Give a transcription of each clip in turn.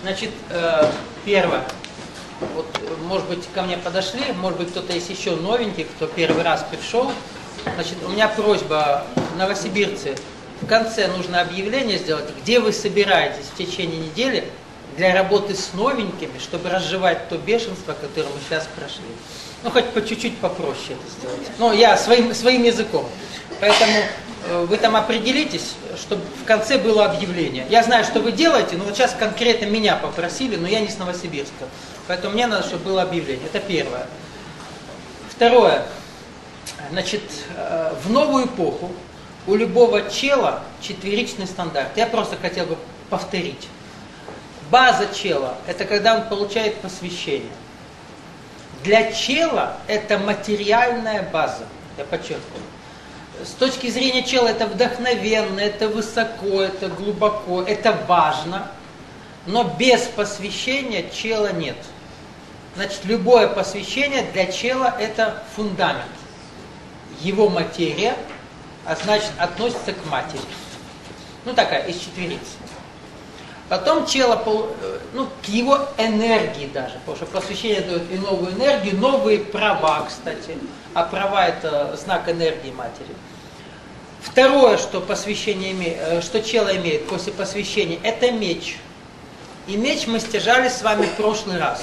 Значит, первое. Вот, может быть, ко мне подошли, может быть, кто-то есть еще новенький, кто первый раз пришел. Значит, у меня просьба, новосибирцы, в конце нужно объявление сделать, где вы собираетесь в течение недели для работы с новенькими, чтобы разжевать то бешенство, которое мы сейчас прошли. Ну, хоть по чуть-чуть попроще это сделать. Ну, я своим языком. Поэтому вы там определитесь, чтобы в конце было объявление. Я знаю, что вы делаете, но вот сейчас конкретно меня попросили, но я не с Новосибирска. Поэтому мне надо, чтобы было объявление. Это первое. Второе. Значит, в новую эпоху у любого чела четверичный стандарт. Я просто хотел бы повторить. База чела – это когда он получает посвящение. Для чела это материальная база, я подчеркиваю. С точки зрения чела это вдохновенно, это высоко, это глубоко, это важно. Но без посвящения чела нет. Значит, любое посвящение для чела это фундамент. Его материя, а значит, относится к матери. Ну, такая, из четверицы. Потом чело, к его энергии даже, потому что посвящение дает и новую энергию, новые права, кстати. А права это знак энергии матери. Второе, что что чело имеет после посвящения, это меч. И меч мы стяжали с вами в прошлый раз.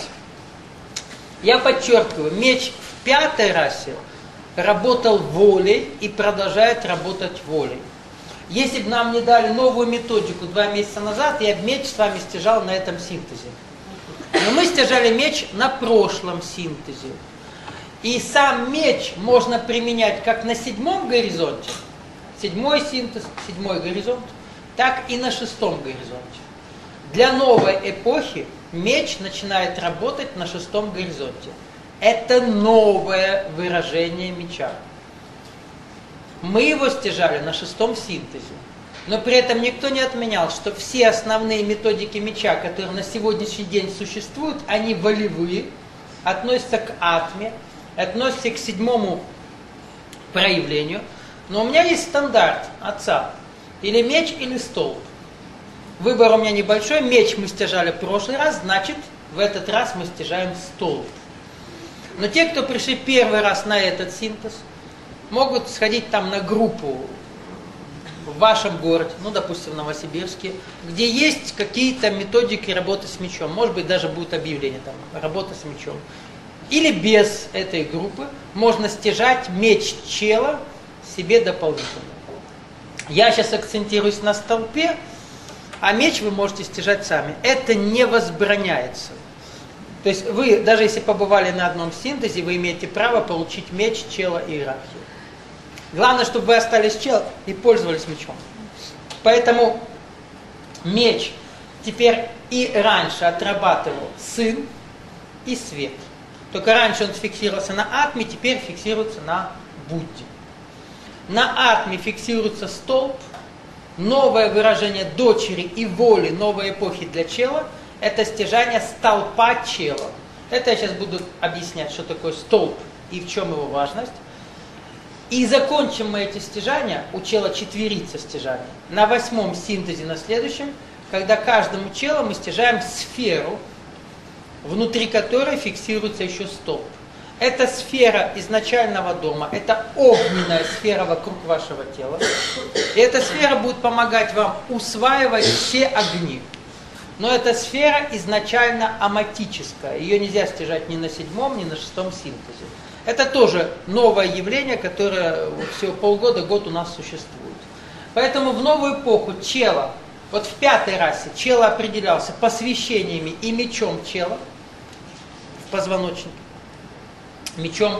Я подчеркиваю, меч в 5-й расе работал волей и продолжает работать волей. Если бы нам не дали новую методику 2 месяца назад, я бы меч с вами стяжал на этом синтезе. Но мы стяжали меч на прошлом синтезе. И сам меч можно применять как на 7-м горизонте, 7-й синтез, 7-й горизонт, так и на 6-м горизонте. Для новой эпохи меч начинает работать на 6-м горизонте. Это новое выражение меча. Мы его стяжали на 6-м синтезе. Но при этом никто не отменял, что все основные методики меча, которые на сегодняшний день существуют, они волевые, относятся к атме, относятся к 7-му проявлению. Но у меня есть стандарт отца. Или меч, или столб. Выбор у меня небольшой. Меч мы стяжали в прошлый раз, значит, в этот раз мы стяжаем столб. Но те, кто пришли первый раз на этот синтез, могут сходить там на группу в вашем городе, ну, допустим, в Новосибирске, где есть какие-то методики работы с мечом. Может быть, даже будет объявление там, работа с мечом. Или без этой группы можно стяжать меч чела себе дополнительно. Я сейчас акцентируюсь на столпе, а меч вы можете стяжать сами. Это не возбраняется. То есть вы, даже если побывали на одном синтезе, вы имеете право получить меч, чела и иерархию. Главное, чтобы вы остались чел и пользовались мечом. Поэтому меч теперь и раньше отрабатывал сын и свет. Только раньше он фиксировался на атме, теперь фиксируется на Будде. На атме фиксируется столб, новое выражение дочери и воли новой эпохи для чела – это стяжание столпа чела. Это я сейчас буду объяснять, что такое столб и в чем его важность. И закончим мы эти стяжания, у чела четверица стяжаний, на 8-м синтезе, на следующем, когда каждому челу мы стяжаем сферу, внутри которой фиксируется еще столб. Это сфера изначального дома, это огненная сфера вокруг вашего тела. И эта сфера будет помогать вам усваивать все огни. Но эта сфера изначально аматическая, ее нельзя стяжать ни на 7-м, ни на 6-м синтезе. Это тоже новое явление, которое всего полгода, год у нас существует. Поэтому в новую эпоху чела, вот в 5-й расе чела определялся посвящениями и мечом чела в позвоночнике, мечом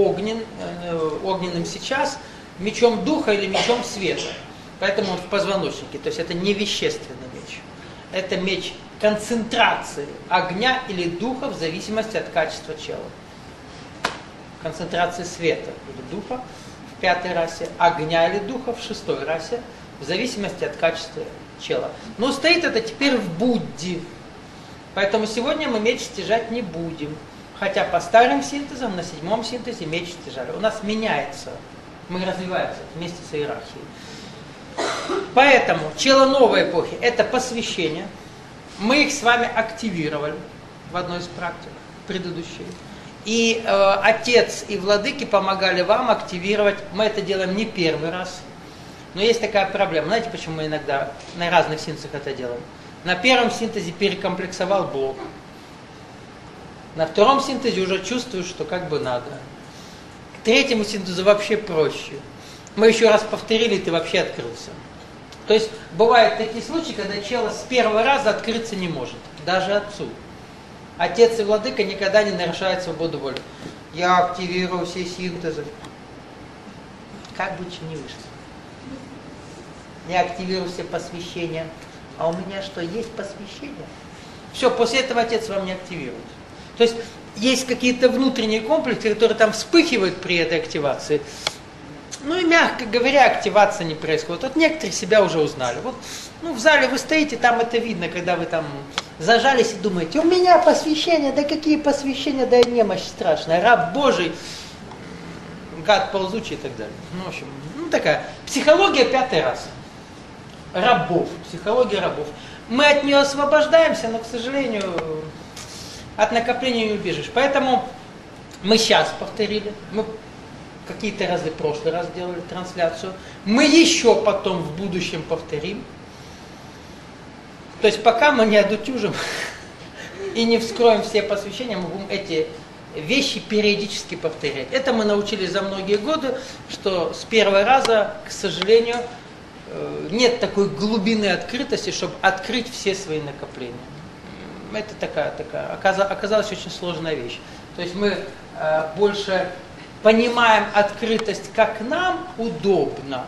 огненным сейчас, мечом духа или мечом света. Поэтому он в позвоночнике, то есть это не вещественный меч. Это меч концентрации огня или духа в зависимости от качества чела. Концентрации света или духа в 5-й расе, огня или духа в 6-й расе, в зависимости от качества чела. Но стоит это теперь в Будде. Поэтому сегодня мы меч стяжать не будем. Хотя по старым синтезам, на 7-м синтезе меч стяжали. У нас меняется, мы развиваемся вместе с иерархией. Поэтому чело новой эпохи – это посвящение. Мы их с вами активировали в одной из практик предыдущей. И отец и владыки помогали вам активировать. Мы это делаем не первый раз. Но есть такая проблема. Знаете, почему мы иногда на разных синтезах это делаем? На первом синтезе перекомплексовал Бог. На втором синтезе уже чувствую, что как бы надо. К третьему синтезу вообще проще. Мы еще раз повторили, и ты вообще открылся. То есть бывают такие случаи, когда человек с первого раза открыться не может. Даже отцу. Отец и владыка никогда не нарушают свободу воли. Я активирую все синтезы. Как бы что ни вышло. Я активирую все посвящения. А у меня что, есть посвящение? Все, после этого отец вам не активирует. То есть есть какие-то внутренние комплексы, которые там вспыхивают при этой активации. Ну и, мягко говоря, активация не происходит. Вот некоторые себя уже узнали. Вот, в зале вы стоите, там это видно, когда вы там зажались и думаете, у меня посвящение, да какие посвящения, да немощь страшная, раб Божий, гад ползучий и так далее. В общем, такая психология 5-й расы. Рабов, психология рабов. Мы от нее освобождаемся, но, к сожалению, от накопления не убежишь. Поэтому мы сейчас повторили, мы какие-то разы в прошлый раз делали трансляцию, мы еще потом в будущем повторим. То есть пока мы не одутюжим и не вскроем все посвящения, мы будем эти вещи периодически повторять. Это мы научились за многие годы, что с первого раза, к сожалению, нет такой глубины открытости, чтобы открыть все свои накопления. Это такая оказалась очень сложная вещь. То есть мы больше понимаем открытость, как нам удобно,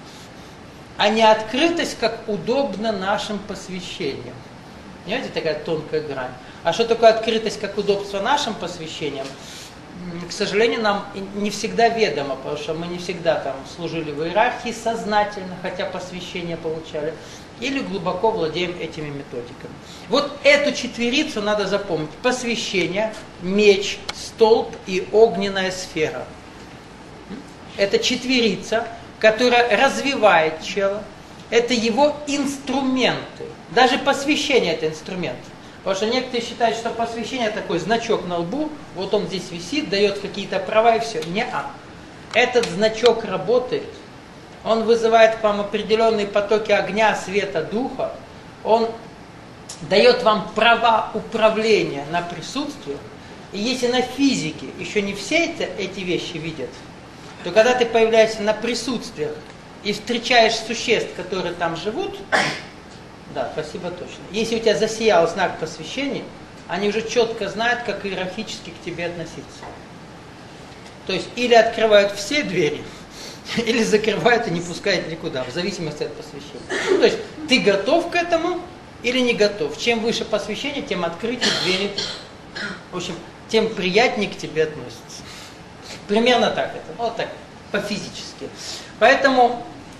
а не открытость, как удобно нашим посвящениям. Понимаете, такая тонкая грань. А что такое открытость, как удобство нашим посвящениям? К сожалению, нам не всегда ведомо, потому что мы не всегда там служили в иерархии сознательно, хотя посвящение получали, или глубоко владеем этими методиками. Вот эту четверицу надо запомнить. Посвящение, меч, столб и огненная сфера. Это четверица, которая развивает чела. Это его инструменты. Даже посвящение это инструмент. Потому что некоторые считают, что посвящение такой значок на лбу, вот он здесь висит, дает какие-то права и все. Не-а. Этот значок работает. Он вызывает к вам определенные потоки огня, света, духа. Он дает вам права управления на присутствие. И если на физике еще не все эти вещи видят, то когда ты появляешься на присутствиях и встречаешь существ, которые там живут, да, спасибо точно. Если у тебя засиял знак посвящения, они уже четко знают, как иерархически к тебе относиться. То есть или открывают все двери, или закрывают и не пускают никуда, в зависимости от посвящения. То есть ты готов к этому или не готов. Чем выше посвящение, тем открытие двери, в общем, тем приятнее к тебе относятся. Примерно так это, вот так, по-физически. Поэтому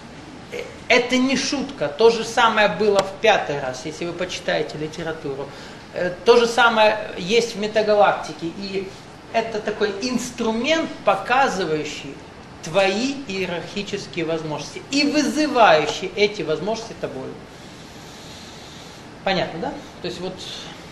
это не шутка. То же самое было в 5-й раз, если вы почитаете литературу. То же самое есть в метагалактике. И это такой инструмент, показывающий твои иерархические возможности и вызывающий эти возможности тобой. Понятно, да? То есть вот,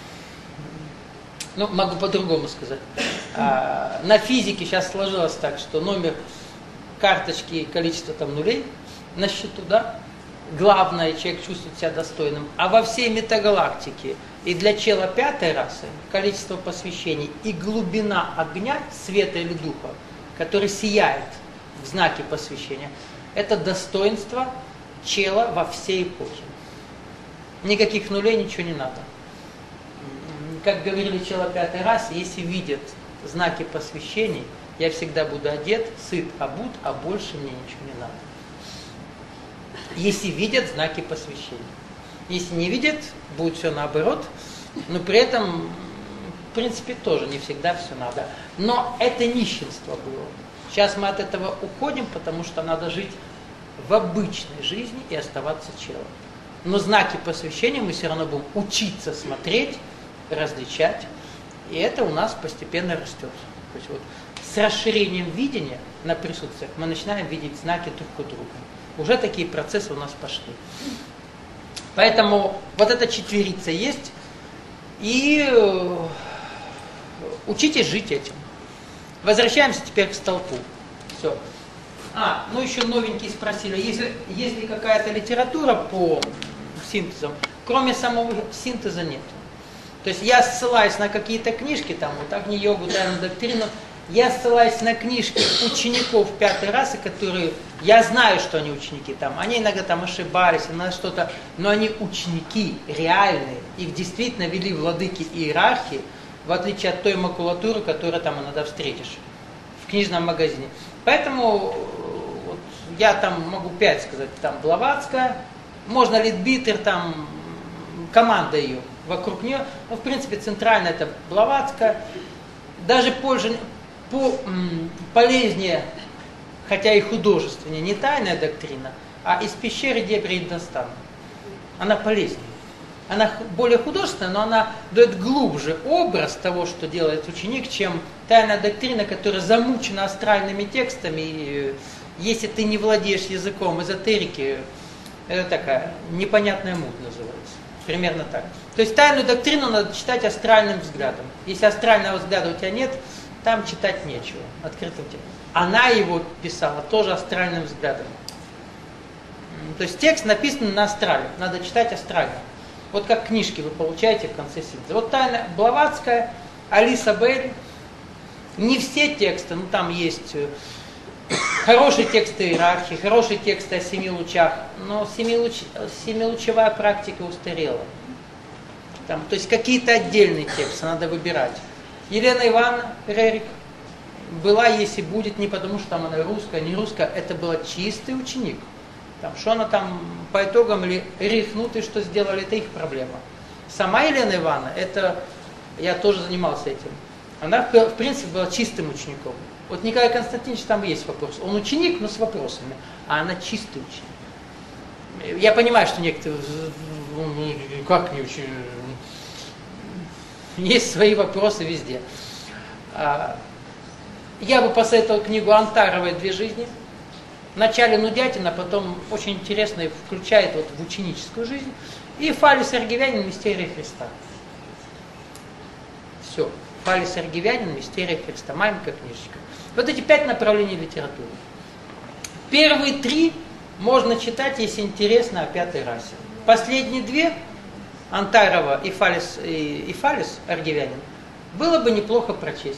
могу по-другому сказать. На физике сейчас сложилось так, что номер карточки и количество там нулей на счету, да? Главное, человек чувствует себя достойным. А во всей метагалактике и для чела 5-й расы количество посвящений и глубина огня, света или духа, который сияет в знаке посвящения, это достоинство чела во всей эпохе. Никаких нулей, ничего не надо. Как говорили чела 5-й расы, если видят знаки посвящений, я всегда буду одет, сыт, обут, а больше мне ничего не надо. Если видят знаки посвящения. Если не видят, будет все наоборот, но при этом, в принципе, тоже не всегда все надо. Но это нищенство было. Сейчас мы от этого уходим, потому что надо жить в обычной жизни и оставаться челом. Но знаки посвящения мы все равно будем учиться смотреть, различать, и это у нас постепенно растет. То есть вот с расширением видения на присутствиях мы начинаем видеть знаки друг у друга. Уже такие процессы у нас пошли. Поэтому вот эта четверица есть, и учитесь жить этим. Возвращаемся теперь к столпу. Все. Ну еще новенькие спросили, есть ли какая-то литература по синтезам? Кроме самого синтеза нет. То есть я ссылаюсь на какие-то книжки, там, вот Агни-йогу, тайную доктрину, я ссылаюсь на книжки учеников пятой расы, которые, я знаю, что они ученики, там, они иногда там ошибались, иногда что-то, но они ученики реальные, их действительно вели владыки иерархии, в отличие от той макулатуры, которую там иногда встретишь в книжном магазине. Поэтому вот, я там могу 5 сказать, там Блаватская, можно Литбитер, там команда ее, вокруг нее, но в принципе центральная это Блаватская, даже полезнее, хотя и художественнее, не тайная доктрина, а из пещеры Дебри Индостана. Она полезнее. Она более художественная, но она дает глубже образ того, что делает ученик, чем тайная доктрина, которая замучена астральными текстами. И если ты не владеешь языком эзотерики, это такая непонятная муть называется. Примерно так. То есть тайную доктрину надо читать астральным взглядом. Если астрального взгляда у тебя нет, там читать нечего. Открытым текстом. Она его писала тоже астральным взглядом. То есть текст написан на астрале. Надо читать астрально. Вот как книжки вы получаете в конце синтеза. Вот тайна Блаватская, Алиса Бейли. Не все тексты, но там есть хорошие тексты иерархии, хорошие тексты о 7 лучах, но семилучевая практика устарела. Там, то есть какие-то отдельные тексты надо выбирать. Елена Ивановна Рерих была, если будет, не потому что там она русская, не русская, это был чистый ученик. Там, что она там по итогам или рехнут и что сделали, это их проблема. Сама Елена Ивановна, это я тоже занимался этим. Она в принципе была чистым учеником. Вот Николай Константинович, там есть вопрос. Он ученик, но с вопросами, а она чистый ученик. Я понимаю, что некоторые, как не ученик, есть свои вопросы везде. Я бы посоветовал книгу Антаровой «Две жизни». Вначале нудятина, потом очень интересно включает вот в ученическую жизнь. И Фалес Аргивянин «Мистерия Христа». Все. Фалес Аргивянин «Мистерия Христа». Маленькая книжечка. Вот эти 5 направлений литературы. Первые 3 можно читать, если интересно, о пятой расе. Последние 2, Антарова и Фалес Аргивянин, было бы неплохо прочесть.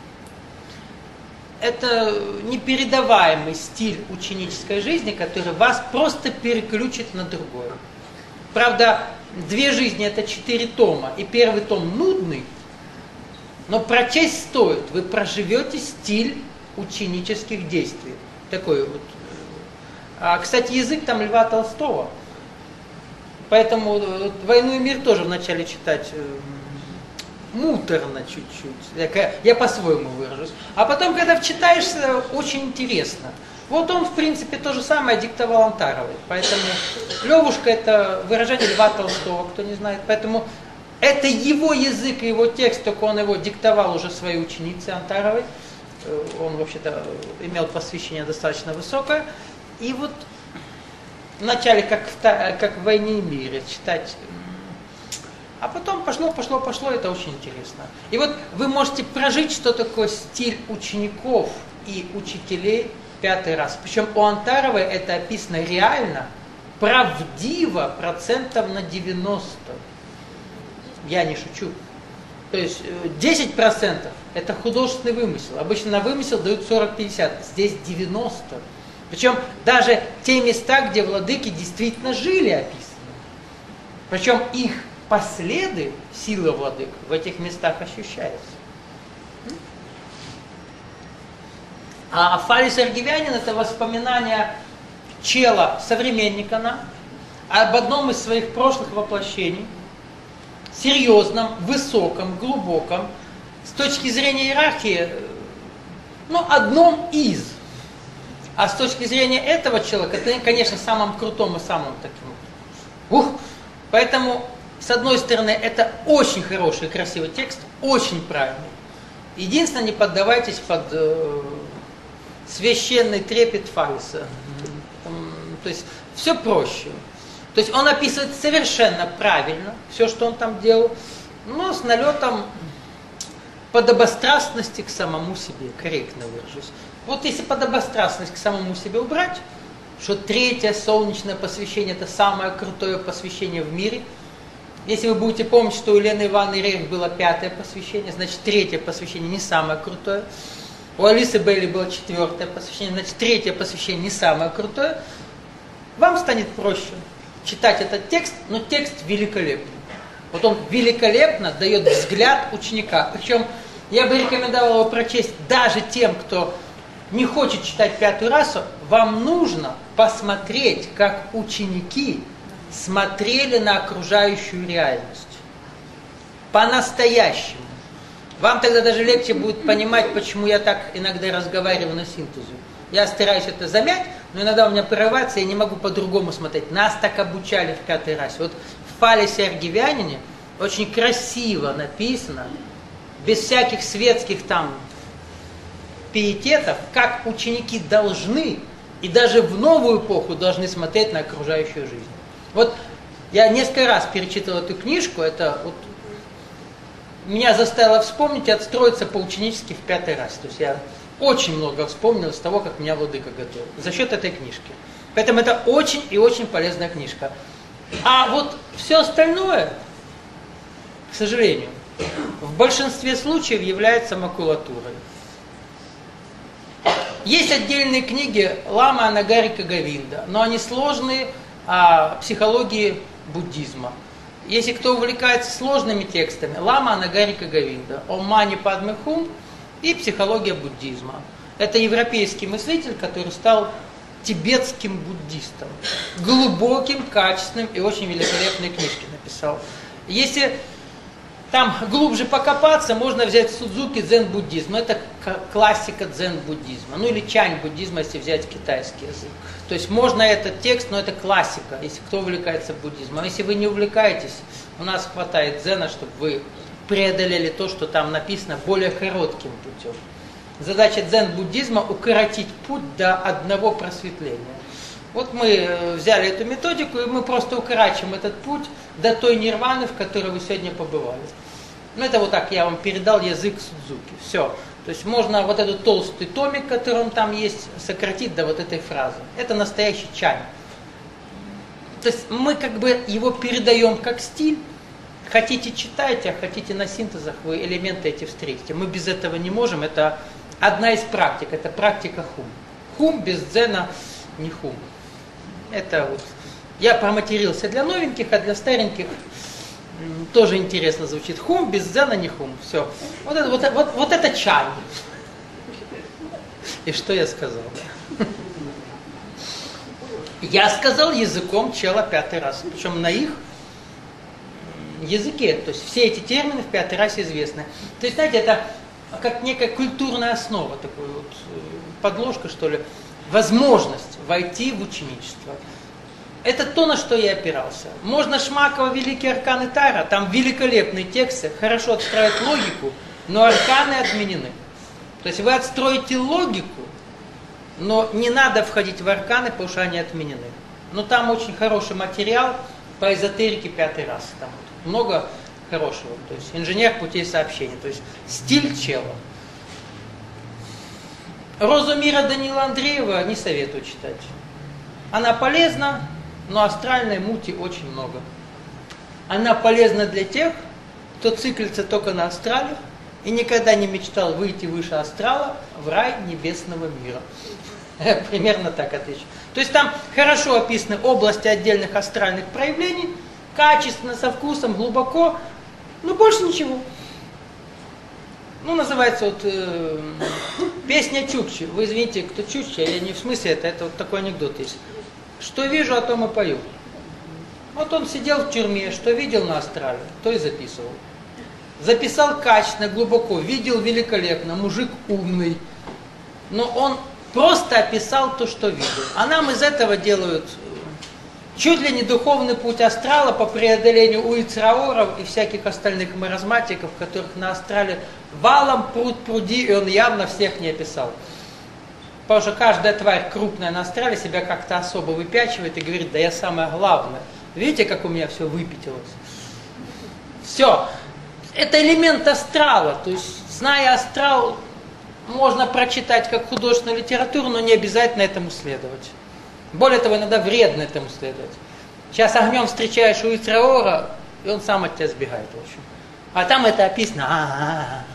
Это непередаваемый стиль ученической жизни, который вас просто переключит на другое. Правда, «Две жизни» это 4 тома, и первый том нудный, но прочесть стоит. Вы проживете стиль ученических действий. Такой вот. Кстати, язык там Льва Толстого. Поэтому «Войну и мир» тоже вначале читать муторно чуть-чуть. Я по-своему выражусь. А потом, когда вчитаешься, очень интересно. Вот он, в принципе, то же самое диктовал Антаровой. Поэтому Левушка — это выражение Льва Толстого, кто не знает. Поэтому это его язык и его текст, только он его диктовал уже своей ученице Антаровой. Он, вообще-то, имел посвящение достаточно высокое. И вот вначале, как в «Войне и мире», читать. А потом пошло, это очень интересно. И вот вы можете прожить, что такое стиль учеников и учителей пятый раз. Причем у Антаровой это описано реально, правдиво, процентов на 90. Я не шучу. То есть 10% это художественный вымысел. Обычно на вымысел дают 40-50, здесь 90%. Причем даже те места, где владыки действительно жили, описаны. Причем их последы, сила владык, в этих местах ощущается. А Фалес Аргивянин — это воспоминания чела, современника нам, об одном из своих прошлых воплощений, серьезном, высоком, глубоком, с точки зрения иерархии, одном из. А с точки зрения этого человека, это, конечно, самым крутым и самым таким. Поэтому, с одной стороны, это очень хороший, красивый текст, очень правильный. Единственное, не поддавайтесь под священный трепет Фалеса. То есть все проще. То есть он описывает совершенно правильно все, что он там делал, но с налетом подобострастности к самому себе, корректно выражусь. Вот если подобострастность к самому себе убрать, что третье солнечное посвящение это самое крутое посвящение в мире. Если вы будете помнить, что у Елены Ивановны Рерих было 5-е посвящение, значит 3-е посвящение не самое крутое. У Алисы Бейли было 4-е посвящение, значит 3-е посвящение не самое крутое. Вам станет проще читать этот текст, но текст великолепный. Вот он великолепно дает взгляд ученика. Причем я бы рекомендовал его прочесть даже тем, кто не хочет читать 5-ю расу. Вам нужно посмотреть, как ученики смотрели на окружающую реальность. По-настоящему. Вам тогда даже легче будет понимать, почему я так иногда разговариваю на синтезу. Я стараюсь это замять, но иногда у меня прорывается, я не могу по-другому смотреть. Нас так обучали в 5-й расе. Вот в Фалесе Аргивянине очень красиво написано, без всяких светских там пиететов, как ученики должны и даже в новую эпоху должны смотреть на окружающую жизнь. Вот я несколько раз перечитывал эту книжку, это вот меня заставило вспомнить и отстроиться по-ученически в 5-й расе. То есть я очень много вспомнил с того, как меня Владыка готовил, за счет этой книжки. Поэтому это очень и очень полезная книжка. А вот все остальное, к сожалению, в большинстве случаев является макулатурой. Есть отдельные книги Лама Анагарика Говинда, но они сложные о психологии буддизма. Если кто увлекается сложными текстами, Лама Анагарика Говинда, Ом Мани Падме Хум и психология буддизма. Это европейский мыслитель, который стал тибетским буддистом. Глубоким, качественным и очень великолепные книжки написал. Если там глубже покопаться, можно взять Судзуки дзен-буддизм. Но это классика дзен-буддизма. Ну или чань-буддизма, если взять китайский язык. То есть можно этот текст, но это классика, если кто увлекается буддизмом. А если вы не увлекаетесь, у нас хватает дзена, чтобы вы преодолели то, что там написано, более коротким путем. Задача дзен-буддизма – укоротить путь до одного просветления. Вот мы взяли эту методику, и мы просто укорачиваем этот путь до той нирваны, в которой вы сегодня побывали. Ну, это вот так я вам передал язык Судзуки. Все. То есть можно вот этот толстый томик, который он там есть, сократить до вот этой фразы. Это настоящий чань. То есть мы как бы его передаем как стиль. Хотите читайте, а хотите на синтезах, вы элементы эти встретите. Мы без этого не можем. Это одна из практик. Это практика хум. Хум без дзена не хум. Это вот. Я проматерился для новеньких, а для стареньких тоже интересно звучит. Хум без дзена не хум. Все. Вот это чань. И что я сказал? Я сказал языком чела 5-й расы. Причем на их языке. То есть все эти термины в 5-й расе известны. То есть, знаете, это как некая культурная основа, такой вот подложка, что ли, возможность войти в ученичество. Это то, на что я опирался. Можно Шмакова «Великие арканы Тара», там великолепные тексты, хорошо отстраивать логику, но арканы отменены. То есть вы отстроите логику, но не надо входить в арканы, потому что они отменены. Но там очень хороший материал по эзотерике 5-й расы. Там вот много хорошего. То есть инженер путей сообщения. То есть стиль чела. «Розу мира» Данила Андреева не советую читать. Она полезна, но астральной мути очень много. Она полезна для тех, кто циклится только на астрале и никогда не мечтал выйти выше астрала в рай небесного мира. Примерно так отвечу. То есть там хорошо описаны области отдельных астральных проявлений, качественно, со вкусом, глубоко, но больше ничего. Ну, называется вот песня Чукчи. Вы извините, кто Чукчи, я не в смысле это вот такой анекдот есть. Что вижу, о том и пою. Вот он сидел в тюрьме, что видел на астрале, то и записывал. Записал качественно, глубоко, видел великолепно, мужик умный. Но он просто описал то, что видел. А нам из этого делают чуть ли не духовный путь астрала по преодолению уицраоров и всяких остальных маразматиков, которых на астрале валом пруд-пруди, и он явно всех не описал. Потому что каждая тварь крупная на астрале себя как-то особо выпячивает и говорит, да я самое главное. Видите, как у меня все выпятилось? Все. Это элемент астрала. То есть, зная астрал, можно прочитать как художественную литературу, но не обязательно этому следовать. Более того, иногда вредно этому следовать. Сейчас огнем встречаешь у Ицраора, и он сам от тебя сбегает, в общем. А там это описано.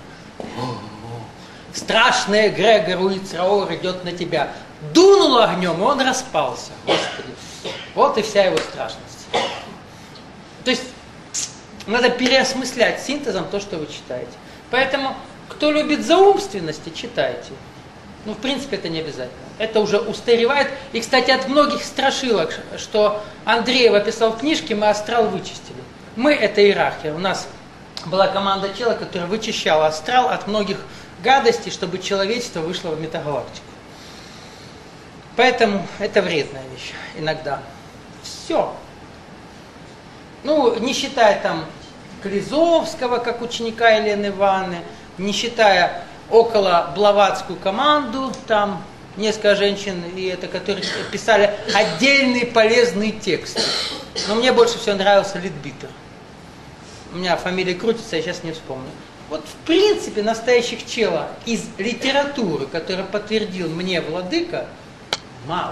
Страшный эгрегор у Ицраора идет на тебя. Дунул огнем, и он распался. Господи. Вот и вся его страшность. То есть, надо переосмыслять синтезом то, что вы читаете. Поэтому, кто любит заумственности, читайте. Ну, в принципе, это не обязательно. Это уже устаревает. И, кстати, от многих страшилок, что Андреев описал в книжке, мы астрал вычистили. Мы — это иерархия. У нас была команда тела, которая вычищала астрал от многих гадостей, чтобы человечество вышло в метагалактику. Поэтому это вредная вещь иногда. Все. Ну, не считая там Клизовского, как ученика Елены Ивановны, не считая около Блаватскую команду, там несколько женщин, и это, которые писали отдельные полезные тексты. Но мне больше всего нравился Литбитер. У меня фамилия крутится, я сейчас не вспомню. Вот в принципе настоящих чела из литературы, который подтвердил мне владыка, мало.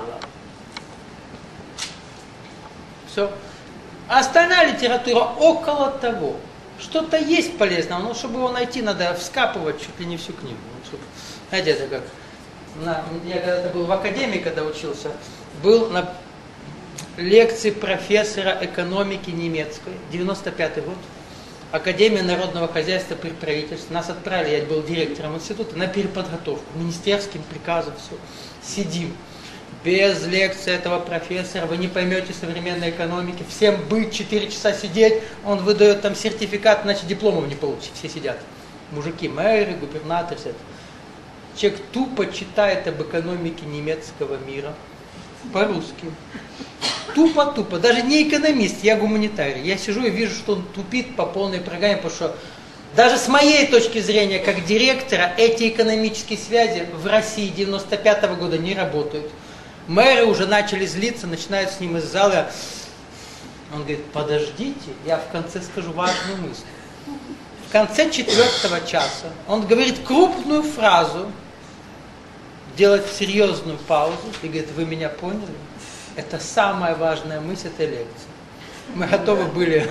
Все. А остальная литература около того. Что-то есть полезное, но чтобы его найти, надо вскапывать чуть ли не всю книгу. Чтобы, знаете, это как... Я когда-то был в академии, когда учился, был на лекции профессора экономики немецкой, 95-й год, Академия народного хозяйства при правительстве. Нас отправили, я был директором института, на переподготовку, министерским приказом, все. Сидим. Без лекции этого профессора вы не поймете современной экономики. Всем быть 4 часа сидеть, он выдает там сертификат, иначе дипломов не получите. Все сидят. Мужики, мэры, губернаторы, все это. Человек тупо читает об экономике немецкого мира по-русски. Тупо-тупо. Даже не экономист, я гуманитарий. Я сижу и вижу, что он тупит по полной программе, потому что даже с моей точки зрения, как директора, эти экономические связи в России 95-го года не работают. Мэры уже начали злиться, начинают с ним из зала. Он говорит, подождите, я в конце скажу важную мысль. В конце 4-го часа он говорит крупную фразу, делает серьезную паузу и говорит, вы меня поняли? Это самая важная мысль этой лекции. Мы готовы были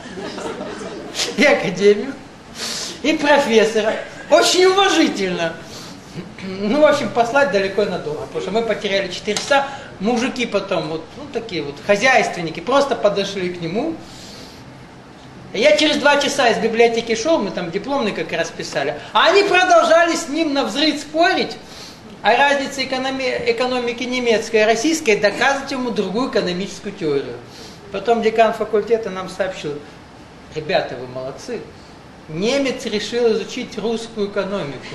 и академию, и профессора. Очень уважительно. Ну, в общем, послать далеко и надолго, потому что мы потеряли 4 часа. Мужики потом, вот, ну, такие вот хозяйственники, просто подошли к нему. Я через 2 часа из библиотеки шел, мы там дипломный как раз писали, а они продолжали с ним навзрыд спорить о разнице экономики немецкой и российской, доказывать ему другую экономическую теорию. Потом декан факультета нам сообщил, ребята, вы молодцы, немец решил изучить русскую экономику.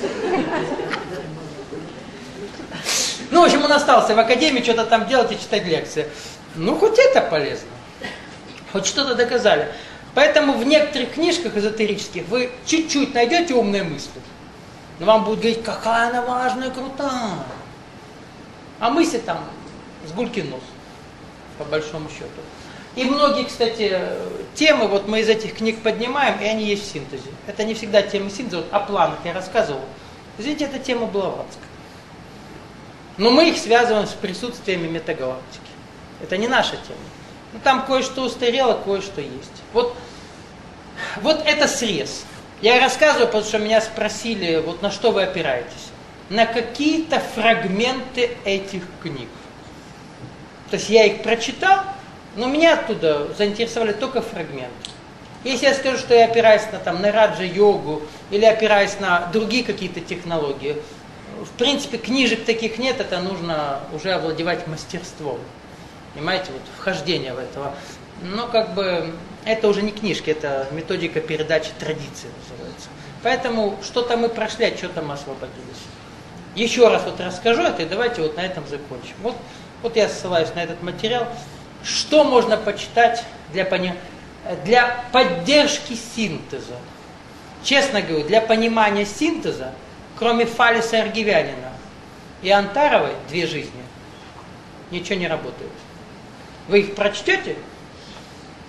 Ну, в общем, он остался в академии что-то там делать и читать лекции. Ну, хоть это полезно. Хоть что-то доказали. Поэтому в некоторых книжках эзотерических вы чуть-чуть найдете умные мысли. Но вам будут говорить, какая она важная, крутая. А мысли там с гулькин нос, по большому счету. И многие, кстати, темы вот мы из этих книг поднимаем, и они есть в синтезе. Это не всегда темы синтеза, вот о планах я рассказывал. Извините, это тема Блаватская. Но мы их связываем с присутствиями метагалактики. Это не наша тема. Ну, там кое-что устарело, кое-что есть. Вот это срез. Я рассказываю, потому что меня спросили, вот на что вы опираетесь. На какие-то фрагменты этих книг. То есть я их прочитал, но меня оттуда заинтересовали только фрагменты. Если я скажу, что я опираюсь на раджа-йогу или опираюсь на другие какие-то технологии, в принципе, книжек таких нет, это нужно уже овладевать мастерством. Понимаете, вот вхождение в этого. Но как бы это уже не книжки, это методика передачи традиции называется. Поэтому что-то мы прошли, от чего-то мы освободились. Еще раз вот расскажу это, и давайте вот на этом закончим. Вот я ссылаюсь на этот материал. Что можно почитать для поддержки синтеза? Честно говорю, для понимания синтеза, кроме Фалеса Аргивянина и Антаровой «Две жизни», ничего не работает. Вы их прочтете,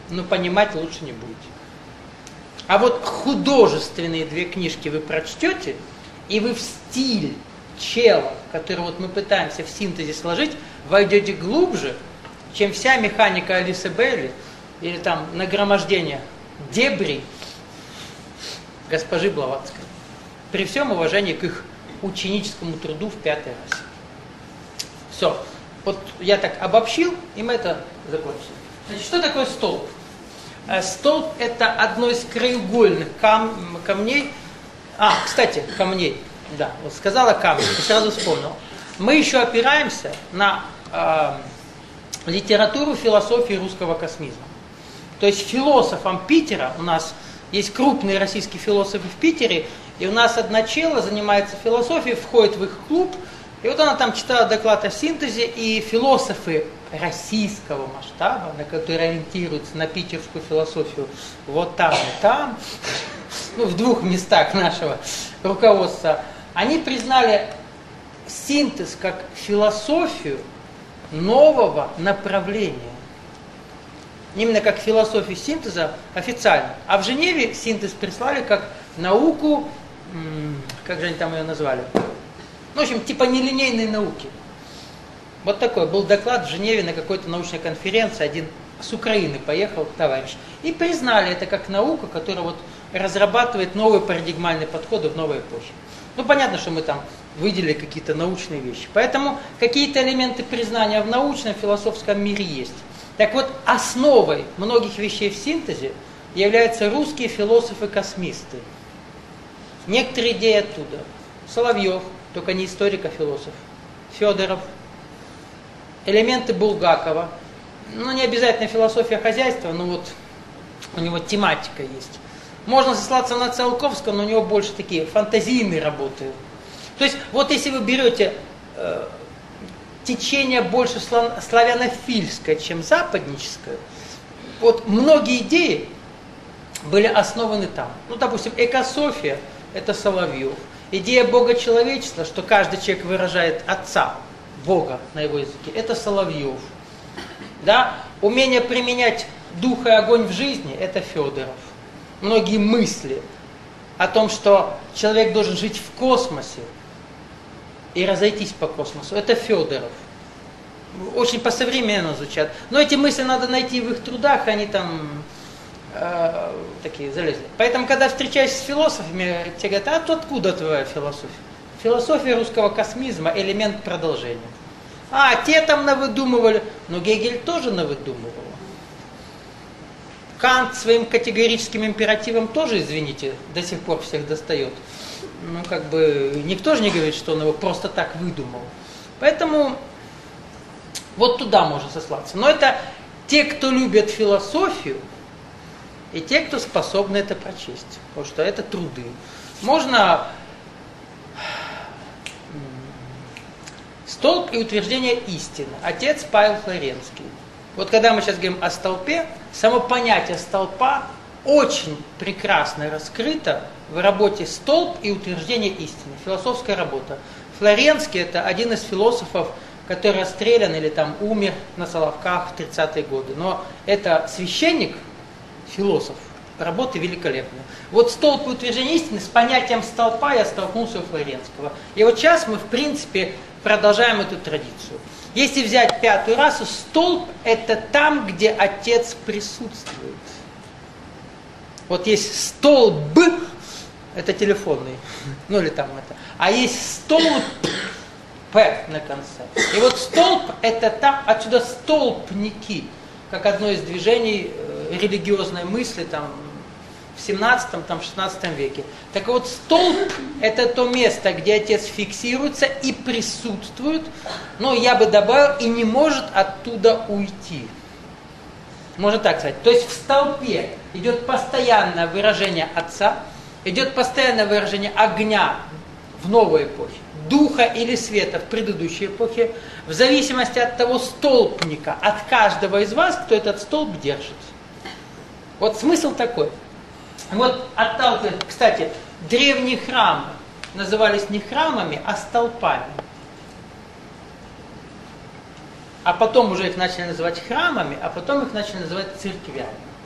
но понимать лучше не будете. А вот художественные 2 книжки вы прочтете, и вы в стиль чела, который вот мы пытаемся в синтезе сложить, войдете глубже, чем вся механика Алисы Бейли или там нагромождение дебри госпожи Блаватской. При всем уважении к их ученическому труду в 5-й раз. Все. Вот я так обобщил, и мы это закончили. Значит, что такое столб? Столб – это одно из краеугольных камней. Кстати, камней. Да, вот сказала камни, и сразу вспомнил. Мы еще опираемся на литературу философии русского космизма. То есть философам Питера, у нас есть крупные российские философы в Питере, и у нас одна чела занимается философией, входит в их клуб, и вот она там читала доклад о синтезе, и философы российского масштаба, на которые ориентируются на питерскую философию, вот там и там, в 2 местах нашего руководства, они признали синтез как философию нового направления. Именно как философию синтеза официально. А в Женеве синтез прислали как науку, как же они там ее назвали? В общем, типа нелинейной науки. Вот такой был доклад в Женеве на какой-то научной конференции, один с Украины поехал товарищ. И признали это как наука, которая вот разрабатывает новые парадигмальные подходы в новой эпохе. Ну, понятно, что мы там выделили какие-то научные вещи. Поэтому какие-то элементы признания в научном, философском мире есть. Так вот, основой многих вещей в синтезе являются русские философы-космисты. Некоторые идеи оттуда. Соловьев, только не историк, а философ. Федоров. Элементы Булгакова. Ну, не обязательно философия хозяйства, но вот у него тематика есть. Можно сослаться на Циолковского, но у него больше такие фантазийные работы. То есть, вот если вы берете течение больше славянофильское, чем западническое, вот многие идеи были основаны там. Ну, допустим, экософия – это Соловьев. Идея Бога-человечества, что каждый человек выражает Отца, Бога на его языке, это Соловьев. Да? Умение применять дух и огонь в жизни – это Федоров. Многие мысли о том, что человек должен жить в космосе и разойтись по космосу, это Федоров. Очень по-современному звучат. Но эти мысли надо найти в их трудах, они там такие залезли. Поэтому, когда встречаюсь с философами, те говорят, а то откуда твоя философия? Философия русского космизма – элемент продолжения. Те там навыдумывали, но Гегель тоже навыдумывал. Кант своим категорическим императивом тоже, извините, до сих пор всех достает. Ну, как бы, никто же не говорит, что он его просто так выдумал. Поэтому вот туда можно сослаться. Но это те, кто любят философию, и те, кто способны это прочесть. Потому что это труды. Можно столб и утверждение истины. Отец Павел Флоренский. Вот когда мы сейчас говорим о столпе, само понятие столпа очень прекрасно раскрыто в работе «Столб и утверждение истины». Философская работа. Флоренский – это один из философов, который расстрелян или там умер на Соловках в 30-е годы. Но это священник, философ, работы великолепные. Вот «Столб и утверждение истины» с понятием столпа я столкнулся у Флоренского. И вот сейчас мы, в принципе, продолжаем эту традицию. Если взять 5-ю расу, столб – это там, где Отец присутствует. Вот есть столб, это телефонный, ну или там это. А есть столб, П на конце. И вот столб – это там, отсюда столбники, как одно из движений религиозной мысли там, в 17-16 веке. Так вот, столб – это то место, где Отец фиксируется и присутствует, но я бы добавил, и не может оттуда уйти. Можно так сказать. То есть в столпе идет постоянное выражение Отца, идет постоянное выражение огня в новой эпохе, духа или света в предыдущей эпохе, в зависимости от того столбника, от каждого из вас, кто этот столб держит. Вот смысл такой. Вот отталкиваясь, кстати, древние храмы назывались не храмами, а столпами. А потом уже их начали называть храмами, а потом их начали называть церквями.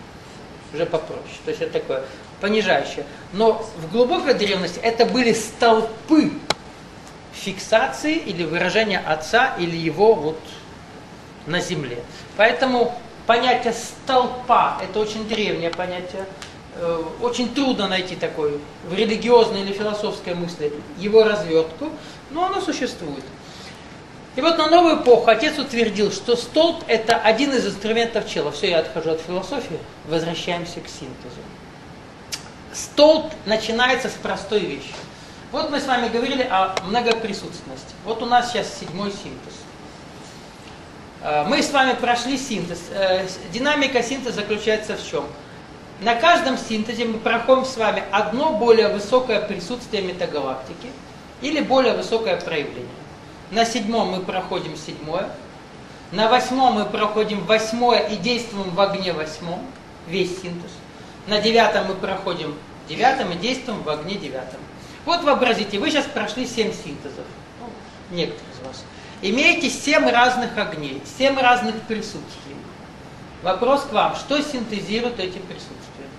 уже попроще. То есть это такое понижающее. Но в глубокой древности это были столпы фиксации или выражения Отца или Его вот на земле. Поэтому понятие столпа – это очень древнее понятие. Очень трудно найти такой в религиозной или философской мысли его развертку, но оно существует. И вот на новую эпоху отец утвердил, что столб – это один из инструментов чела. Все, я отхожу от философии, возвращаемся к синтезу. Столб начинается с простой вещи. Вот мы с вами говорили о многоприсутственности. Вот у нас сейчас 7-й синтез. Мы с вами прошли синтез. Динамика синтеза заключается в чем? На каждом синтезе мы проходим с вами одно более высокое присутствие метагалактики или более высокое проявление. На 7-м мы проходим 7-е, на 8-м мы проходим 8-е и действуем в огне 8-м, весь синтез. На 9-м мы проходим 9-м и действуем в огне 9-м. Вот вообразите, вы сейчас прошли 7 синтезов, некоторые из вас. Имеете 7 разных огней, 7 разных присутствий. Вопрос к вам, что синтезируют эти присутствия?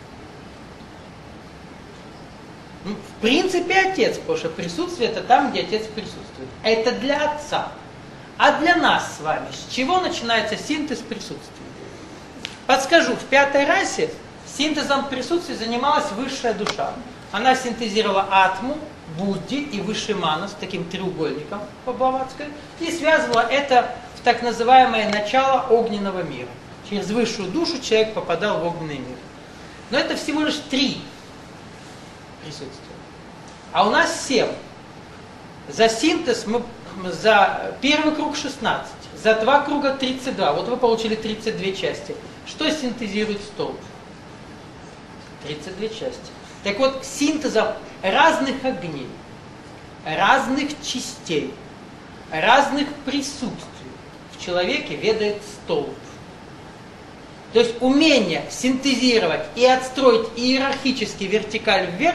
В принципе, Отец, потому что присутствие это там, где Отец присутствует. Это для Отца. А для нас с вами, с чего начинается синтез присутствия? Подскажу, в 5-й расе синтезом присутствия занималась высшая душа. Она синтезировала атму, Будди и высший манас, таким треугольником по Блаватской, и связывала это в так называемое начало огненного мира. Через высшую душу человек попадал в огненный мир. Но это всего лишь 3 присутствия. А у нас 7. За синтез за первый круг 16, за 2 круга 32. Вот вы получили 32 части. Что синтезирует столб? 32 части. Так вот, синтезом разных огней, разных частей, разных присутствий в человеке ведает столб. То есть умение синтезировать и отстроить иерархически вертикаль вверх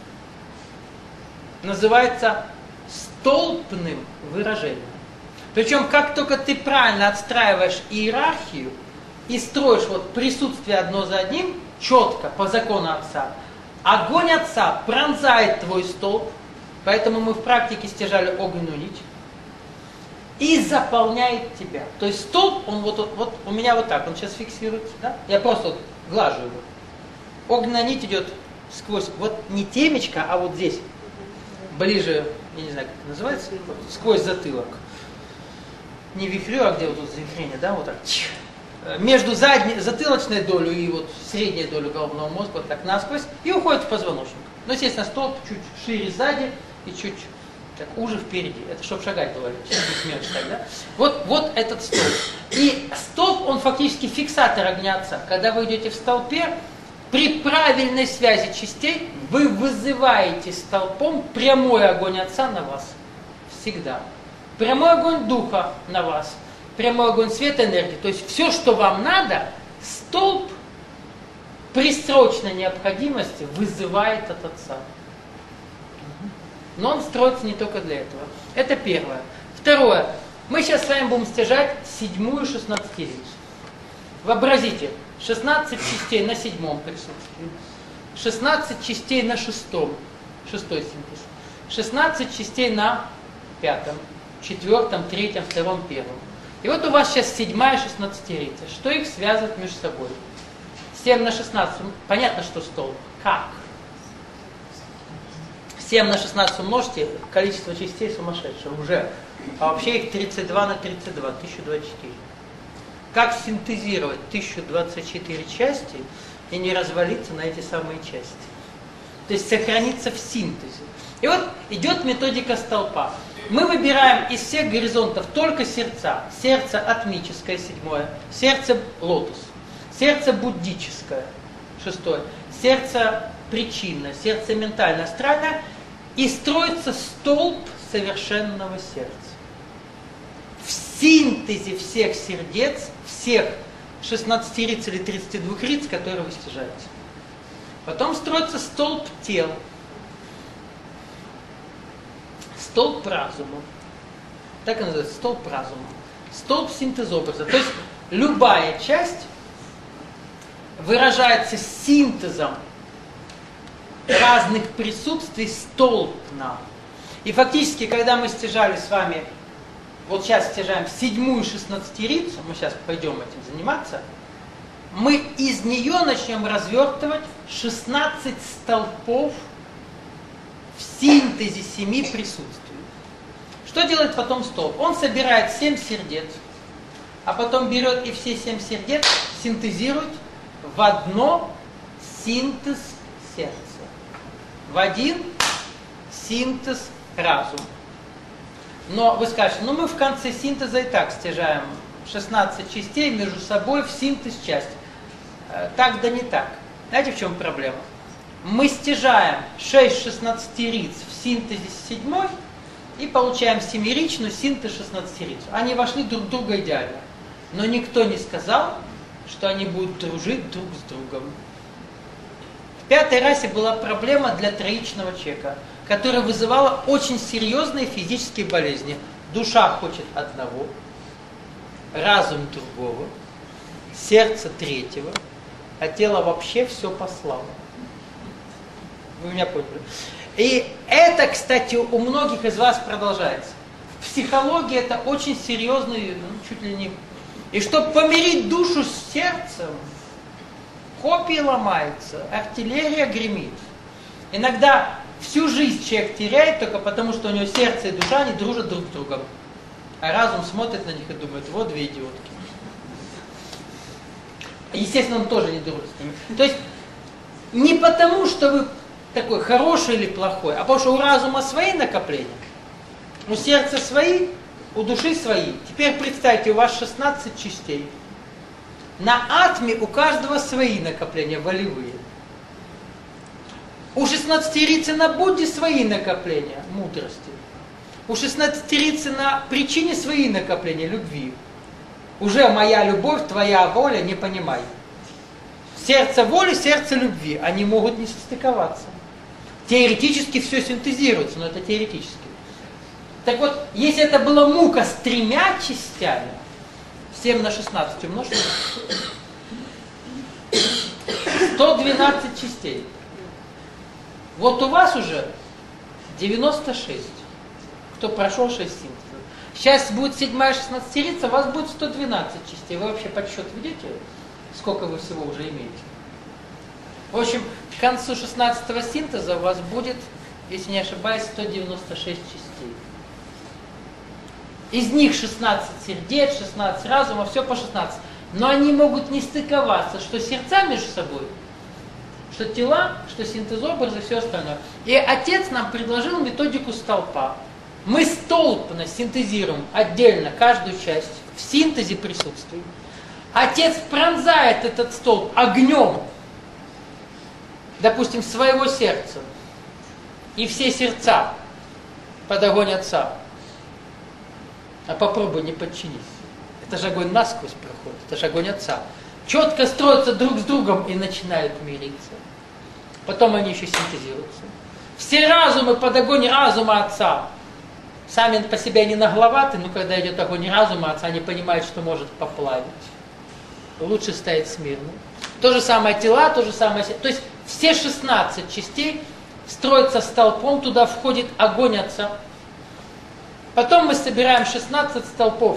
называется столпным выражением. Причем, как только ты правильно отстраиваешь иерархию и строишь вот присутствие одно за одним, четко, по закону Отца, огонь Отца пронзает твой столб, поэтому мы в практике стяжали огненную нить, и заполняет тебя. То есть столб, он вот у меня вот так, он сейчас фиксируется, да? Я просто вот глажу его. Огненная нить идет сквозь, вот не темечко, а вот здесь, ближе, я не знаю, как это называется, сквозь затылок. Не вихрю, а где вот тут завихрение, да, вот так. Между затылочной долей и вот средней долей головного мозга, вот так насквозь, и уходит в позвоночник. Но, естественно, столб чуть шире сзади и чуть так уже впереди. Это чтобы шагать было, мелочь так, да? Вот этот столб. И столб, он фактически фиксатор огня Отца. Когда вы идете в столпе, при правильной связи частей вы вызываете столпом прямой огонь Отца на вас. Всегда. Прямой огонь Духа на вас. Прямой огонь света, энергии. То есть все, что вам надо, столб при срочной необходимости вызывает от Отца. Но он строится не только для этого. Это первое. Второе. Мы сейчас с вами будем стяжать 7-ю 16-рицу. Вообразите, 16 частей на 7-м присутствии, 16 частей на 6-м, 6-й синтез, 16 частей на 5-м, 4-м, 3-м, 2-м, 1-м. И вот у вас сейчас 7-я 16-рица. Что их связывает между собой? 7 на 16, понятно, что столб. Как? 7 на 16 умножьте, количество частей сумасшедшее уже. А вообще их 32 на 32, 1024. Как синтезировать 1024 части и не развалиться на эти самые части? То есть сохраниться в синтезе. И вот идет методика столпа. Мы выбираем из всех горизонтов только сердца. Сердце атмическое, 7-е. Сердце лотос. Сердце буддическое, 6-е. Сердце причинное, сердце ментальное, астральное. И строится столб совершенного сердца. В синтезе всех сердец, всех 16 риц или 32 риц, которые вы стяжаете. Потом строится столб тела. Столб разума. Так и называется, столб разума. Столб синтезобраза. То есть любая часть выражается синтезом разных присутствий столпно. И фактически, когда мы стяжали с вами, вот сейчас стяжаем 7-ю 16-рицу, мы сейчас пойдем этим заниматься, мы из нее начнем развертывать 16 столпов в синтезе 7 присутствий. Что делает потом столб? Он собирает 7 сердец, а потом берет и все 7 сердец синтезирует в одно синтез сердца, в один синтез разума. Но вы скажете, ну мы в конце синтеза и так стяжаем 16 частей между собой в синтез часть. Так да не так. Знаете, в чем проблема? Мы стяжаем 6 16-риц в синтезе 7 и получаем 7-ричную синтез 16-рицу. Они вошли друг в друга идеально. Но никто не сказал, что они будут дружить друг с другом. В 5-й расе была проблема для троичного человека, которая вызывала очень серьезные физические болезни. Душа хочет одного, разум другого, сердце третьего, а тело вообще все послало. Вы меня поняли? И это, кстати, у многих из вас продолжается. В психологии это очень серьезный, чуть ли не... И чтобы помирить душу с сердцем, копии ломаются, артиллерия гремит. Иногда всю жизнь человек теряет только потому, что у него сердце и душа не дружат друг с другом. А разум смотрит на них и думает, вот две идиотки. Естественно, он тоже не дружит с ними. То есть не потому, что вы такой хороший или плохой, а потому что у разума свои накопления, у сердца свои, у души свои. Теперь представьте, у вас 16 частей. На атме у каждого свои накопления волевые. У 16-рицы на Будде свои накопления мудрости. У 16-рицы на причине свои накопления любви. Уже моя любовь, твоя воля, не понимай. Сердце воли, сердце любви. Они могут не состыковаться. Теоретически все синтезируется, но это теоретически. Так вот, если это была мука с 3 частями, 7 на 16 умножить, 112 частей. Вот у вас уже 96, кто прошел 6 синтезов. Сейчас будет 7-я 16-рица, у вас будет 112 частей. Вы вообще подсчет ведете, сколько вы всего уже имеете? В общем, к концу 16-го синтеза у вас будет, если не ошибаюсь, 196 частей. Из них 16 сердец, 16 разума, все по 16. Но они могут не стыковаться, что сердца между собой, что тела, что синтезобразы, все остальное. И отец нам предложил методику столпа. Мы столпно синтезируем отдельно каждую часть в синтезе присутствий. Отец пронзает этот столб огнем, допустим, своего сердца. И все сердца под огонь отца. А попробуй не подчинись. Это же огонь насквозь проходит, это же огонь отца. Четко строятся друг с другом и начинают мириться. Потом они еще синтезируются. Все разумы под огонь разума отца. Сами по себе они нагловаты, но когда идет огонь разума отца, они понимают, что может поплавить. Лучше стоять смирно. То же самое тела, то же самое... То есть все 16 частей строятся столпом, туда входит огонь отца. Потом мы собираем 16 столпов.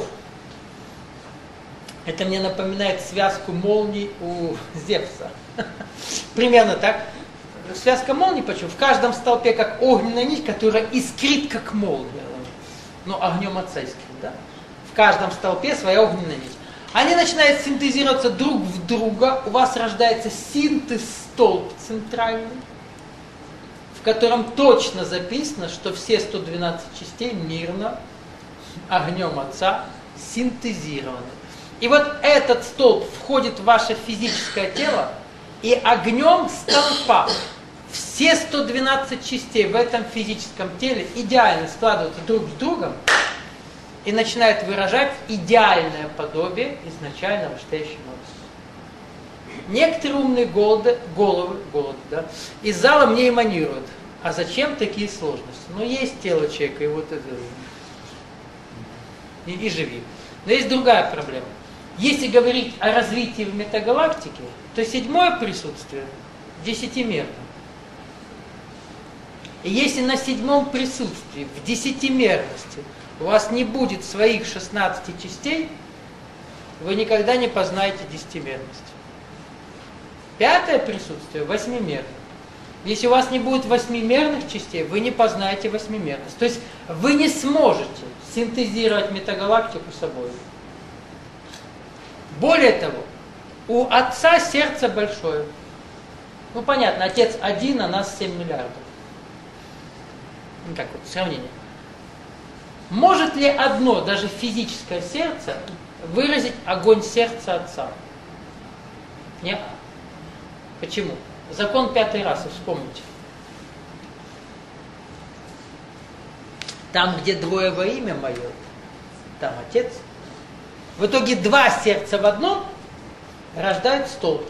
Это мне напоминает связку молний у Зевса. Примерно так. Связка молний, почему? В каждом столпе как огненная нить, которая искрит как молния. Ну, огнем отца искрит, да? В каждом столпе своя огненная нить. Они начинают синтезироваться друг в друга. У вас рождается синтез-столб центральный, в котором точно записано, что все 112 частей мирно огнем отца синтезированы. И вот этот столб входит в ваше физическое тело, и огнем столпа все 112 частей в этом физическом теле идеально складываются друг с другом и начинают выражать идеальное подобие изначально вышестоящего образа. Некоторые умные головы, да, из зала мне эманируют. А зачем такие сложности? Ну, есть тело человека, и вот это... И живи. Но есть другая проблема. Если говорить о развитии в метагалактике, то 7-е присутствие десятимерно. И если на 7-м присутствии, в десятимерности, у вас не будет своих 16 частей, вы никогда не познаете десятимерность. 5-е присутствие восьмимерно. Если у вас не будет восьмимерных частей, вы не познаете восьмимерность. То есть вы не сможете синтезировать метагалактику собой. Более того, у Отца сердце большое. Ну понятно, Отец один, а нас 7 миллиардов. Ну так вот, сравнение. Может ли одно, даже физическое сердце, выразить огонь сердца Отца? Нет. Почему? Закон 5-й расы, вспомните. Там, где двое во имя мое, там Отец. В итоге 2 сердца в одном рождают столб.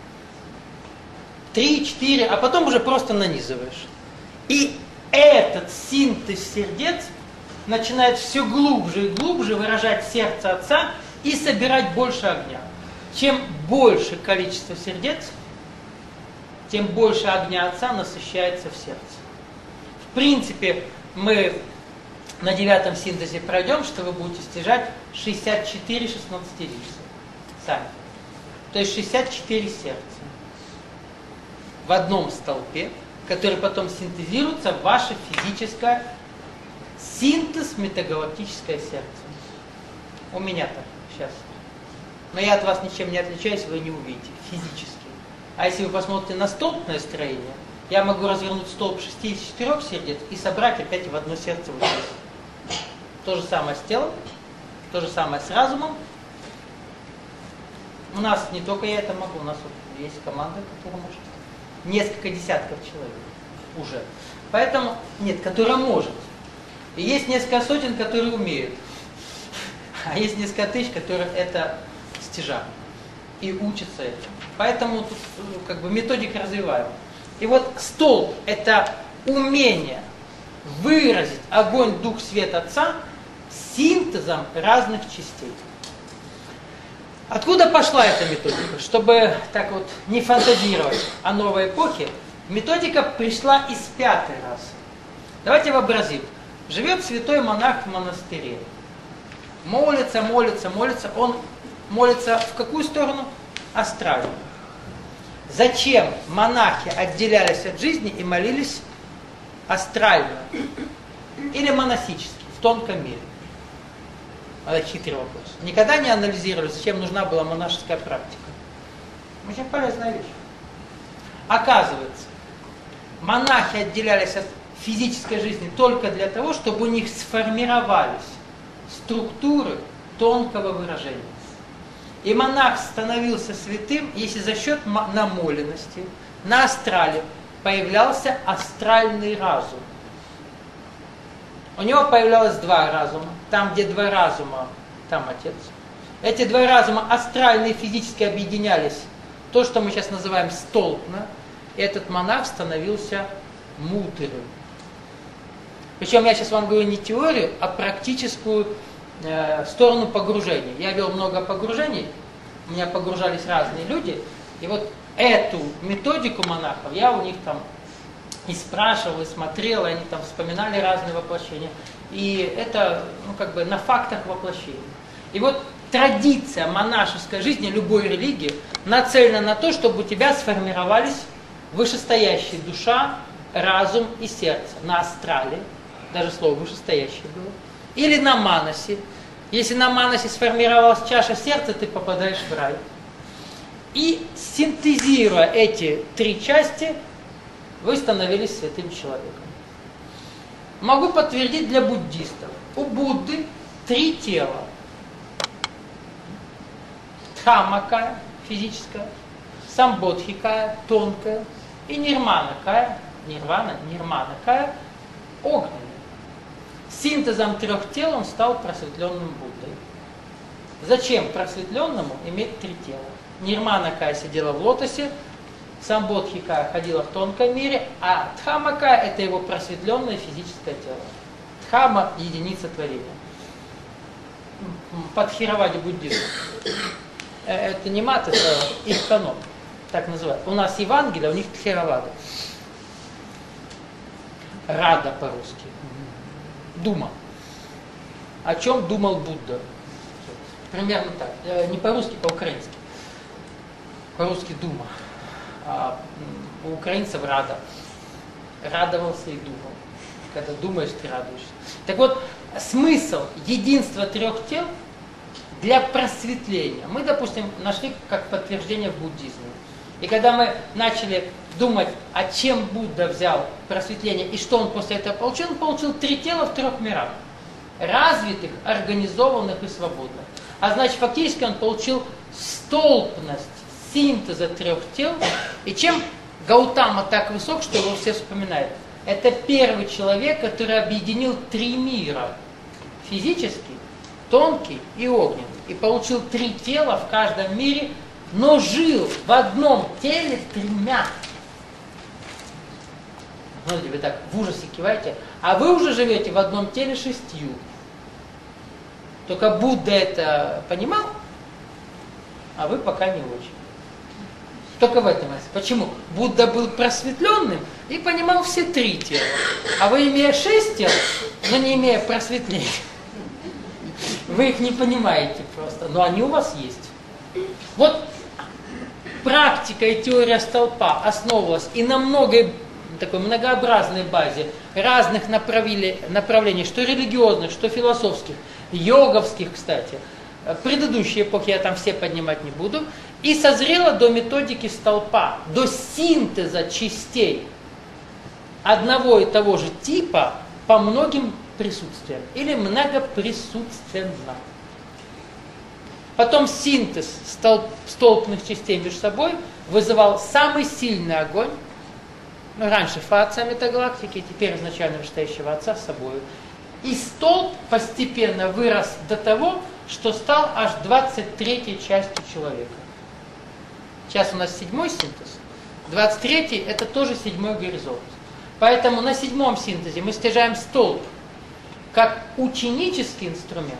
3, 4, а потом уже просто нанизываешь. И этот синтез сердец начинает все глубже и глубже выражать сердце Отца и собирать больше огня. Чем больше количество сердец, тем больше огня Отца насыщается в сердце. В принципе, мы на 9-м синтезе пройдем, что вы будете стяжать 64 16-личца. Сами. То есть 64 сердца. В одном столпе, который потом синтезируется в ваше физическое синтез метагалактическое сердце. У меня так сейчас. Но я от вас ничем не отличаюсь, вы не увидите физически. А если вы посмотрите на столбное строение, я могу развернуть столб 64 сердец и собрать опять в одно сердце вот здесь. То же самое с телом, то же самое с разумом. У нас не только я это могу, у нас вот есть команда, которая может. Несколько десятков человек уже. Поэтому, нет, которая может. И есть несколько сотен, которые умеют. А есть несколько тысяч, которые это стяжают. И учатся этим. Поэтому тут как бы методика развиваем. И вот столб – это умение выразить огонь, дух, свет Отца синтезом разных частей. Откуда пошла эта методика? Чтобы так вот не фантазировать о новой эпохе, методика пришла из 5-й расы. Давайте вообразим. Живет святой монах в монастыре. Молится, молится, молится. Он молится в какую сторону? Астральную. Зачем монахи отделялись от жизни и молились астрально? Или монасически, в тонком мире? Это хитрый вопрос. Никогда не анализировали, зачем нужна была монашеская практика. Очень полезная вещь. Оказывается, монахи отделялись от физической жизни только для того, чтобы у них сформировались структуры тонкого выражения. И монах становился святым, если за счет намоленности на астрале появлялся астральный разум. У него появлялось 2 разума. Там, где 2 разума, там Отец. Эти 2 разума астральные и физически объединялись. То, что мы сейчас называем столпно. И этот монах становился мудрым. Причем я сейчас вам говорю не теорию, а практическую сторону погружения. Я вел много погружений, у меня погружались разные люди. И вот эту методику монахов я у них там и спрашивал, и смотрел, и они там вспоминали разные воплощения. И это, ну, как бы на фактах воплощения. И вот традиция монашеской жизни, любой религии, нацелена на то, чтобы у тебя сформировались вышестоящие душа, разум и сердце. На астрале, даже слово вышестоящее было. Или на манасе. Если на манасе сформировалась чаша сердца, ты попадаешь в рай. И синтезируя эти 3 части, вы становились святым человеком. Могу подтвердить для буддистов. У Будды 3 тела. Дхаммакая, физическая, самбодхикая, тонкая, и нирманакая, нирманакая, огненная. Синтезом 3 тел он стал просветленным Буддой. Зачем просветленному иметь 3 тела? Нирманакая сидела в лотосе, самбодхикая ходила в тонком мире, а дхаммакая это его просветленное физическое тело. Дхамма – единица творения. под Тхераваде буддизм. Это не мат, это ихтанот, так называют. У нас Евангелие, у них Тхеравада. Рада по-русски. Дума. О чем думал Будда? Примерно так. Не по-русски, по-украински. По-русски дума. А у украинцев рада. Радовался и думал. Когда думаешь, ты радуешься. Так вот, смысл единства трех тел для просветления мы, допустим, нашли как подтверждение в буддизме. И когда мы начали думать, а чем Будда взял просветление и что он после этого получил, он получил 3 тела в 3 мирах. Развитых, организованных и свободных. А значит, фактически он получил столпность синтеза 3 тел. И чем Гаутама так высок, что его все вспоминают? Это первый человек, который объединил 3 мира. Физический, тонкий и огненный. И получил 3 тела в каждом мире, но жил в одном теле 3. Смотрите, вы так в ужасе киваете, а вы уже живете в одном теле 6. Только Будда это понимал, а вы пока не очень. Только в этом. Почему? Будда был просветленным и понимал все 3 тела. А вы, имея 6 тел, но не имея просветления, вы их не понимаете просто, но они у вас есть. Вот практика и теория столпа основывалась и на такой многообразной базе разных направлений, что религиозных, что философских, йоговских, кстати. Предыдущие эпохи я там все поднимать не буду. И созрела до методики столпа, до синтеза частей одного и того же типа по многим присутствиям. Или многоприсутственно. Потом синтез столпных частей между собой вызывал самый сильный огонь. Раньше Фа-Отца метагалактики, теперь изначально вышестоящего Отца с собой. И столб постепенно вырос до того, что стал аж 23-й частью человека. Сейчас у нас 7-й синтез. 23-й это тоже 7-й горизонт. Поэтому на 7-м синтезе мы стяжаем столб как ученический инструмент.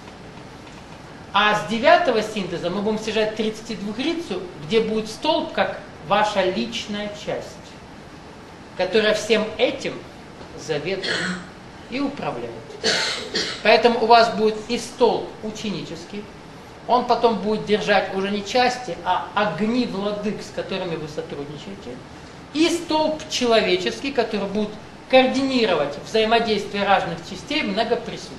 А с 9-го синтеза мы будем стяжать 32-рицу, где будет столб как ваша личная часть, которая всем этим заведует и управляет. Поэтому у вас будет и столб ученический, он потом будет держать уже не части, а огни владык, с которыми вы сотрудничаете, и столб человеческий, который будет координировать взаимодействие разных частей многоприсутствия.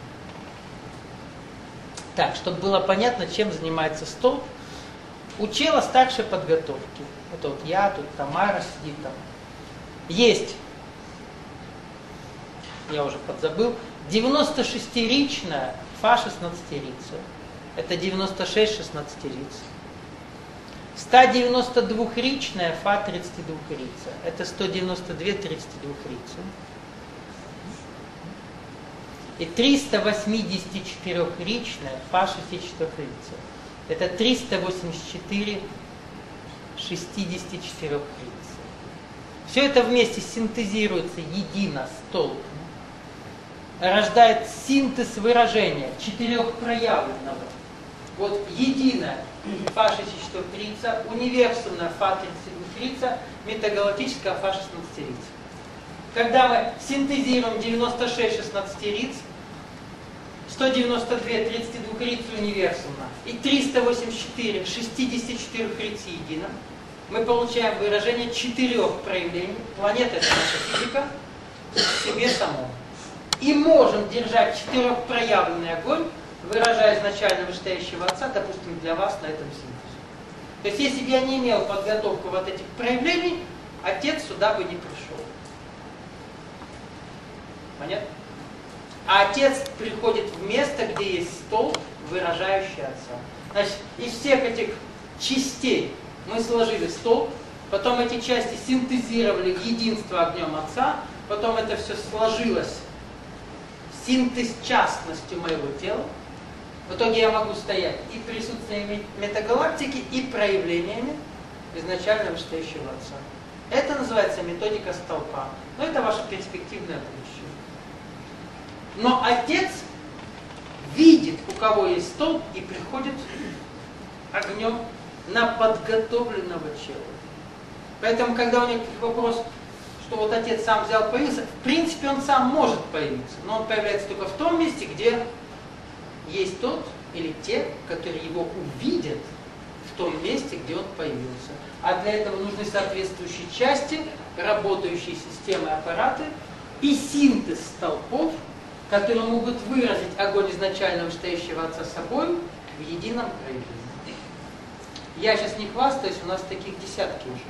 Так, чтобы было понятно, чем занимается столб, учила старшей подготовки. Это вот я, тут Тамара сидит там. Есть, я уже подзабыл, 96-ричная Фа-16-рица. Это 96 16-риц. 192-ричная Фа-32-рица. Это 192 32-рица. И 384-ричная Фа-64-рица. Это 384 64-рица. Все это вместе синтезируется едино, столб. Рождает синтез выражения 4-проявленного. Вот единая Фа-64-рица, универсальная Фа-32-рица, метагалактическая Фа-16-рица. Когда мы синтезируем 96 16-риц, 192 32-рицу универсально и 384 64-рицы едино, мы получаем выражение 4 проявлений. Планета — это наша физика в себе самом. И можем держать 4-проявленный огонь, выражая изначально вышестоящего Отца, допустим, для вас на этом синтезе. То есть, если бы я не имел подготовку вот этих проявлений, Отец сюда бы не пришел. Понятно? А Отец приходит в место, где есть столб, выражающий Отца. Значит, из всех этих частей мы сложили столб, потом эти части синтезировали в единство огнем Отца, потом это все сложилось в синтез частностью моего тела. В итоге я могу стоять и присутствием метагалактики, и проявлениями изначально вышестоящего Отца. Это называется методика столпа. Но это ваше перспективное будущее. Но Отец видит, у кого есть столб, и приходит огнем на подготовленного чела. Поэтому, когда у них вопрос, что вот отец сам взял, появился, в принципе, он сам может появиться, но он появляется только в том месте, где есть тот или те, которые его увидят в том месте, где он появился. А для этого нужны соответствующие части, работающие системы, аппараты и синтез столпов, которые могут выразить огонь изначально вышестоящего отца собой в едином проявлении. Я сейчас не хвастаюсь, у нас таких десятки уже.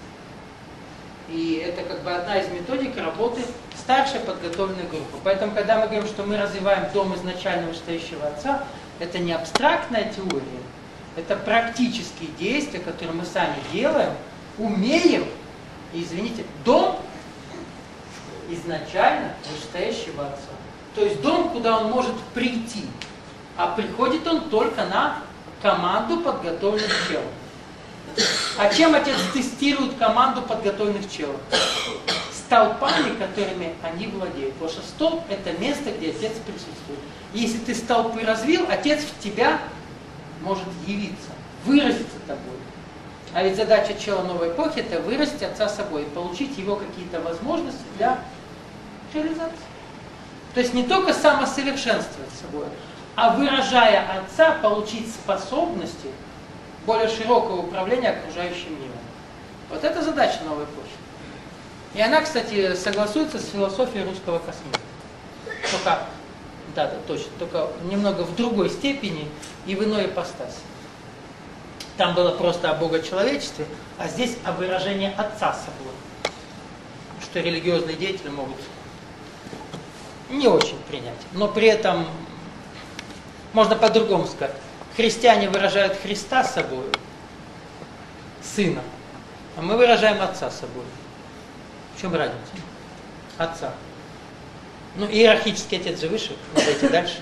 И это как бы одна из методик работы старшей подготовленной группы. Поэтому, когда мы говорим, что мы развиваем дом изначально вышестоящего отца, это не абстрактная теория, это практические действия, которые мы сами делаем, умеем, и, извините, дом изначально вышестоящего отца. То есть дом, куда он может прийти, а приходит он только на команду подготовленных челов. А чем отец тестирует команду подготовленных челов? Столпами, которыми они владеют. Потому что столб – это место, где отец присутствует. Если ты столпы развил, отец в тебя может явиться, выразиться тобой. А ведь задача чела новой эпохи – это выразить отца собой и получить его какие-то возможности для реализации. То есть не только самосовершенствовать собой, а выражая отца, получить способности более широкого управления окружающим миром. Вот это задача новой эпохи. И она, кстати, согласуется с философией русского космизма. Только, да, точно, только немного в другой степени и в иной ипостаси. Там было просто о богочеловечестве, а здесь о выражении отца собой. Что религиозные деятели могут не очень принять. Но при этом можно по-другому сказать. Христиане выражают Христа собой, Сына, а мы выражаем Отца собой. В чем разница? Отца. Ну, иерархический отец же выше, давайте дальше.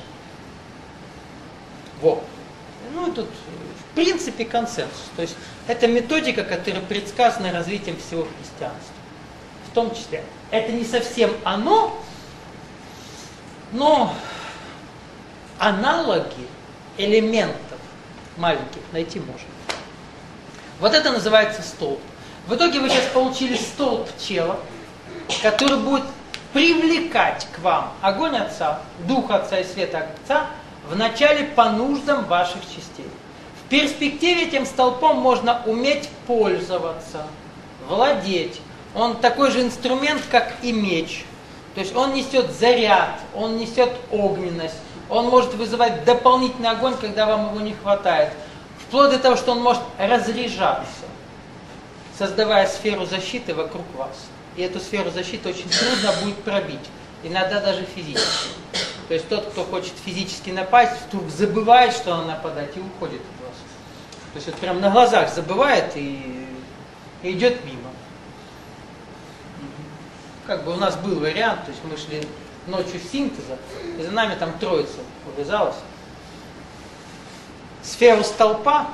Во. Ну, и тут, в принципе, консенсус. То есть, это методика, которая предсказана развитием всего христианства. В том числе. Это не совсем оно, но аналоги элементов маленьких найти можно. Вот это называется столб. В итоге вы сейчас получили столб чела, который будет привлекать к вам огонь Отца, Дух Отца и свет Отца вначале по нуждам ваших частей. В перспективе этим столпом можно уметь пользоваться, владеть. Он такой же инструмент, как и меч. То есть он несет заряд, он несет огненность, он может вызывать дополнительный огонь, когда вам его не хватает. Вплоть до того, что он может разряжаться, создавая сферу защиты вокруг вас. И эту сферу защиты очень трудно будет пробить, иногда даже физически. То есть тот, кто хочет физически напасть, вдруг забывает, что он нападает, и уходит от вас. То есть вот прям на глазах забывает и идет мимо. Как бы у нас был вариант, то есть мы шли ночью синтеза, и за нами там троица увязалась. Сферу столпа,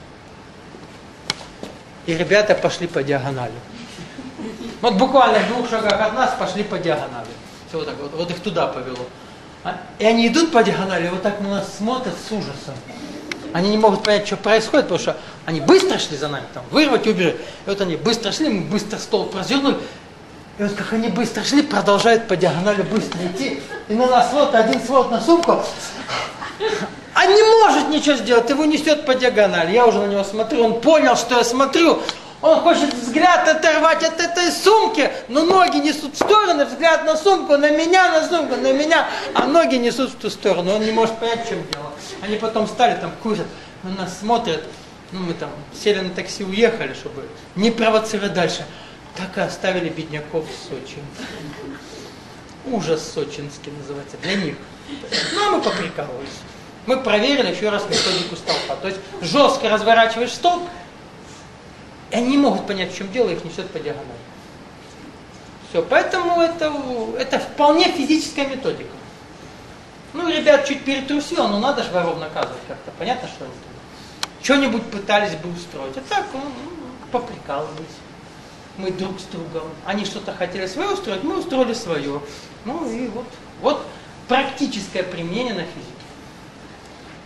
и ребята пошли по диагонали. Вот буквально в 2 шагах от нас пошли по диагонали. Все вот так вот их туда повело. И они идут по диагонали, вот так на нас смотрят с ужасом. Они не могут понять, что происходит, потому что они быстро шли за нами, там, вырвать и убежать. И вот они быстро шли, мы быстро столб развернули. И вот как они быстро шли, продолжают по диагонали быстро идти. И на нас вот один свод на сумку. А не может ничего сделать, его несет по диагонали. Я уже на него смотрю, он понял, что я смотрю. Он хочет взгляд оторвать от этой сумки, но ноги несут в сторону, взгляд на сумку, на меня, а ноги несут в ту сторону. Он не может понять, в чем дело. Они потом встали, там курят, на нас смотрят. Ну, мы там сели на такси, уехали, чтобы не провоцировать дальше. Так и оставили бедняков в Сочи. Ужас сочинский называется для них. Ну, а мы поприкалывались. Мы проверили еще раз методику столпа. То есть жестко разворачиваешь столб, и они не могут понять, в чем дело, их несет по диагонали. Все, поэтому это вполне физическая методика. Ну, ребят чуть перетрусило, но надо же воров наказывать как-то. Понятно, что они там что-нибудь пытались бы устроить. А так, поприкалывались. Мы друг с другом. Они что-то хотели свое устроить, мы устроили свое. Ну и вот практическое применение на физике.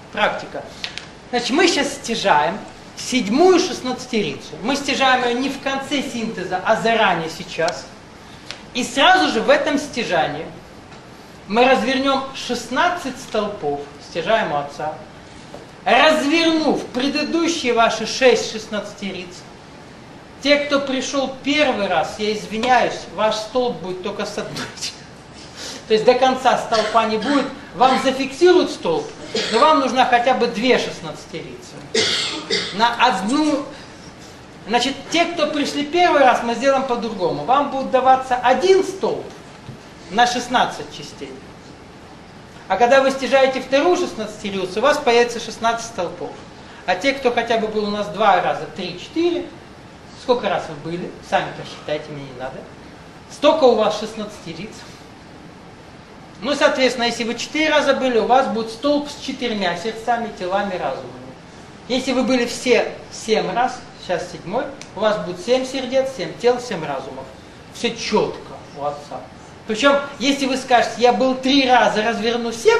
практика. Значит, мы сейчас стяжаем седьмую шестнадцатерицу. Мы стяжаем ее не в конце синтеза, а заранее сейчас. И сразу же в этом стяжании мы развернем 16 столпов, стяжаем у отца. Развернув предыдущие ваши 6 шестнадцатериц, те, кто пришел первый раз, я извиняюсь, ваш столб будет только с одной. То есть до конца столпа не будет. Вам зафиксируют столб, но вам нужна хотя бы 2 шестнадцатерицы. На одну... Значит, те, кто пришли первый раз, мы сделаем по-другому. Вам будет даваться один столб на 16 частей. А когда вы стяжаете вторую шестнадцатерицу, у вас появится 16 столпов. А те, кто хотя бы был у нас 2 раза, 3, 4, сколько раз вы были, сами посчитайте, мне не надо. Столько у вас шестнадцатериц. Ну, соответственно, если вы 4 раза были, у вас будет столб с 4 сердцами, телами, разумами. Если вы были все 7 раз, сейчас 7, у вас будет 7 сердец, 7 тел, 7 разумов. Все четко у отца. Причем, если вы скажете, я был 3 раза, разверну 7,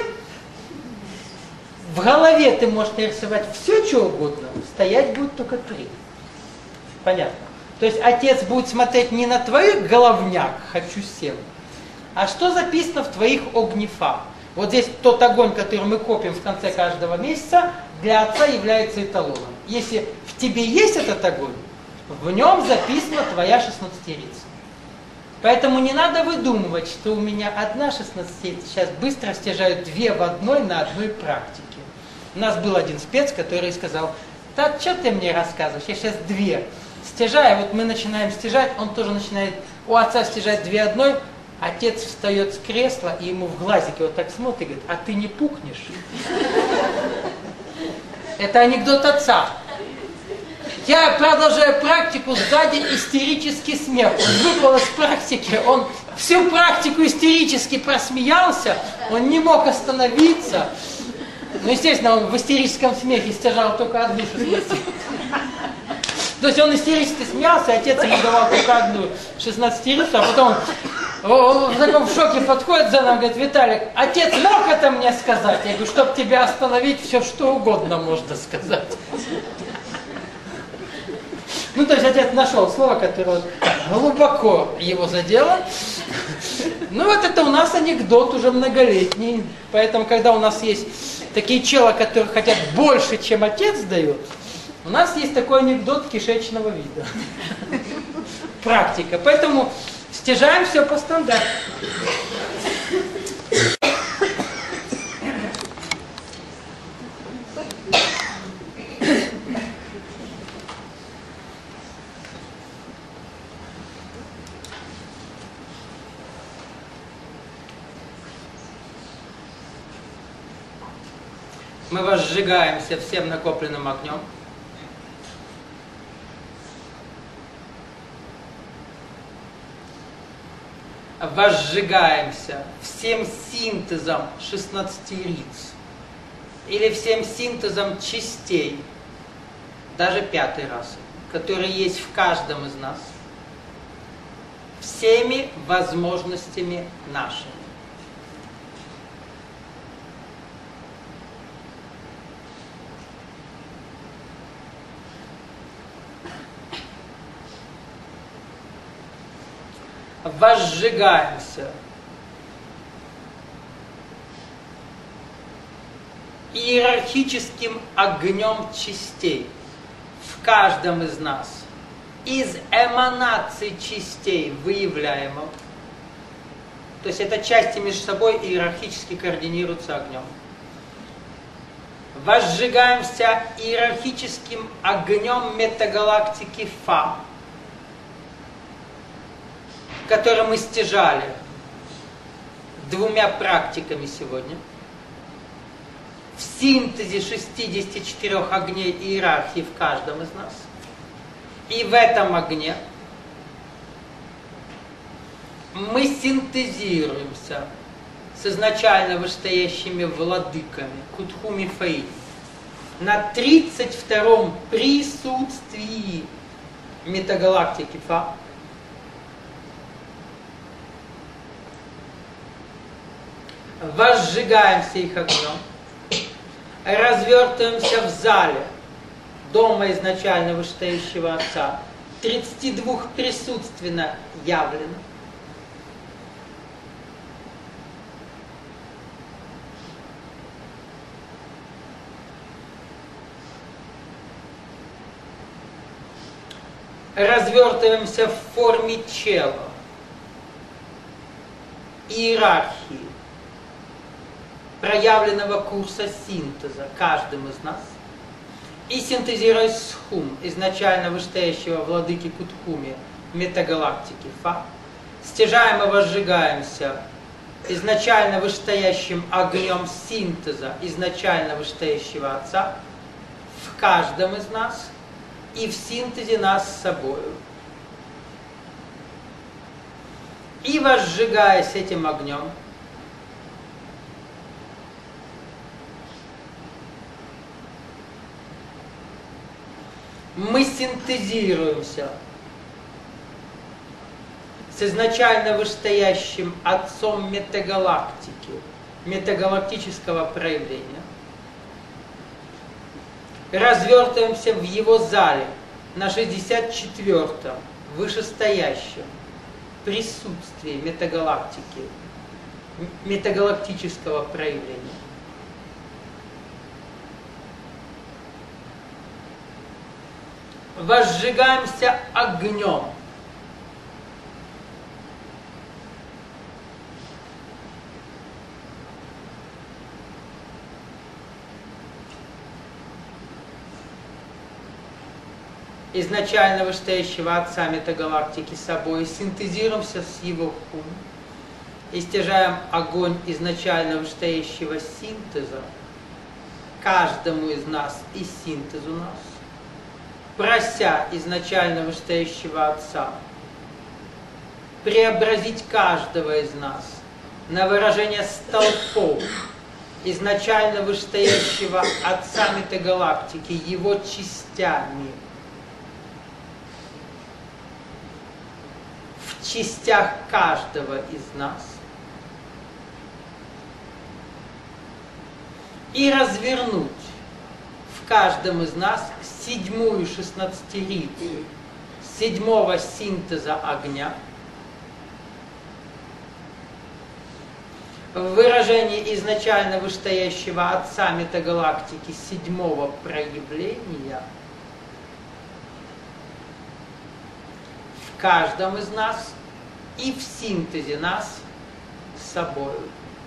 в голове ты можешь нарисовать все, что угодно, стоять будет только 3. Понятно? То есть отец будет смотреть не на твой головняк, хочу 7, а что записано в твоих огнефа. Вот здесь тот огонь, который мы копим в конце каждого месяца, для отца является эталоном. Если в тебе есть этот огонь, в нем записана твоя шестнадцатерица. Поэтому не надо выдумывать, что у меня одна шестнадцатерица, сейчас быстро стяжают 2 в одной на одной практике. У нас был один спец, который сказал, да что ты мне рассказываешь, я сейчас 2 стяжаю, вот мы начинаем стяжать, он тоже начинает у отца стяжать 2 одной, отец встает с кресла и ему в глазике вот так смотрит и говорит, а ты не пукнешь? Это анекдот отца. Я продолжаю практику, сзади истерический смех. Он выпал из практики, он всю практику истерически просмеялся, он не мог остановиться. Ну, естественно, он в истерическом смехе стяжал только одну шестнадцатерицу. То есть он истерически смеялся, отец ему давал только одну шестнадцатерицу, а потом он в таком шоке подходит за нами и говорит, Виталик, отец мог это мне сказать? Я говорю, чтобы тебя остановить, все что угодно можно сказать. Ну, то есть отец нашел слово, которое глубоко его задело. Ну, вот это у нас анекдот уже многолетний. Поэтому, когда у нас есть такие челы, которые хотят больше, чем отец дает, у нас есть такой анекдот кишечного вида. Практика. Поэтому стяжаем все по стандарту. Мы возжигаемся всем накопленным огнем. Возжигаемся всем синтезом шестнадцатериц или всем синтезом частей, даже 5-й расы, которые есть в каждом из нас, всеми возможностями нашими. Возжигаемся иерархическим огнем частей в каждом из нас, из эманаций частей выявляемо. То есть это части между собой иерархически координируются огнем. Возжигаемся иерархическим огнем метагалактики Фа, который мы стяжали 2 практиками сегодня, в синтезе 64 огней иерархии в каждом из нас. И в этом огне мы синтезируемся с изначально вышестоящими владыками Кутхуми Фаи на 32-м присутствии метагалактики Фа. Возжигаемся их огнем, Развертываемся в зале дома изначально вышестоящего Отца. 32 присутственно явлено. Развертываемся в форме чела, иерархии, проявленного курса синтеза каждым из нас, и синтезируясь с Хум, изначально вышестоящего владыки Кутхуми, метагалактики Фа, стяжаем и возжигаемся изначально вышестоящим огнем синтеза, изначально вышестоящего Отца, в каждом из нас и в синтезе нас с собою. И возжигаясь этим огнем, мы синтезируемся с изначально вышестоящим Отцом метагалактики, метагалактического проявления. Развертываемся в его зале на 64-м вышестоящем присутствии метагалактики, метагалактического проявления. Возжигаемся огнем. Изначально вышестоящего Отца метагалактики собой, синтезируемся с его Хум и стяжаем огонь изначально вышестоящего синтеза каждому из нас и синтезу нас, прося изначально вышестоящего Отца преобразить каждого из нас на выражение столпов изначально вышестоящего Отца метагалактики, его частями, в частях каждого из нас, и развернуть в каждом из нас седьмую шестнадцатерицу седьмого синтеза огня в выражении изначально вышестоящего Отца метагалактики седьмого проявления в каждом из нас и в синтезе нас с собою.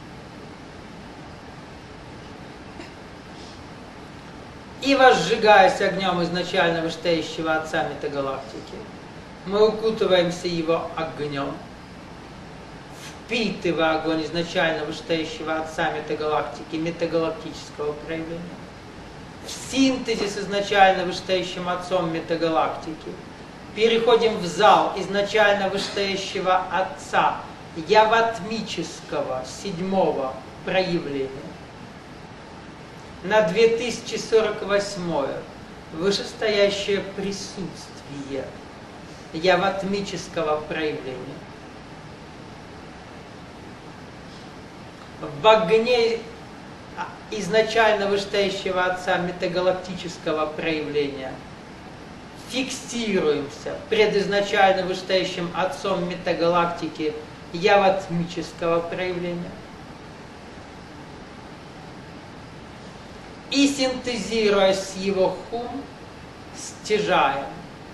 И возжигаясь огнем изначально вышестоящего Отца метагалактики, мы укутываемся его огнем, впитывая огонь изначально вышестоящего Отца метагалактики, метагалактического проявления, в синтезе с изначально вышестоящим Отцом метагалактики, переходим в зал изначально вышестоящего Отца, яватмического, седьмого проявления, на 2048-е вышестоящее присутствие яватмического проявления. В огне изначально вышестоящего Отца метагалактического проявления фиксируемся пред изначально вышестоящим Отцом метагалактики яватмического проявления и, синтезируя с его Хум, стяжаем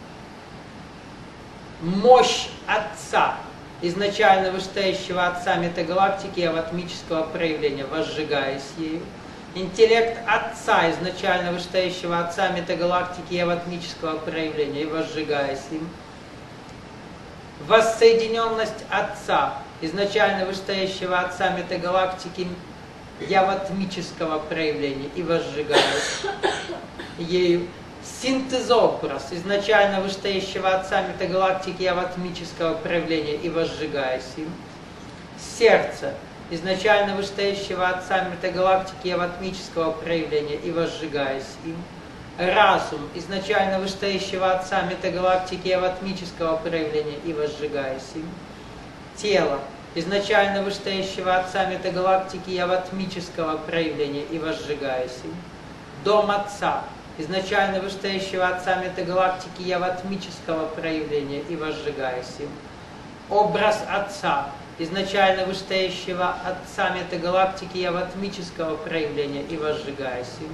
мощь Отца, изначально вышестоящего Отца метагалактики яватмического проявления, возжигаясь ею, интеллект Отца, изначально вышестоящего Отца метагалактики яватмического проявления, и возжигаясь им, воссоединенность Отца, изначально вышестоящего Отца метагалактики яватмического проявления, и возжигаясь ею, синтезобраз изначально вышестоящего Отца метагалактики яватмического проявления, и возжигаясь им, сердце изначально вышестоящего Отца метагалактики яватмического проявления, и возжигаясь им, разум изначально вышестоящего Отца метагалактики яватмического проявления, и возжигаясь им, тело изначально вышестоящего Отца метагалактики яватмического проявления, и возжигаясь им, Дом Отца, изначально вышестоящего Отца метагалактики яватмического проявления и возжигаясь им. Образ Отца, изначально вышестоящего Отца метагалактики яватмического проявления и возжигаясь им.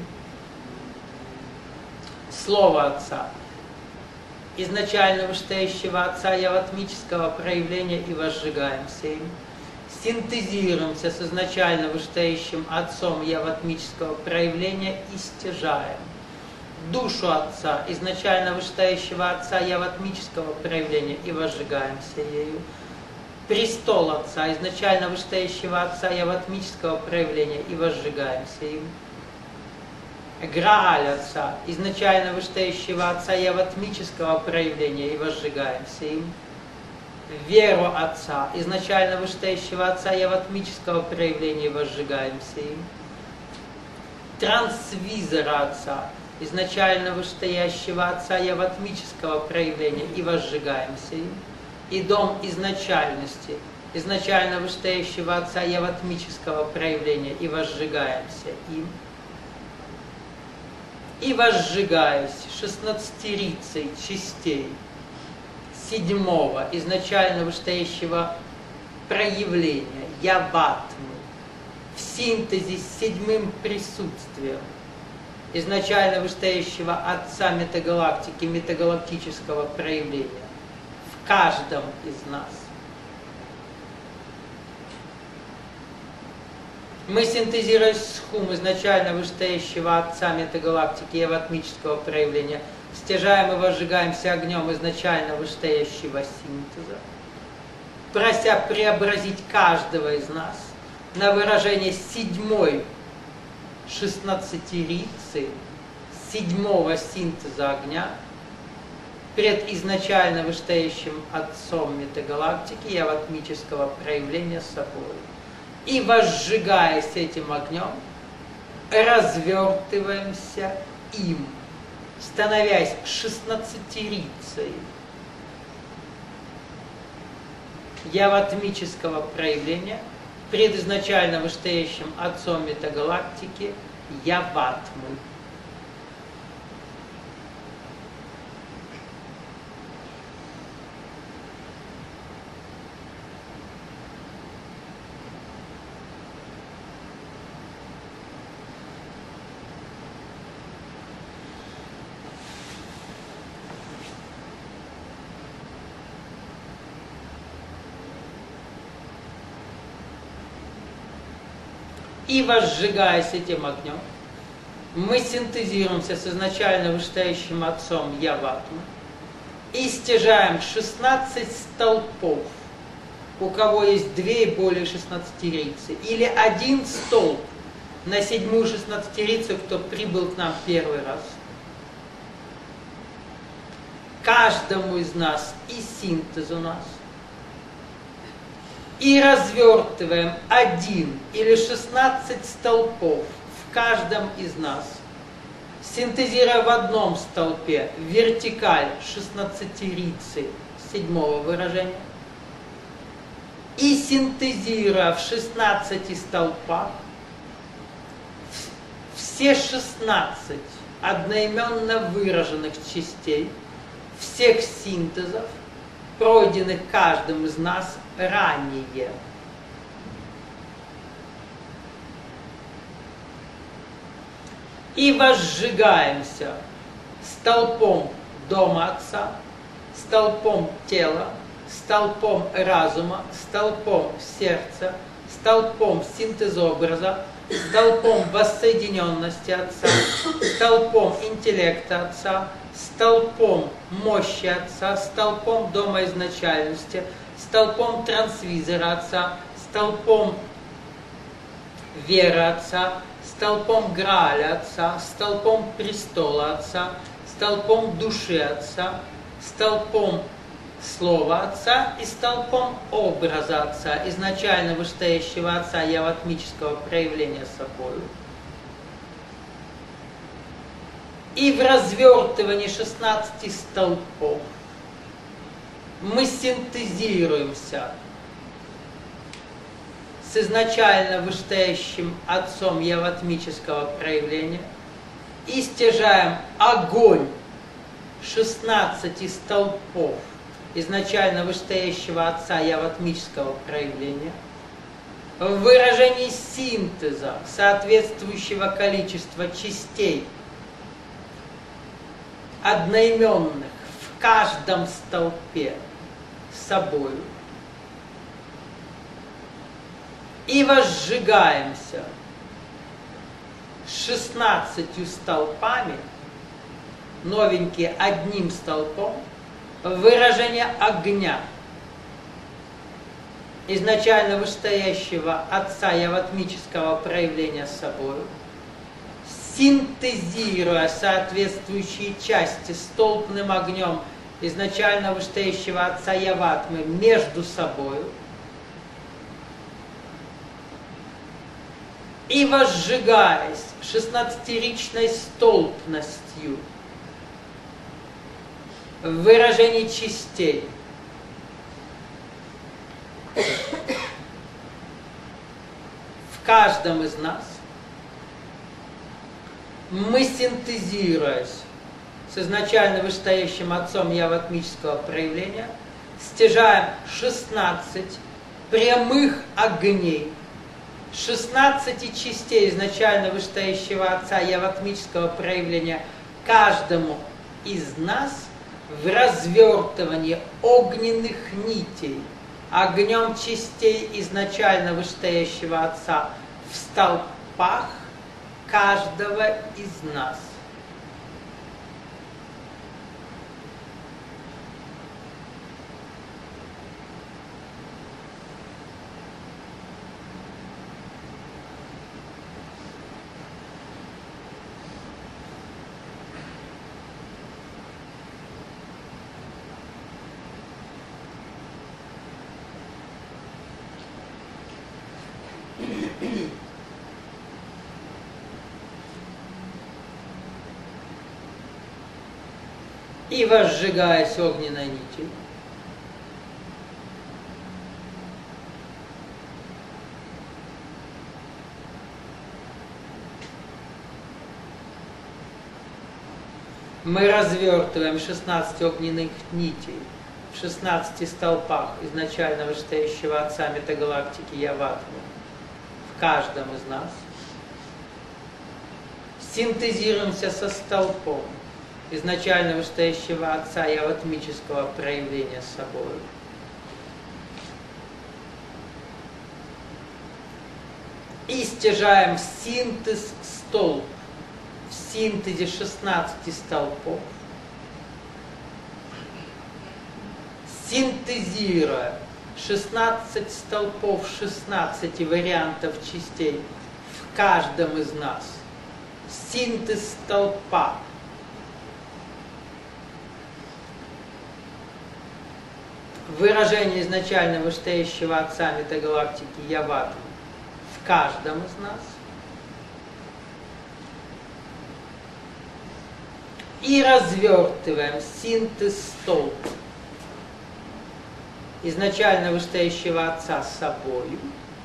Слово Отца, изначально вышестоящего Отца яватмического проявления и возжигаемся им. Синтезируемся с изначально вышестоящим Отцом яватмического проявления и стяжаем. Душу Отца, изначально вышестоящего Отца яватмического проявления и возжигаемся ею. Престол Отца, изначально вышестоящего Отца яватмического проявления и возжигаемся им. Грааль Отца, изначально вышестоящего Отца яватмического проявления и возжигаемся им. Веру Отца, изначально вышестоящего Отца яватмического проявления и возжигаемся им. Трансвизора Отца, изначально вышестоящего Отца яватмического проявления и возжигаемся им. И дом изначальности, изначально вышестоящего Отца яватмического проявления и возжигаемся им. И возжигаясь 16-рицей частей седьмого изначально вышестоящего проявления яватмы в синтезе с седьмым присутствием изначально вышестоящего Отца метагалактики, метагалактического проявления в каждом из нас. Мы, синтезируя схум изначально вышестоящего Отца метагалактики яватмического проявления, стяжаем и возжигаемся огнем изначально вышестоящего синтеза, прося преобразить каждого из нас на выражение седьмой 16-рицы, седьмого синтеза огня, пред изначально вышестоящим Отцом метагалактики яватмического проявления собой. И возжигаясь этим огнем, развертываемся им, становясь 16-рицей яватмического проявления пред изначально вышестоящим Отцом метагалактики Яватмы. И возжигаясь этим огнем, мы синтезируемся с изначально вышестоящим Отцом Яватмы и стяжаем 16 столпов, у кого есть 2 и более 16-рицы, или 1 столб на 7-ю 16-рицу, кто прибыл к нам первый раз. Каждому из нас и синтез у нас. И развертываем 1 или 16 столпов в каждом из нас, синтезируя в одном столпе вертикаль 16-рицы 7-го выражения и синтезируя в 16 столпах все 16 одноименно выраженных частей всех синтезов, пройденных каждым из нас ранее. И возжигаемся столпом Дома Отца, столпом тела, столпом разума, столпом сердца, столпом синтезобраза, столпом воссоединенности Отца, столпом интеллекта Отца, столпом мощи Отца, столпом Дома изначальности, столпом трансвизора Отца, столпом веры Отца, столпом Грааля Отца, столпом престола Отца, столпом души Отца, столпом Слова Отца и столпом образа Отца, изначально вышестоящего Отца яватмического проявления собою. И в развертывании 16 столпов мы синтезируемся с изначально вышестоящим Отцом яватмического проявления И стяжаем огонь 16 столпов изначально вышестоящего Отца яватмического проявления в выражении синтеза соответствующего количества частей одноименных в каждом столпе с собою и возжигаемся 16 столпами, новенькие одним столпом, выражение огня изначально вышестоящего Отца яватмического проявления собою, синтезируя соответствующие части столпным огнем изначально вышестоящего Отца Яватмы между собою и возжигаясь 16-ричной столпностью в выражении частей в каждом из нас, мы, синтезируясь с изначально вышестоящим Отцом яватмического проявления, стяжаем 16 прямых огней, 16 частей изначально вышестоящего Отца яватмического проявления каждому из нас в развертывании огненных нитей огнем частей изначально вышестоящего Отца в столпах каждого из нас. И возжигаясь огненной нитью, мы развертываем 16 огненных нитей в 16 столпах изначально вышестоящего Отца метагалактики Яватмы в каждом из нас, синтезируемся со столпом изначально вышестоящего Отца яватмического проявления с собой. И стяжаем синтез столб в синтезе 16 столпов, синтезируя 16 столпов 16 вариантов частей в каждом из нас, синтез столпа выражение изначально вышестоящего Отца метагалактики Яватмы в каждом из нас и развертываем синтез столб изначально вышестоящего Отца с собою,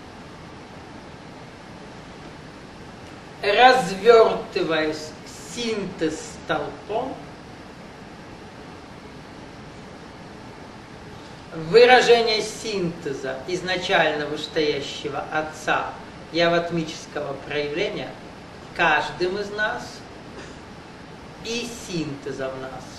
развертываясь синтез столпом, выражение синтеза изначально вышестоящего Отца яватмического проявления каждым из нас и синтеза в нас.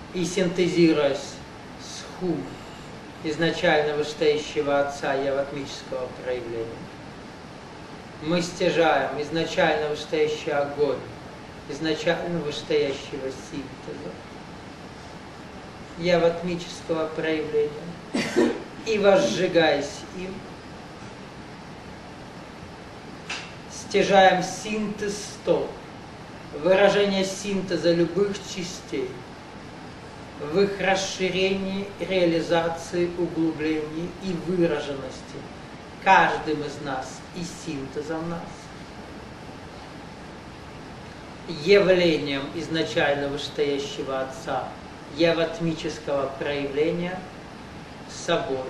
и синтезируясь с хум, изначально вышестоящего Отца яватмического проявления, мы стяжаем изначально вышестоящий огонь, изначально вышестоящего синтеза, яватмического проявления, и возжигаясь им, стяжаем синтез стол, выражение синтеза любых частей, в их расширении, реализации, углублении и выраженности каждым из нас и синтезом нас, явлением изначально вышестоящего Отца, яватмического проявления собой.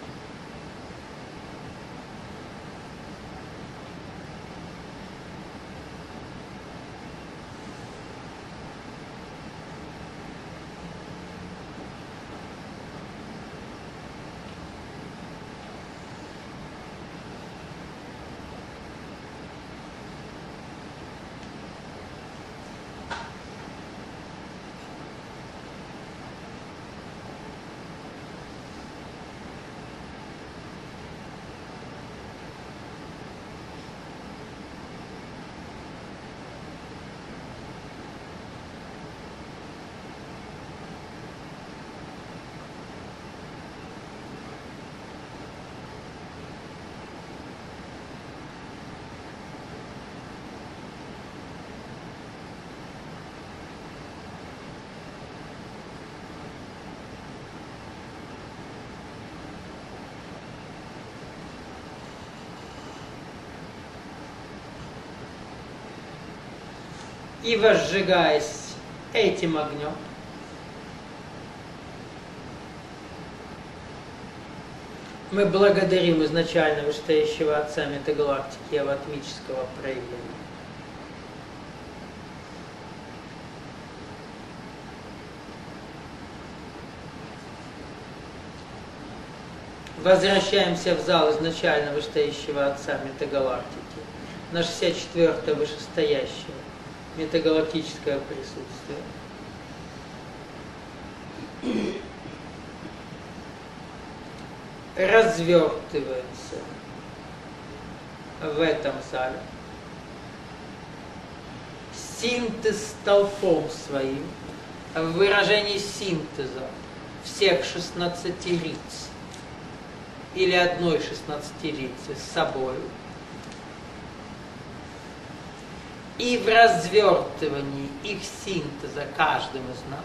И возжигаясь этим огнем, мы благодарим изначально вышестоящего Отца метагалактики яватмического проявления. Возвращаемся в зал изначально вышестоящего Отца метагалактики, на 64-е вышестоящее метагалактическое присутствие. Развертываемся в этом зале. Синтез толпом своим, в выражении синтеза всех 16 лиц или одной 16-лицы с собой, и в развертывании их синтеза каждым из нас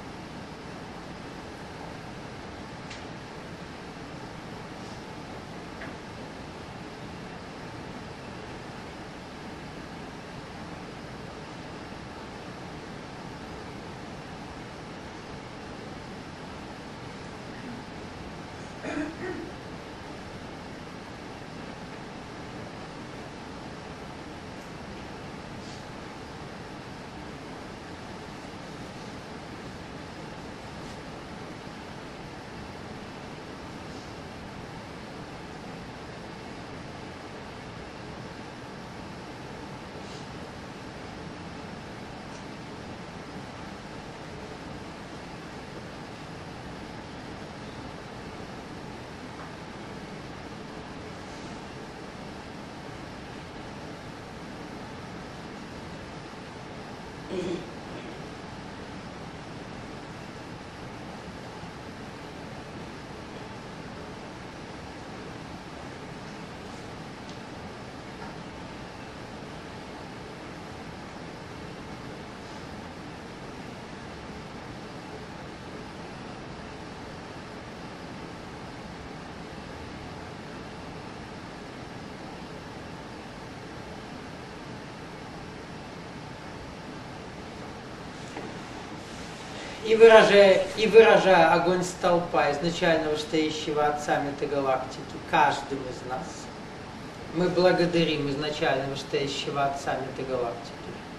и выражая огонь столпа изначально вышестоящего Отца метагалактики каждым из нас, мы благодарим изначально вышестоящего Отца метагалактики,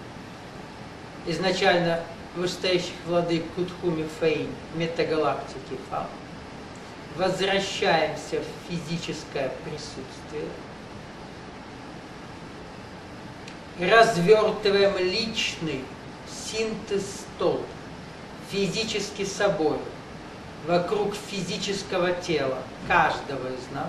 изначально вышестоящих владык Кутхуми Фейн метагалактики Фа. Возвращаемся в физическое присутствие, развертываем личный синтез столб физически собой, вокруг физического тела каждого из нас.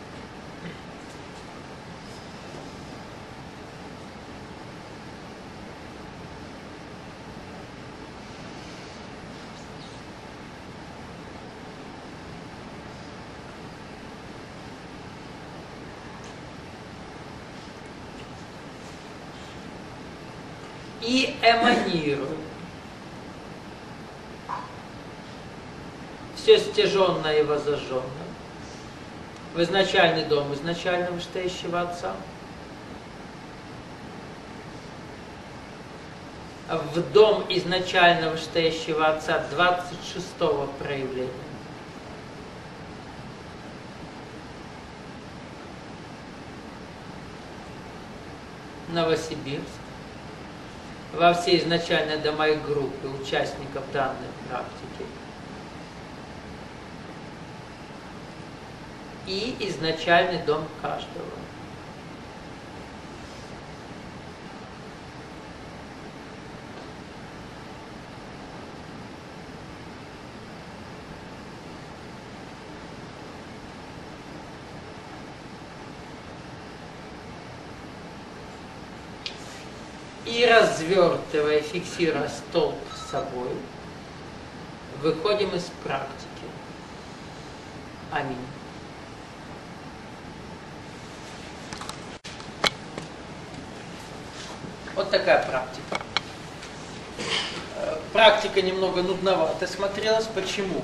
И эманирует все стяженное и возожженное в изначальный дом изначально вышестоящего Отца, в дом изначально вышестоящего Отца 26-го проявления, Новосибирск, во все изначальные дома и группы участников данной практики и изначальный дом каждого. И развертывая, фиксируя столб с собой, выходим из практики. Аминь. Вот такая практика. Практика немного нудновато смотрелась. Почему?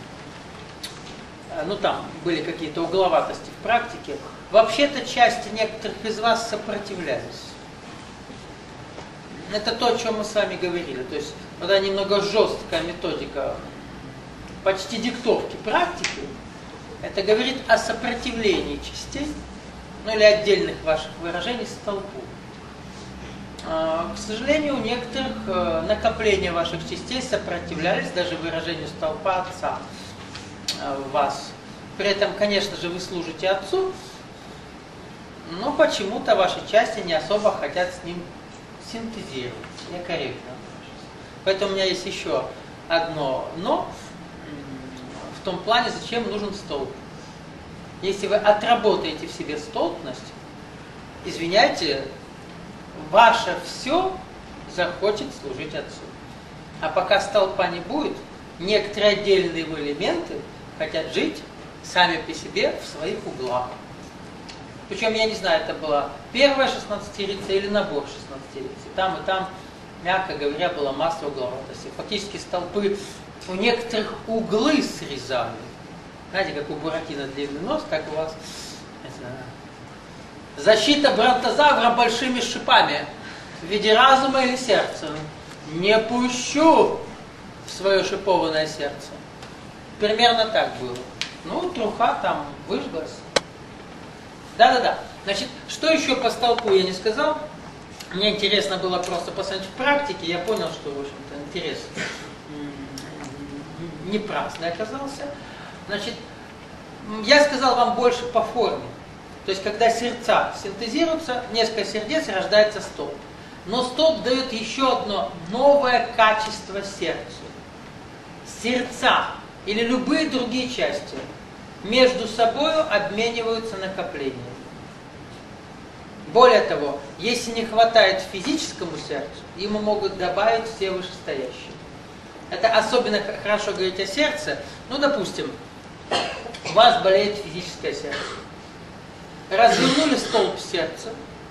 Ну, там были какие-то угловатости в практике. Вообще-то части некоторых из вас сопротивлялись. Это то, о чем мы с вами говорили. То есть, когда немного жесткая методика почти диктовки практики, это говорит о сопротивлении частей, ну или отдельных ваших выражений столпу. К сожалению, у некоторых накопления ваших частей сопротивлялись даже выражению столпа Отца в вас. При этом, конечно же, вы служите Отцу, но почему-то ваши части не особо хотят с ним синтезировать. Я корректно отношусь. Поэтому у меня есть еще одно «но» в том плане, зачем нужен столб. Если вы отработаете в себе столбность, извиняйте, ваше все захочет служить Отцу. А пока столпа не будет, некоторые отдельные его элементы хотят жить сами по себе в своих углах. Причем, я не знаю, это была первая 16-рица или набор 16-риц. Там и там, мягко говоря, была масса угловатости. Фактически столпы у некоторых углы срезали. Знаете, как у Буратино длинный нос, так у вас защита бронтозавра большими шипами в виде разума или сердца. Не пущу в свое шипованное сердце. Примерно так было. Ну, труха там выжглась. Да-да-да. Значит, что еще по столпу я не сказал. Мне интересно было просто посмотреть в практике. Я понял, что, в общем-то, интерес не праздный оказался. Значит, я сказал вам больше по форме. То есть, когда сердца синтезируются, несколько сердец, рождается столб. Но столб дает еще одно новое качество сердцу. Сердца или любые другие части между собой обмениваются накоплениями. Более того, если не хватает физическому сердцу, ему могут добавить все вышестоящие. Это особенно хорошо говорить о сердце. Ну, допустим, у вас болеет физическое сердце. Развернули столб сердца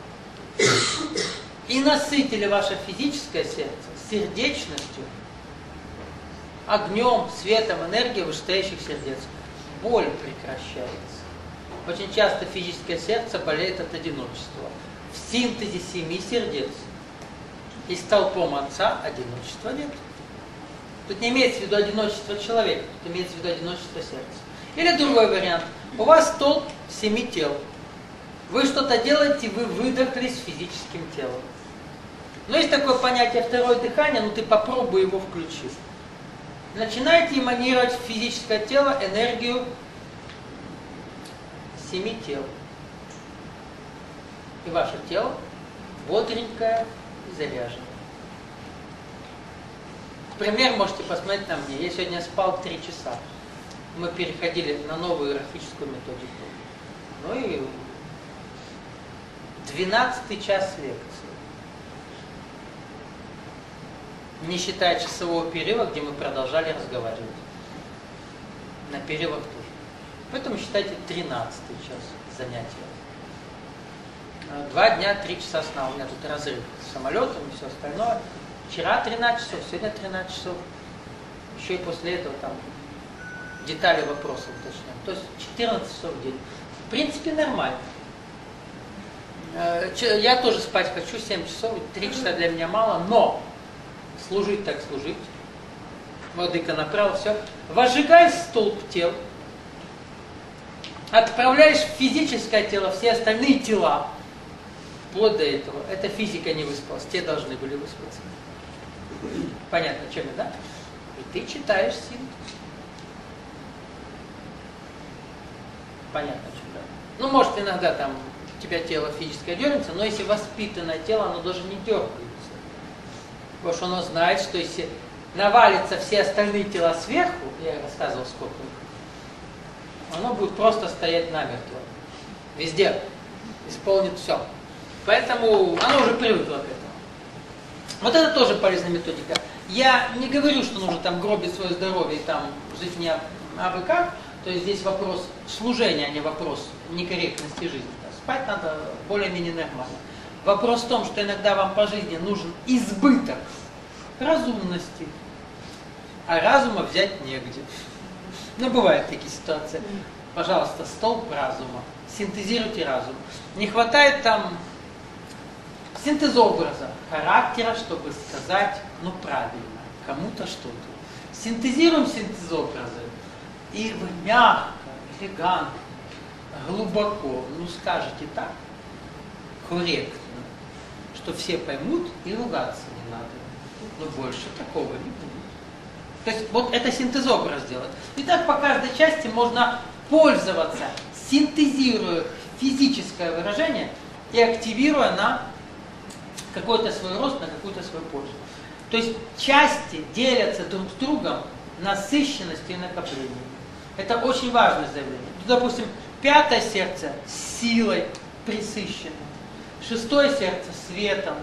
и насытили ваше физическое сердце сердечностью, огнем, светом, энергией вышестоящих сердец. Боль прекращается. Очень часто физическое сердце болеет от одиночества. В синтезе 7 сердец и столпом Отца одиночества нет. Тут не имеется в виду одиночество человека, тут имеется в виду одиночество сердца. Или другой вариант. У вас столб 7 тел. Вы что-то делаете, вы выдохлись физическим телом. Но есть такое понятие второе дыхание, ну ты попробуй его включить. Начинаете эманировать в физическое тело энергию 7 тел. И ваше тело бодренькое и заряженное. Пример можете посмотреть на мне. Я сегодня спал 3 часа. Мы переходили на новую иерархическую методику. Ну и 12-й час лекции. Не считая часового перерыва, где мы продолжали разговаривать. На перерывах тоже. Поэтому считайте 13-й час занятия. 2 дня, 3 часа сна. У меня тут разрыв с самолетом и все остальное. Вчера 13 часов, сегодня 13 часов. Еще и после этого там детали вопросов уточняем. То есть 14 часов в день. В принципе, нормально. Я тоже спать хочу 7 часов, 3 часа для меня мало, но служить так служить. Владыка направил, все. Возжигай столб тел. Отправляешь в физическое тело все остальные тела. Вплоть до этого. Эта физика не выспалась. Те должны были выспаться. Понятно, чем я, да? И ты читаешь синтез. Понятно, чем, да? Ну, может, иногда там у тебя тело физическое дернется, но если воспитанное тело, оно даже не дергается. Потому что оно знает, что если навалится все остальные тела сверху, я рассказывал сколько, оно будет просто стоять намертво. Везде. Исполнит все. Поэтому оно уже привыкло к этому. Вот это тоже полезная методика. Я не говорю, что нужно там гробить свое здоровье и там жить не абы как. То есть здесь вопрос служения, а не вопрос некорректности жизни. Спать надо более-менее нормально. Вопрос в том, что иногда вам по жизни нужен избыток разумности, а разума взять негде. Ну, бывают такие ситуации. Пожалуйста, столб разума. Синтезируйте разум. Не хватает там синтезобраза, характера, чтобы сказать, ну, правильно, кому-то что-то. Синтезируем синтезобразы, и вы мягко, элегантно, глубоко, ну, скажете так, корректно, что все поймут и ругаться не надо. Но больше такого не будет. То есть вот это синтезобраз делать. И так по каждой части можно пользоваться, синтезируя физическое выражение и активируя на какой-то свой рост, на какую-то свою пользу. То есть части делятся друг с другом насыщенностью и накоплением. Это очень важное заявление. Допустим, 5-е сердце силой присыщено, 6-е сердце светом,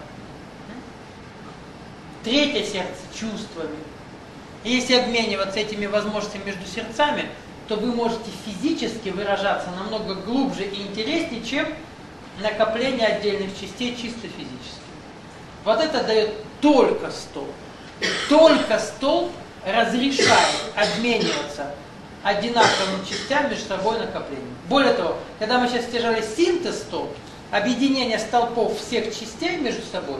3-е сердце чувствами. И если обмениваться этими возможностями между сердцами, то вы можете физически выражаться намного глубже и интереснее, чем накопление отдельных частей чисто физически. Вот это дает только столб. Только столб разрешает обмениваться одинаковыми частями между собой накоплением. Более того, когда мы сейчас стяжали синтез столб, объединение столпов всех частей между собой,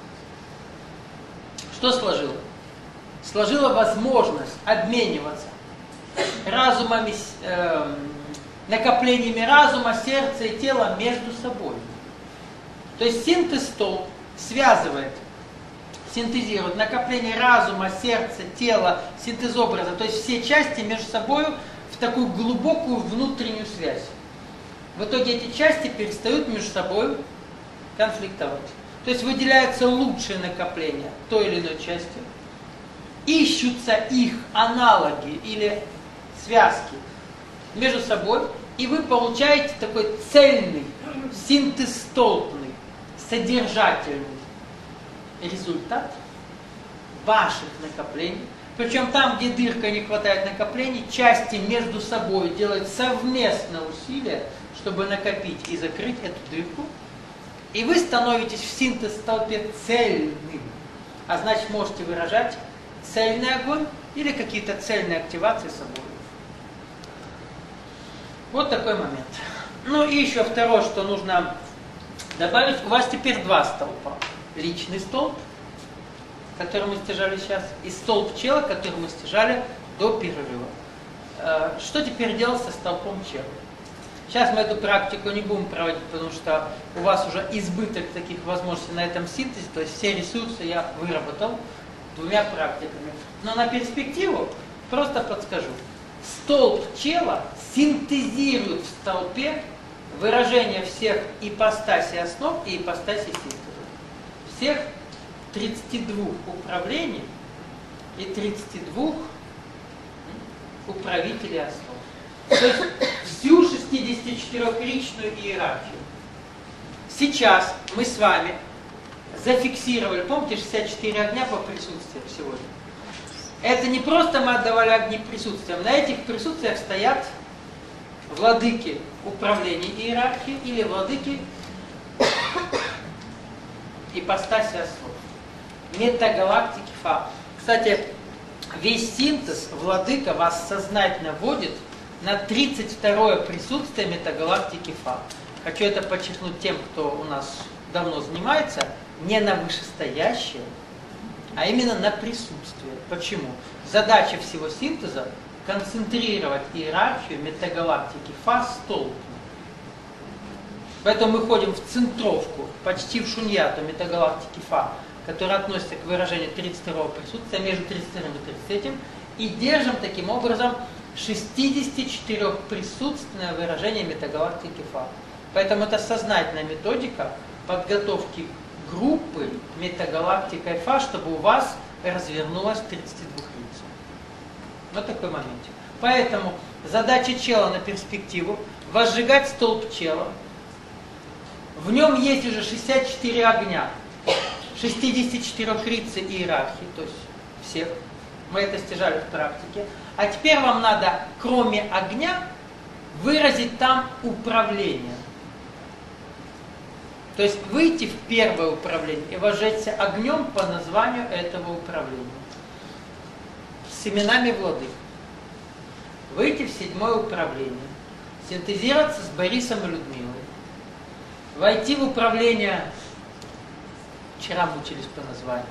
что сложило? Сложило возможность обмениваться разумами, накоплениями разума, сердца и тела между собой. То есть синтез столб связывает, синтезирует накопление разума, сердца, тела, синтезобраза, то есть все части между собой в такую глубокую внутреннюю связь. В итоге эти части перестают между собой конфликтовать. То есть выделяются лучшие накопления той или иной части, ищутся их аналоги или связки между собой, и вы получаете такой цельный, синтез-столбный, содержательный результат ваших накоплений. Причем там, где дырка не хватает накоплений, части между собой делают совместное усилие, чтобы накопить и закрыть эту дырку. И вы становитесь в синтез-столпе цельным. А значит, можете выражать цельный огонь или какие-то цельные активации собой. Вот такой момент. Ну и еще второе, что нужно добавить. У вас теперь 2 столпа. Личный столб, который мы стяжали сейчас, и столб чела, который мы стяжали до перерыва. Что теперь делать со столпом чела? Сейчас мы эту практику не будем проводить, потому что у вас уже избыток таких возможностей на этом синтезе, то есть все ресурсы я выработал 2 практиками. Но на перспективу просто подскажу. Столб чела синтезирует в столпе выражение всех ипостасей основ и ипостасей синтеза. Всех 32 управлений, и 32 управителей основ. То есть всю 64-ричную иерархию. Сейчас мы с вами зафиксировали, помните, 64 огня по присутствию сегодня? Это не просто мы отдавали огни присутствием, на этих присутствиях стоят владыки управления иерархии или владыки ипостаси основ. Метагалактики Фа. Кстати, весь синтез владыка вас сознательно вводит на 32-е присутствие метагалактики Фа. Хочу это подчеркнуть тем, кто у нас давно занимается, не на вышестоящее, а именно на присутствие. Почему? Задача всего синтеза – концентрировать иерархию метагалактики Фа столб. Поэтому мы ходим в центровку, почти в шуньяту метагалактики Фа, которая относится к выражению 32-го присутствия, между 32 и 33, и держим таким образом 64-присутственное выражение метагалактики Фа. Поэтому это сознательная методика подготовки группы метагалактикой Фа, чтобы у вас развернулась 32 лиц. Вот такой моментик. Поэтому задача чела на перспективу – возжигать столб чела. В нем есть уже 64 огня, 64 рицы иерархии, то есть всех. Мы это стяжали в практике. А теперь вам надо, кроме огня, выразить там управление. То есть выйти в первое управление и возжечься огнем по названию этого управления. С семенами владык. Выйти в 7-е управление. Синтезироваться с Борисом и Людмилой. Войти в управление, вчера мучились по названию,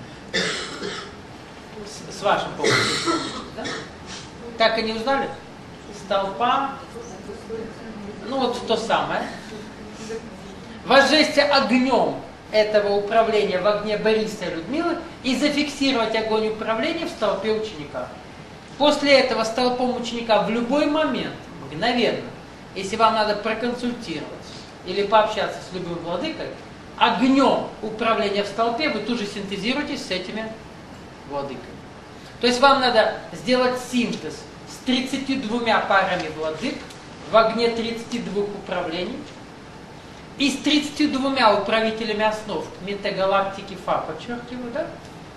с вашим помощью, да? Так и не узнали? Столпа, ну вот то самое. Возжечься огнем этого управления в огне Бориса и Людмилы и зафиксировать огонь управления в столпе ученика. После этого столпом ученика в любой момент, мгновенно, если вам надо проконсультироваться или пообщаться с любым владыкой, огнем управления в столпе вы тут же синтезируетесь с этими владыками. То есть вам надо сделать синтез с 32 парами владык в огне 32 управлений и с 32 управителями основ метагалактики Фа, подчеркиваю, да?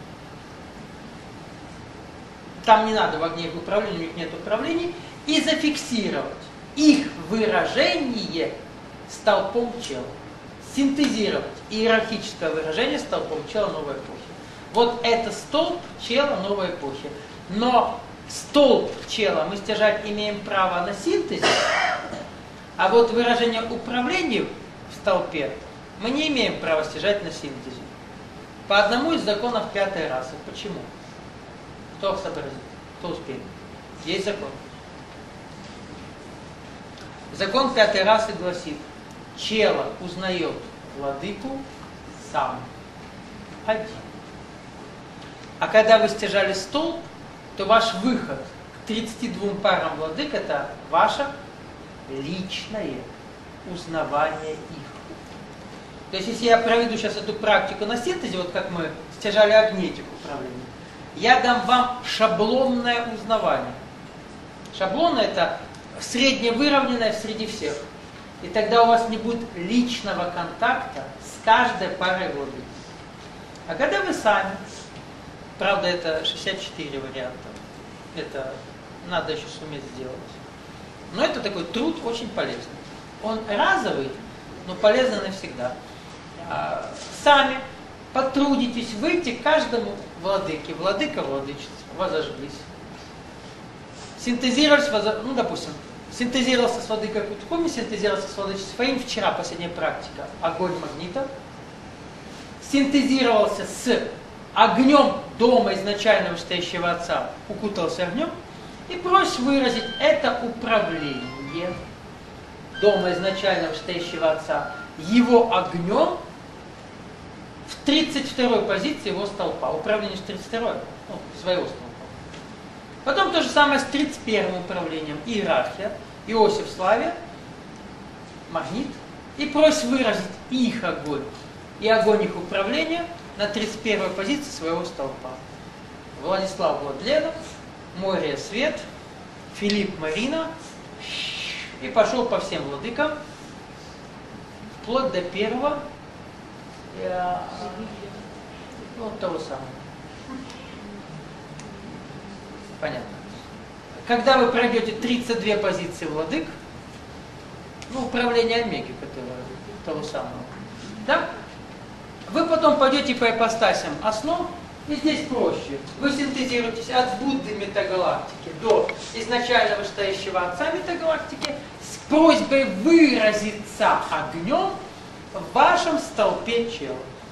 Там не надо в огне их управления, у них нет управлений, и зафиксировать их выражение столпом чела. Синтезировать иерархическое выражение столпом чела новой эпохи. Вот это столб чела новой эпохи. Но столб чела мы стяжать имеем право на синтезе, а вот выражение управления в столпе мы не имеем права стяжать на синтезе. По одному из законов 5-й расы. Почему? Кто сообразит? Кто успеет? Есть закон. Закон 5-й расы гласит: чела узнает владыку сам, один. А когда вы стяжали столб, то ваш выход к 32 парам владык – это ваше личное узнавание их. То есть, если я проведу сейчас эту практику на синтезе, вот как мы стяжали огнетик управления, я дам вам шаблонное узнавание. Шаблонное – это средневыровненное среди всех. И тогда у вас не будет личного контакта с каждой парой владык. А когда вы сами, правда, это 64 варианта, это надо еще суметь сделать. Но это такой труд очень полезный. Он разовый, но полезный навсегда. Сами потрудитесь выйти к каждому владыке. Владыка, владычица, возожглись. Синтезировались, ну, допустим, синтезировался с владыкой Куткуми, синтезировался с владычицей Фаин. Вчера последняя практика. Огонь магнита. Синтезировался с огнем дома изначально вышестоящего отца, укутался огнем. И просит выразить это управление дома изначально вышестоящего отца его огнем в 32-й позиции его столпа. Управление с 32-й, ну, своего столпа. Потом то же самое с 31-м управлением. Иерархия, Иосиф Славия, магнит. И просит выразить их огонь и огонь их управления на 31-й позиции своего столпа. Владислав Владленов, Мория Свет, Филипп Марина. И пошел по всем владыкам, вплоть до первого, вот того самого. Понятно. Когда вы пройдете 32 позиции владык, ну, управление Омеги, которого, того самого, да? Вы потом пойдете по ипостасям основ, и здесь проще. Вы синтезируетесь от Будды метагалактики до изначально вышестоящего отца метагалактики с просьбой выразиться огнем в вашем столпе чела.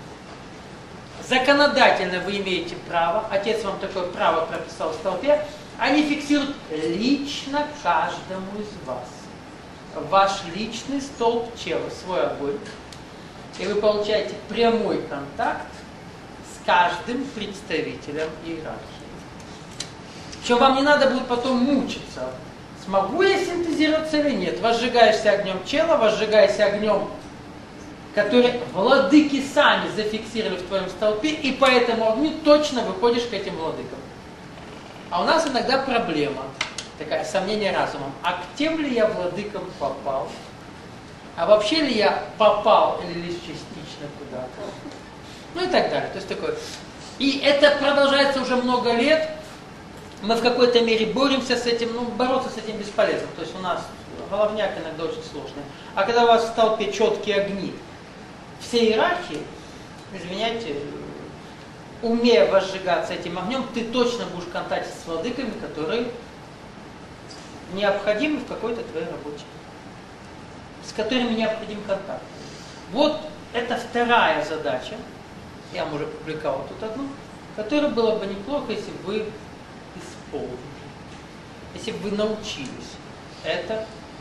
Законодательно вы имеете право, отец вам такое право прописал в столпе, они фиксируют лично каждому из вас. Ваш личный столб чела, свой огонь. И вы получаете прямой контакт с каждым представителем иерархии. Что вам не надо будет потом мучиться. Смогу я синтезироваться или нет? Возжигаешься огнем чела, возжигаешься огнем, который владыки сами зафиксировали в твоем столпе, и по этому огню точно выходишь к этим владыкам. А у нас иногда проблема, такая, сомнение разумом. А к тем ли я владыкам попал? А вообще ли я попал или лишь частично куда-то? Ну и так далее. То есть такое. И это продолжается уже много лет. Мы в какой-то мере боремся с этим, но бороться с этим бесполезно. То есть у нас головняк иногда очень сложный. А когда у вас в толпе четкие огни, все иерархии, извиняйте, умея возжигаться этим огнем, ты точно будешь контактировать с владыками, которые необходимы в какой-то твоей работе, с которыми необходим контакт. Вот это вторая задача, я вам уже публиковал тут одну, которую было бы неплохо, если бы вы исполнили, если бы вы научились это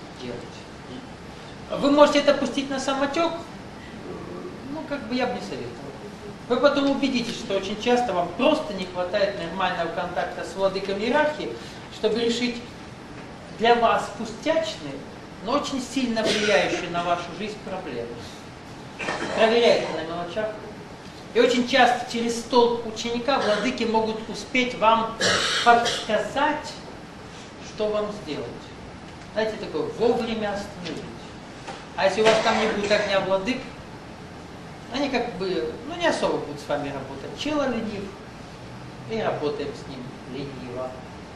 делать. Вы можете это пустить на самотек, ну, как бы я бы не советовал. Вы потом убедитесь, что очень часто вам просто не хватает нормального контакта с владыками иерархии, чтобы решить для вас пустячные, но очень сильно влияющие на вашу жизнь проблемы. Проверяйте на мелочах. И очень часто через столб ученика владыки могут успеть вам подсказать, что вам сделать. Знаете, такое вовремя остановить. А если у вас там не будет огня владык, они как бы, ну, не особо будут с вами работать. Чела ленив, и работаем с ним лениво.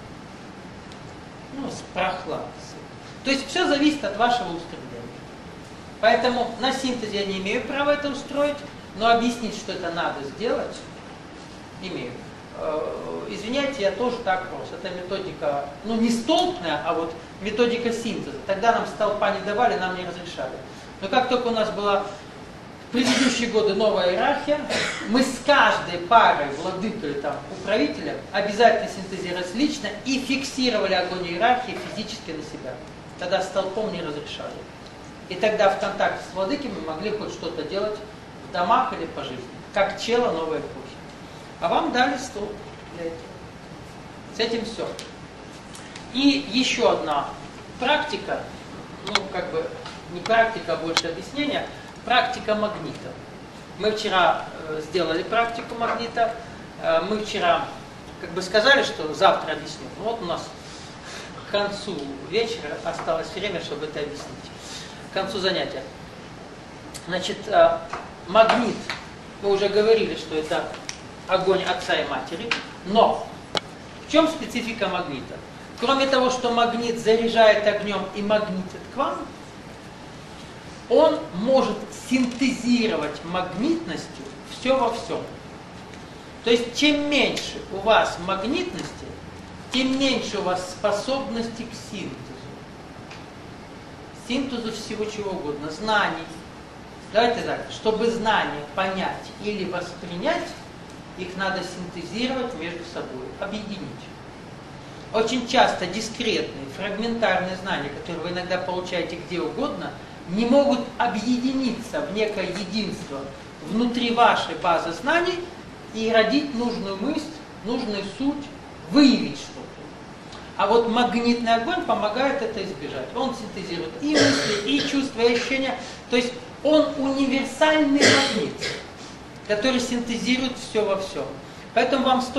Ну, с прохладой. То есть все зависит от вашего устремления. Поэтому на синтезе я не имею права это устроить, но объяснить, что это надо сделать, имею. Извиняйте, я тоже так рос. Это методика, ну, не столбная, а вот методика синтеза. Тогда нам столпа не давали, нам не разрешали. Но как только у нас была в предыдущие годы новая иерархия, мы с каждой парой владыка или там управителя обязательно синтезировались лично и фиксировали огонь иерархии физически на себя. Тогда столпом не разрешали. И тогда в контакте с владыками мы могли хоть что-то делать в домах или по жизни. Как чела новой эпохи. А вам дали столб для этого. С этим все. И еще одна практика, ну как бы не практика, а больше объяснение. Практика магнита. Мы вчера сделали практику магнита. Мы вчера как бы сказали, что завтра объясню. Вот у нас к концу вечера осталось время, чтобы это объяснить. К концу занятия. Значит, магнит. Мы уже говорили, что это огонь отца и матери. Но в чем специфика магнита? Кроме того, что магнит заряжает огнем и магнитит к вам, он может синтезировать магнитностью все во всем. То есть, чем меньше у вас магнитности, тем меньше у вас способности к синтезу. Синтезу всего чего угодно, знаний. Давайте так, чтобы знания понять или воспринять, их надо синтезировать между собой, объединить. Очень часто дискретные, фрагментарные знания, которые вы иногда получаете где угодно, не могут объединиться в некое единство внутри вашей базы знаний и родить нужную мысль, нужную суть, выявить что-то. А вот магнитный огонь помогает это избежать. Он синтезирует и мысли, и чувства, и ощущения. То есть он универсальный магнит, который синтезирует все во всем. Поэтому вам стоит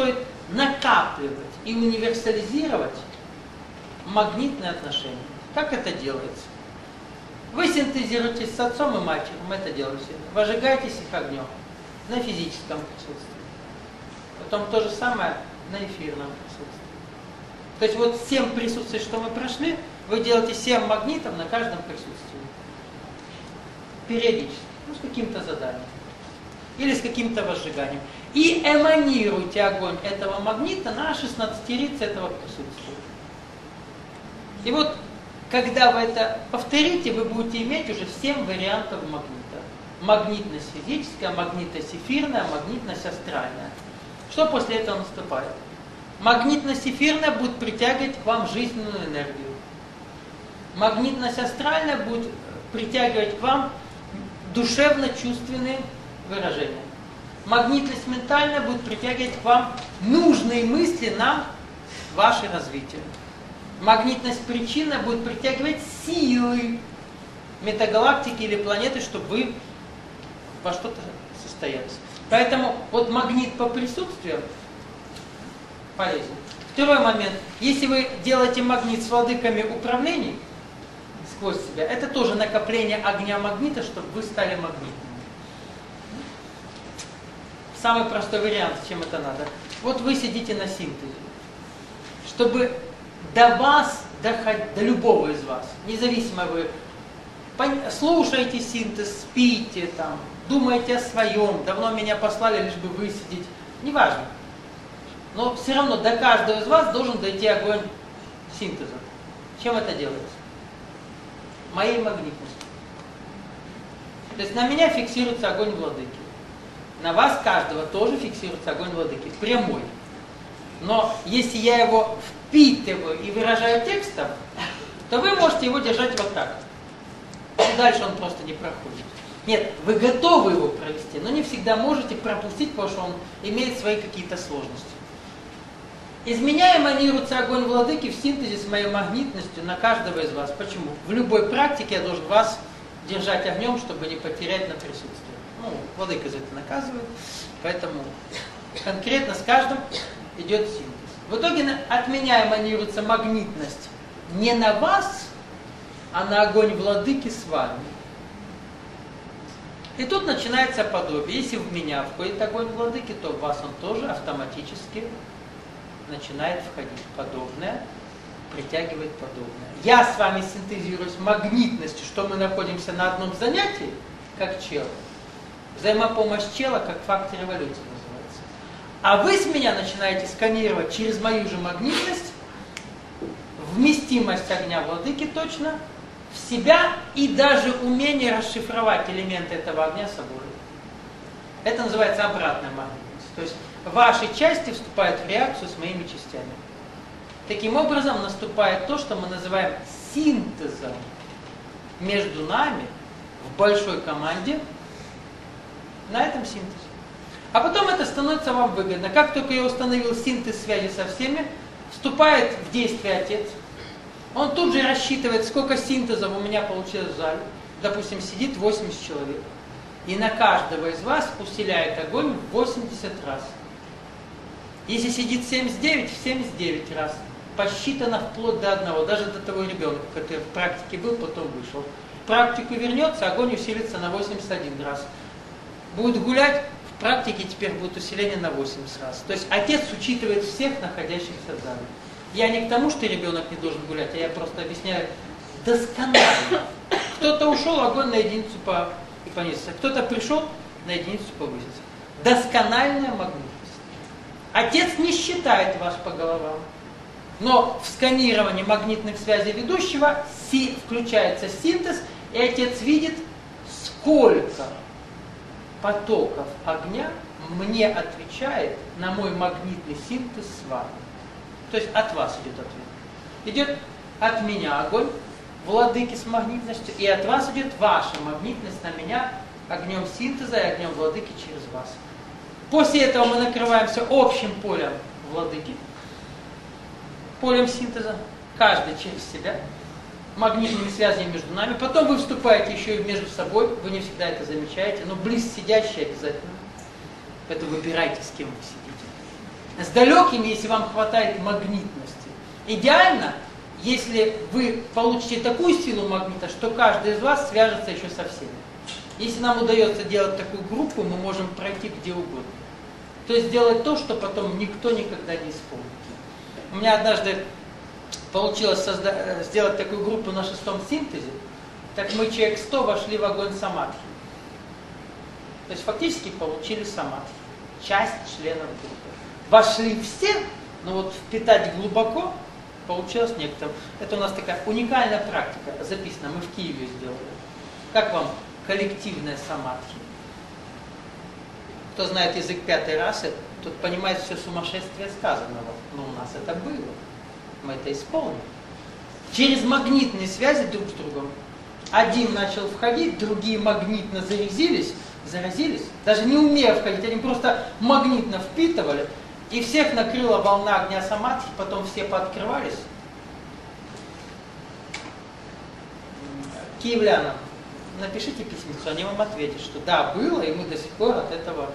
накапливать и универсализировать магнитные отношения. Как это делается? Вы синтезируетесь с отцом и матерью, это делаете. Вы ожигаетесь их огнем на физическом присутствии. Потом то же самое на эфирном присутствии. То есть вот 7 присутствий, что мы прошли, вы делаете 7 магнитов на каждом присутствии. Периодически. Ну, с каким-то заданием. Или с каким-то возжиганием. И эманируйте огонь этого магнита на 16-рице этого присутствия. И вот, когда вы это повторите, вы будете иметь уже 7 вариантов магнита. Магнитность физическая, магнитность эфирная, магнитность астральная. Что после этого наступает? Магнитность эфирная будет притягивать к вам жизненную энергию. Магнитность астральная будет притягивать к вам душевно-чувственные выражения. Магнитность ментальная будет притягивать к вам нужные мысли на ваше развитие. Магнитность причинная будет притягивать силы метагалактики или планеты, чтобы вы во что-то состоялись. Поэтому вот магнит по присутствию полезен. Второй момент. Если вы делаете магнит с владыками управлений сквозь себя, это тоже накопление огня магнита, чтобы вы стали магнитными. Самый простой вариант, чем это надо. Вот вы сидите на синтезе. Чтобы до вас доходить, до любого из вас, независимо вы слушаете синтез, спите, там, думаете о своем, давно меня послали, лишь бы высидеть, неважно. Но все равно до каждого из вас должен дойти огонь синтеза. Чем это делается? Моей магнитностью. То есть на меня фиксируется огонь владыки. На вас каждого тоже фиксируется огонь владыки. Прямой. Но если я его впитываю и выражаю текстом, то вы можете его держать вот так. И дальше он просто не проходит. Нет, вы готовы его провести, но не всегда можете пропустить, потому что он имеет свои какие-то сложности. Из меня эманируется огонь владыки в синтезе с моей магнитностью на каждого из вас. Почему? В любой практике я должен вас держать огнем, чтобы не потерять на присутствие. Ну, владыка за это наказывает, поэтому конкретно с каждым идет синтез. В итоге от меня эманируется магнитность не на вас, а на огонь владыки с вами. И тут начинается подобие. Если в меня входит огонь владыки, то в вас он тоже автоматически начинает входить. Подобное притягивает подобное. Я с вами синтезируюсь магнитностью, что мы находимся на одном занятии, как чел. Взаимопомощь чела как фактор эволюции называется. А вы с меня начинаете сканировать через мою же магнитность вместимость огня владыки точно в себя и даже умение расшифровать элементы этого огня собой. Это называется обратная магнитность. То есть ваши части вступают в реакцию с моими частями. Таким образом наступает то, что мы называем синтезом между нами в большой команде на этом синтезе. А потом это становится вам выгодно. Как только я установил синтез связи со всеми, вступает в действие отец. Он тут же рассчитывает, сколько синтезов у меня получилось в зале. Допустим, сидит 80 человек. И на каждого из вас усиляет огонь в 80 раз. Если сидит 79, в 79 раз. Посчитано вплоть до одного, даже до того ребенка, который в практике был, потом вышел. В практику вернется, огонь усилится на 81 раз. Будет гулять, в практике теперь будет усиление на 80 раз. То есть отец учитывает всех находящихся в зале. Я не к тому, что ребенок не должен гулять, а я просто объясняю досконально. Кто-то ушел, огонь на единицу понизится. Кто-то пришел, на единицу повысится. Доскональная магнитность. Отец не считает вас по головам. Но в сканировании магнитных связей ведущего включается синтез, и отец видит, сколько потоков огня мне отвечает на мой магнитный синтез с вами. То есть от вас идет ответ. Идет от меня огонь, владыки с магнитностью, и от вас идет ваша магнитность на меня огнем синтеза и огнем владыки через вас. После этого мы накрываемся общим полем владыки, полем синтеза, каждый через себя, магнитными связями между нами. Потом вы вступаете еще и между собой, вы не всегда это замечаете, но близ сидящие обязательно. Поэтому выбирайте, с кем вы сидите. С далекими, если вам хватает магнитности. Идеально, если вы получите такую силу магнита, что каждый из вас свяжется еще со всеми. Если нам удается делать такую группу, мы можем пройти где угодно. То есть сделать то, что потом никто никогда не исполнит. У меня однажды получилось сделать такую группу на 6-м синтезе, так мы человек 100 вошли в огонь самадхи. То есть фактически получили самадхи. Часть членов группы. Вошли все, но вот впитать глубоко получилось некоторым. Это у нас такая уникальная практика, записана, мы в Киеве сделали. Как вам коллективная самадхи? Кто знает язык 5-й расы, тот понимает все сумасшествие сказанного. Но у нас это было. Мы это исполнили. Через магнитные связи друг с другом. Один начал входить, другие магнитно заразились, даже не умея входить, они просто магнитно впитывали, и всех накрыла волна огня самадхи, потом все пооткрывались. Киевлянам напишите письмецо, они вам ответят, что да, было, и мы до сих пор от этого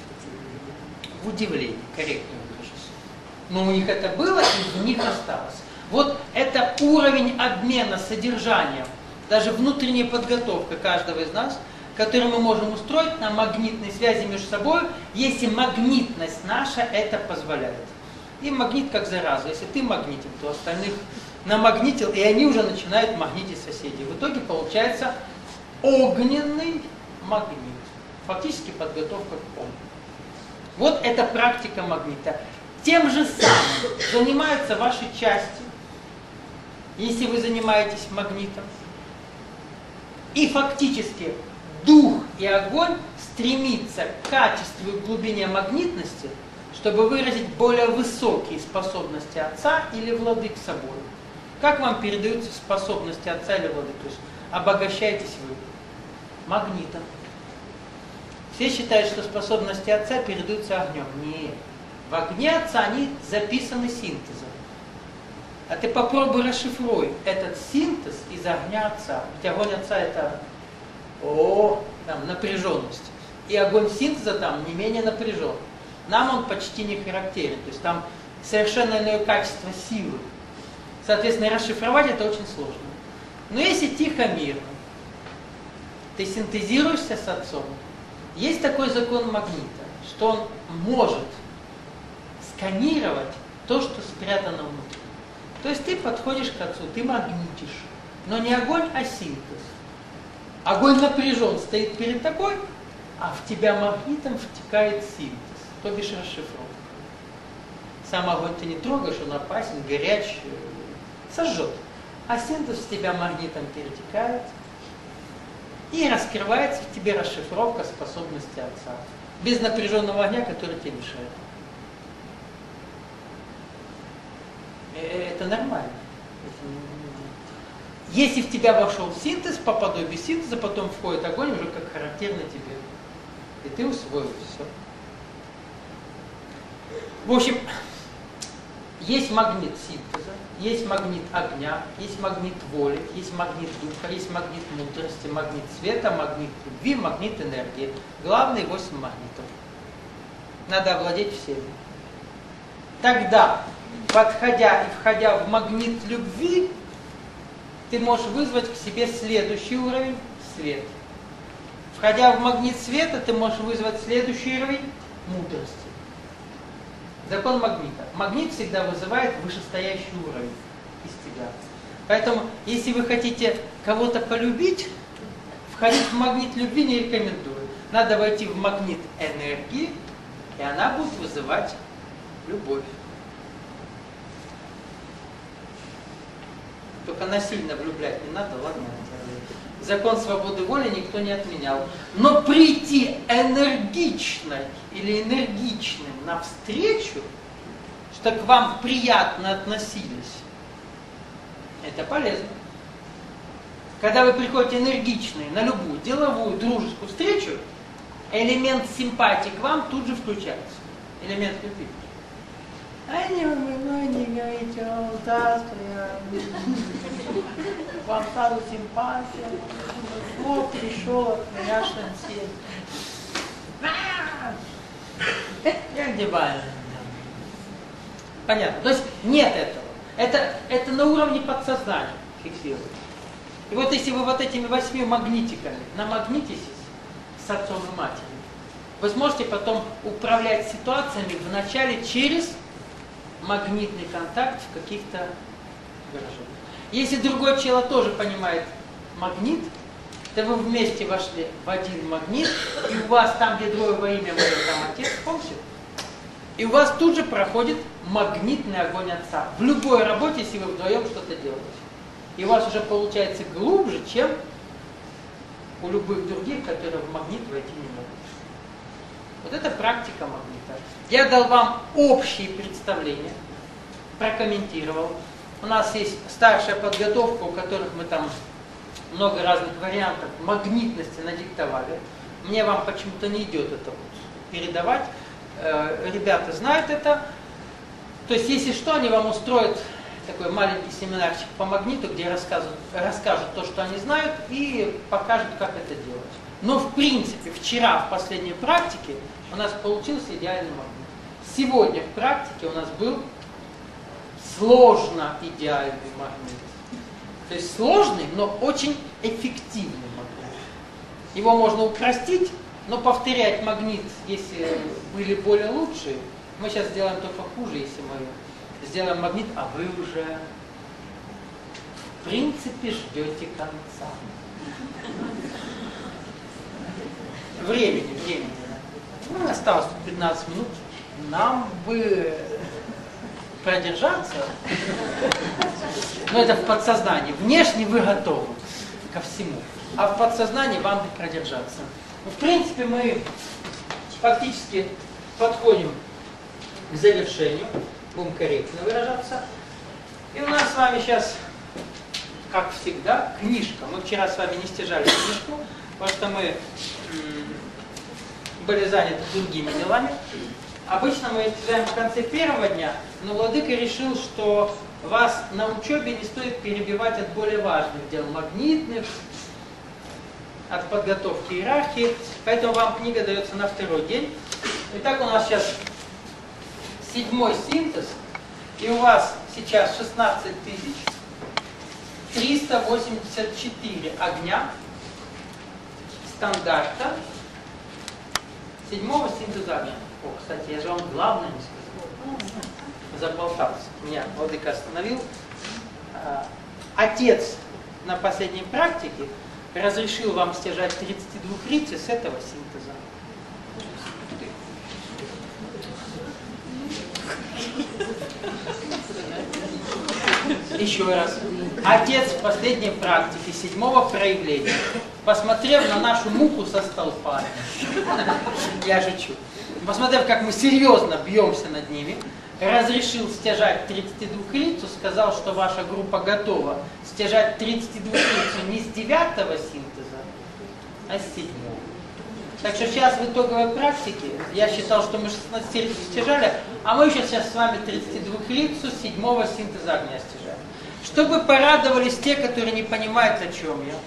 в удивлении, корректно выражусь. Но у них это было, и в них осталось. Вот это уровень обмена содержанием, даже внутренняя подготовка каждого из нас, которую мы можем устроить на магнитной связи между собой, если магнитность наша это позволяет. И магнит как зараза. Если ты магнитил, то остальных намагнитил, и они уже начинают магнитить соседей. В итоге получается огненный магнит. Фактически подготовка к огню. Вот это практика магнита. Тем же самым занимаются ваши части, если вы занимаетесь магнитом. И фактически дух и огонь стремится к качеству и глубине магнитности, чтобы выразить более высокие способности Отца или Владык собой. Как вам передаются способности Отца или Владык? То есть обогащаетесь вы магнитом. Все считают, что способности Отца передаются огнем. Нет. В огне Отца они записаны синтезом. А ты попробуй расшифруй этот синтез из огня Отца. Ведь огонь Отца это там напряженность. И огонь синтеза там не менее напряжен. Нам он почти не характерен. То есть там совершенно иное качество силы. Соответственно, расшифровать это очень сложно. Но если тихо, мирно, ты синтезируешься с Отцом, есть такой закон магнита, что он может сканировать то, что спрятано внутри. То есть ты подходишь к Отцу, ты магнитишь, но не огонь, а синтез. Огонь напряжен, стоит перед тобой, а в тебя магнитом втекает синтез, то бишь расшифровка. Сам огонь ты не трогаешь, он опасен, горяч, сожжет. А синтез в тебя магнитом перетекает, и раскрывается в тебе расшифровка способности Отца. Без напряженного огня, который тебе мешает. Это нормально. Если в тебя вошел синтез, по подобию синтеза, потом входит огонь уже как характерно тебе. И ты усвоил все. В общем, есть магнит синтеза, есть магнит огня, есть магнит воли, есть магнит духа, есть магнит мудрости, магнит света, магнит любви, магнит энергии. Главные 8 магнитов. Надо овладеть всеми. Тогда, подходя и входя в магнит любви, ты можешь вызвать к себе следующий уровень – свет. Входя в магнит света, ты можешь вызвать следующий уровень – мудрости. Закон магнита. Магнит всегда вызывает вышестоящий уровень из тебя. Поэтому, если вы хотите кого-то полюбить, входить в магнит любви не рекомендую. Надо войти в магнит энергии, и она будет вызывать любовь. Только насильно влюблять не надо, ладно? Закон свободы воли никто не отменял. Но прийти энергичной или энергичным навстречу, что к вам приятно относились, это полезно. Когда вы приходите энергичные на любую деловую, дружескую встречу, элемент симпатии к вам тут же включается. Элемент любви. А не вы мной не говорите, здравствуй, вам сразу симпатия, вот пришел от меня шансет. Я где Ваня? Понятно. То есть нет этого. Это на уровне подсознания фиксируется. И вот если вы вот этими 8 магнитиками намагнититесь с отцом и матерью, вы сможете потом управлять ситуациями вначале через магнитный контакт в каких-то выражениях. Если другой человек тоже понимает магнит, то вы вместе вошли в один магнит, и у вас там, где двое во имя мое, там отец, помните? И у вас тут же проходит магнитный огонь отца. В любой работе, если вы вдвоем что-то делаете. И у вас уже получается глубже, чем у любых других, которые в магнит войти не могут. Вот это практика магнита. Я дал вам общие представления, прокомментировал. У нас есть старшая подготовка, у которых мы там много разных вариантов магнитности надиктовали. Мне вам почему-то не идет это вот передавать. Ребята знают это. То есть, если что, они вам устроят такой маленький семинарчик по магниту, где расскажут то, что они знают, и покажут, как это делать. Но, в принципе, вчера в последней практике у нас получился идеальный магнит. Сегодня в практике у нас был сложно идеальный магнит. То есть сложный, но очень эффективный магнит. Его можно упростить, но повторять магнит, если были более лучшие, мы сейчас сделаем только хуже, если мы сделаем магнит, а вы уже в принципе ждете конца. Времени. Ну, осталось 15 минут. Нам бы продержаться. Но это в подсознании. Внешне вы готовы ко всему. А в подсознании вам бы продержаться. Ну, в принципе, мы фактически подходим к завершению. Будем корректно выражаться. И у нас с вами сейчас, как всегда, книжка. Мы вчера с вами не стяжали книжку, потому что мы были заняты другими делами. Обычно мы стяжаем в конце первого дня, но владыка решил, что вас на учебе не стоит перебивать от более важных дел, магнитных, от подготовки иерархии, поэтому вам книга дается на второй день. Итак, у нас сейчас 7-й синтез, и у вас сейчас 16 384 огня стандарта 7-го синтеза огня. О, кстати, я же вам главное не сказал. Заболтался. Меня владыка остановил. Отец на последней практике разрешил вам стяжать 32 рицы с этого синтеза. Еще раз. Отец в последней практике 7-го проявления, посмотрев на нашу муху со столпами, я шучу, посмотрев, как мы серьезно бьемся над ними, разрешил стяжать 32 рицу, сказал, что ваша группа готова стяжать 32 рицу не с 9-го синтеза, а с 7-го. Так что сейчас в итоговой практике я считал, что мы 16 рицу стяжали, а мы сейчас с вами 32 рицу 7-го синтеза огня стяжаем. Чтобы порадовались те, которые не понимают, о чем я.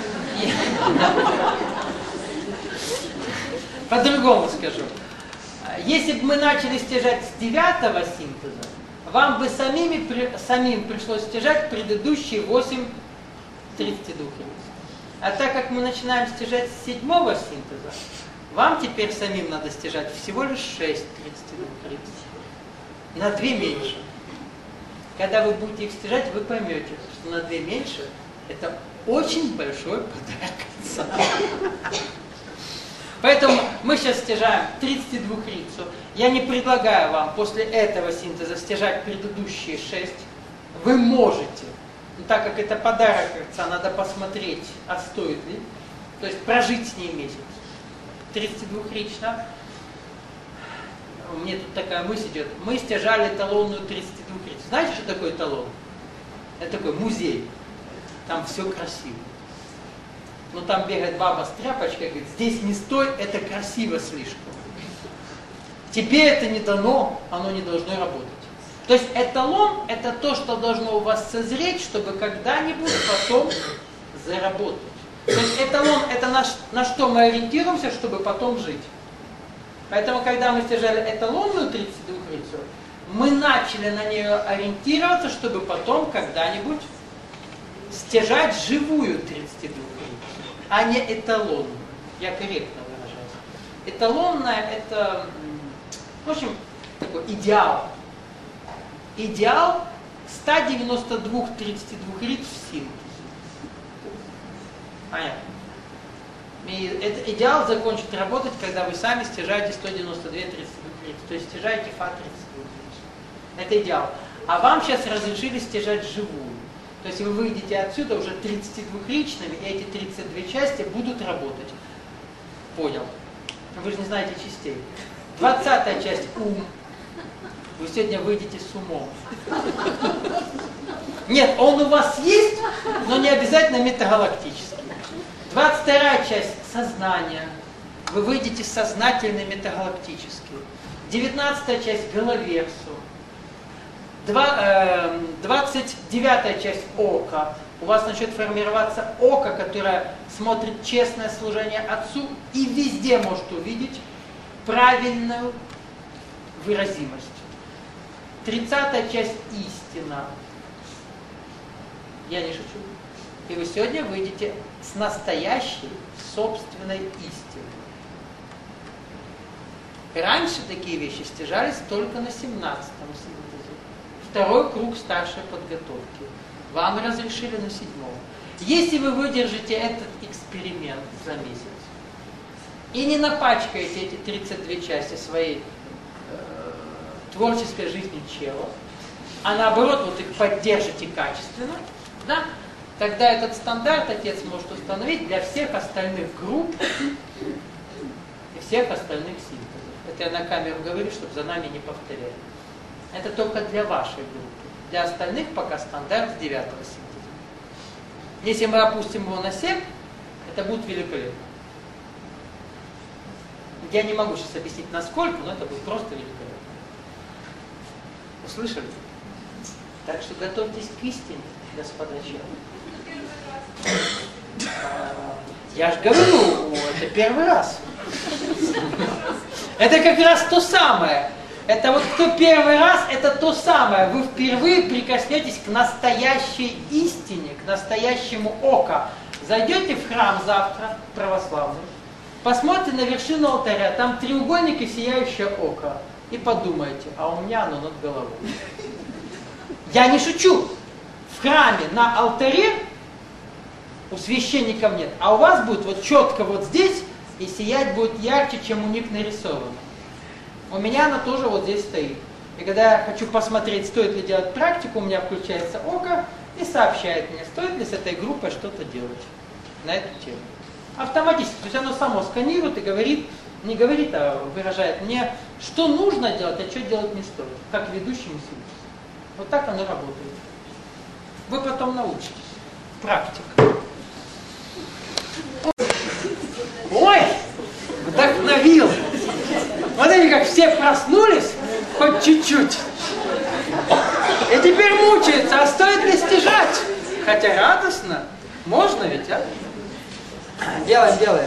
По-другому скажу. Если бы мы начали стяжать с 9-го синтеза, вам бы самим пришлось стяжать предыдущие 8 32 риц. А так как мы начинаем стяжать с 7-го синтеза, вам теперь самим надо стяжать всего лишь 6 32 риц. На 2 меньше. Когда вы будете их стяжать, вы поймете, что на 2 меньше это очень большой подарок отца. Поэтому мы сейчас стяжаем 32 рицу. Я не предлагаю вам после этого синтеза стяжать предыдущие 6. Вы можете. Но так как это подарок отца, надо посмотреть, а стоит ли. То есть прожить с ней месяц. 32-рично. Мне тут такая мысль идет. Мы стяжали эталонную 32 рицу. Знаете, что такое эталон? Это такой музей. Там все красиво. Но там бегает баба с тряпочкой и говорит, здесь не стой, это красиво слишком. Тебе это не дано, оно не должно работать. То есть эталон это то, что должно у вас созреть, чтобы когда-нибудь потом заработать. То есть эталон это на что мы ориентируемся, чтобы потом жить. Поэтому, когда мы стяжали эталонную 32 рицу, мы начали на нее ориентироваться, чтобы потом когда-нибудь стяжать живую 32-ричную, а не эталонную. Я корректно выражаюсь. Эталонная — это, в общем, такой идеал. Идеал 192 32-рич в синтезе. Понятно. И этот идеал закончит работать, когда вы сами стяжаете 192 32-рич, то есть стяжаете Фа 32-рич. Это идеал. А вам сейчас разрешили стяжать живую. То есть вы выйдете отсюда уже 32-ричными, и эти 32 части будут работать. Понял. Вы же не знаете частей. 20-я часть — ум. Вы сегодня выйдете с умом. Нет, он у вас есть, но не обязательно метагалактический. 22-я часть — сознание. Вы выйдете сознательно метагалактически. 19-я часть — головерсу. 29-я часть — око. У вас начнет формироваться око, которое смотрит честное служение Отцу и везде может увидеть правильную выразимость. 30-я часть — истина. Я не шучу. И вы сегодня выйдете с настоящей собственной истиной. Раньше такие вещи стяжались только на 17-м синтезе. Второй круг старшей подготовки. Вам разрешили на 7-м. Если вы выдержите этот эксперимент за месяц и не напачкаете эти 32 части своей творческой жизни чела, а наоборот вот их поддержите качественно, да, тогда этот стандарт Отец может установить для всех остальных групп и всех остальных синтезов. Это я на камеру говорю, чтобы за нами не повторяли. Это только для вашей группы. Для остальных пока стандарт с 9-го синтеза. Если мы опустим его на 7, это будет великолепно. Я не могу сейчас объяснить насколько, но это будет просто великолепно. Услышали? Так что готовьтесь к истине, господа члены. Я же говорю, это первый раз. Это как раз то самое. Это вот кто первый раз, это то самое. Вы впервые прикоснетесь к настоящей истине, к настоящему око. Зайдете в храм завтра, православный, посмотрите на вершину алтаря, там треугольник и сияющее око. И подумайте, а у меня оно над головой. Я не шучу. В храме на алтаре у священников нет, а у вас будет вот четко вот здесь, и сиять будет ярче, чем у них нарисовано. У меня она тоже вот здесь стоит. И когда я хочу посмотреть, стоит ли делать практику, у меня включается око и сообщает мне, стоит ли с этой группой что-то делать на эту тему. Автоматически. То есть оно само сканирует и говорит, не говорит, а выражает мне, что нужно делать, а что делать не стоит. Как ведущий синтез. Вот так оно работает. Вы потом научитесь. Практика. Ой! Вдохновил! Смотрите, как все проснулись, хоть чуть-чуть. И теперь мучаются, а стоит ли стяжать? Хотя радостно. Можно ведь, а? Делаем, делаем.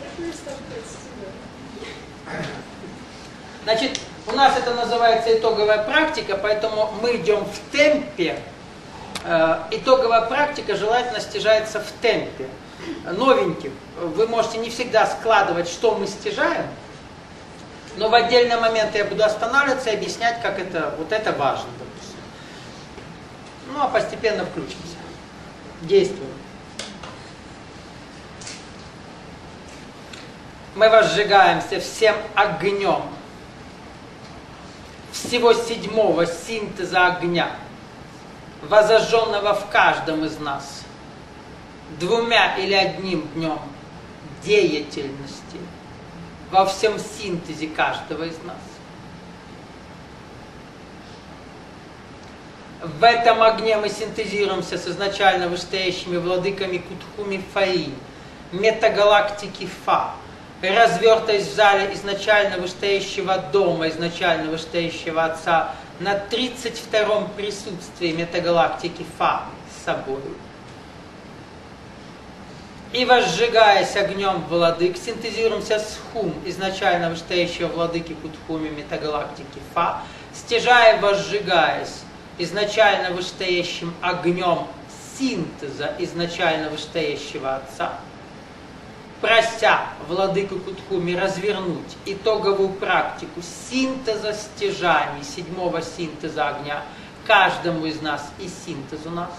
Значит, у нас это называется итоговая практика, поэтому мы идем в темпе. Итоговая практика желательно стяжается в темпе. Новеньких. Вы можете не всегда складывать, что мы стяжаем, но в отдельный момент я буду останавливаться и объяснять, как это, вот это важно, допустим. Ну, а постепенно включимся. Действуем. Мы возжигаемся всем огнем всего 7-го синтеза огня, возожженного в каждом из нас, 2 или 1 днем деятельности во всем синтезе каждого из нас. В этом огне мы синтезируемся с изначально вышестоящими владыками Кутхуми Фаи, метагалактики Фа, развертаясь в зале изначально вышестоящего дома, изначально вышестоящего Отца, на 32-м присутствии метагалактики Фа с собой. И возжигаясь огнем владык, синтезируемся с хум, изначально вышестоящего владыки Кутхуми метагалактики Фа, стяжая, возжигаясь изначально вышестоящим огнем синтеза изначально вышестоящего Отца, прося владыку Кутхуми развернуть итоговую практику синтеза стяжаний, седьмого синтеза огня, каждому из нас и синтезу нас.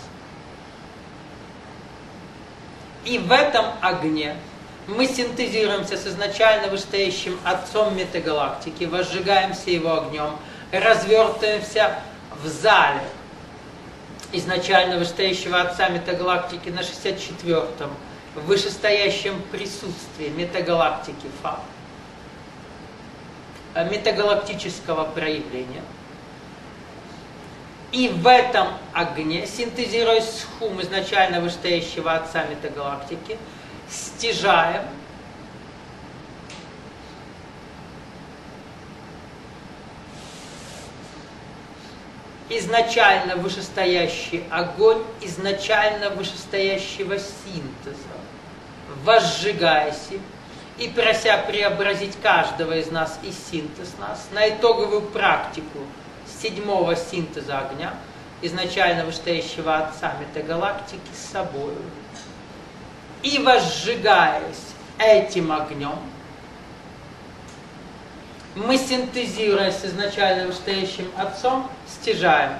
И в этом огне мы синтезируемся с изначально вышестоящим Отцом метагалактики, возжигаемся его огнем, развертываемся в зале изначально вышестоящего Отца метагалактики на 64-м, в вышестоящем присутствии метагалактики Фа, метагалактического проявления. И в этом огне, синтезируясь с хум изначально вышестоящего Отца метагалактики, стяжаем изначально вышестоящий огонь изначально вышестоящего синтеза, возжигаясь им и прося преобразить каждого из нас и синтез нас на итоговую практику седьмого синтеза огня, изначально вышестоящего Отца метагалактики, с собой. И возжигаясь этим огнем, мы, синтезируя с изначально вышестоящим Отцом, стяжаем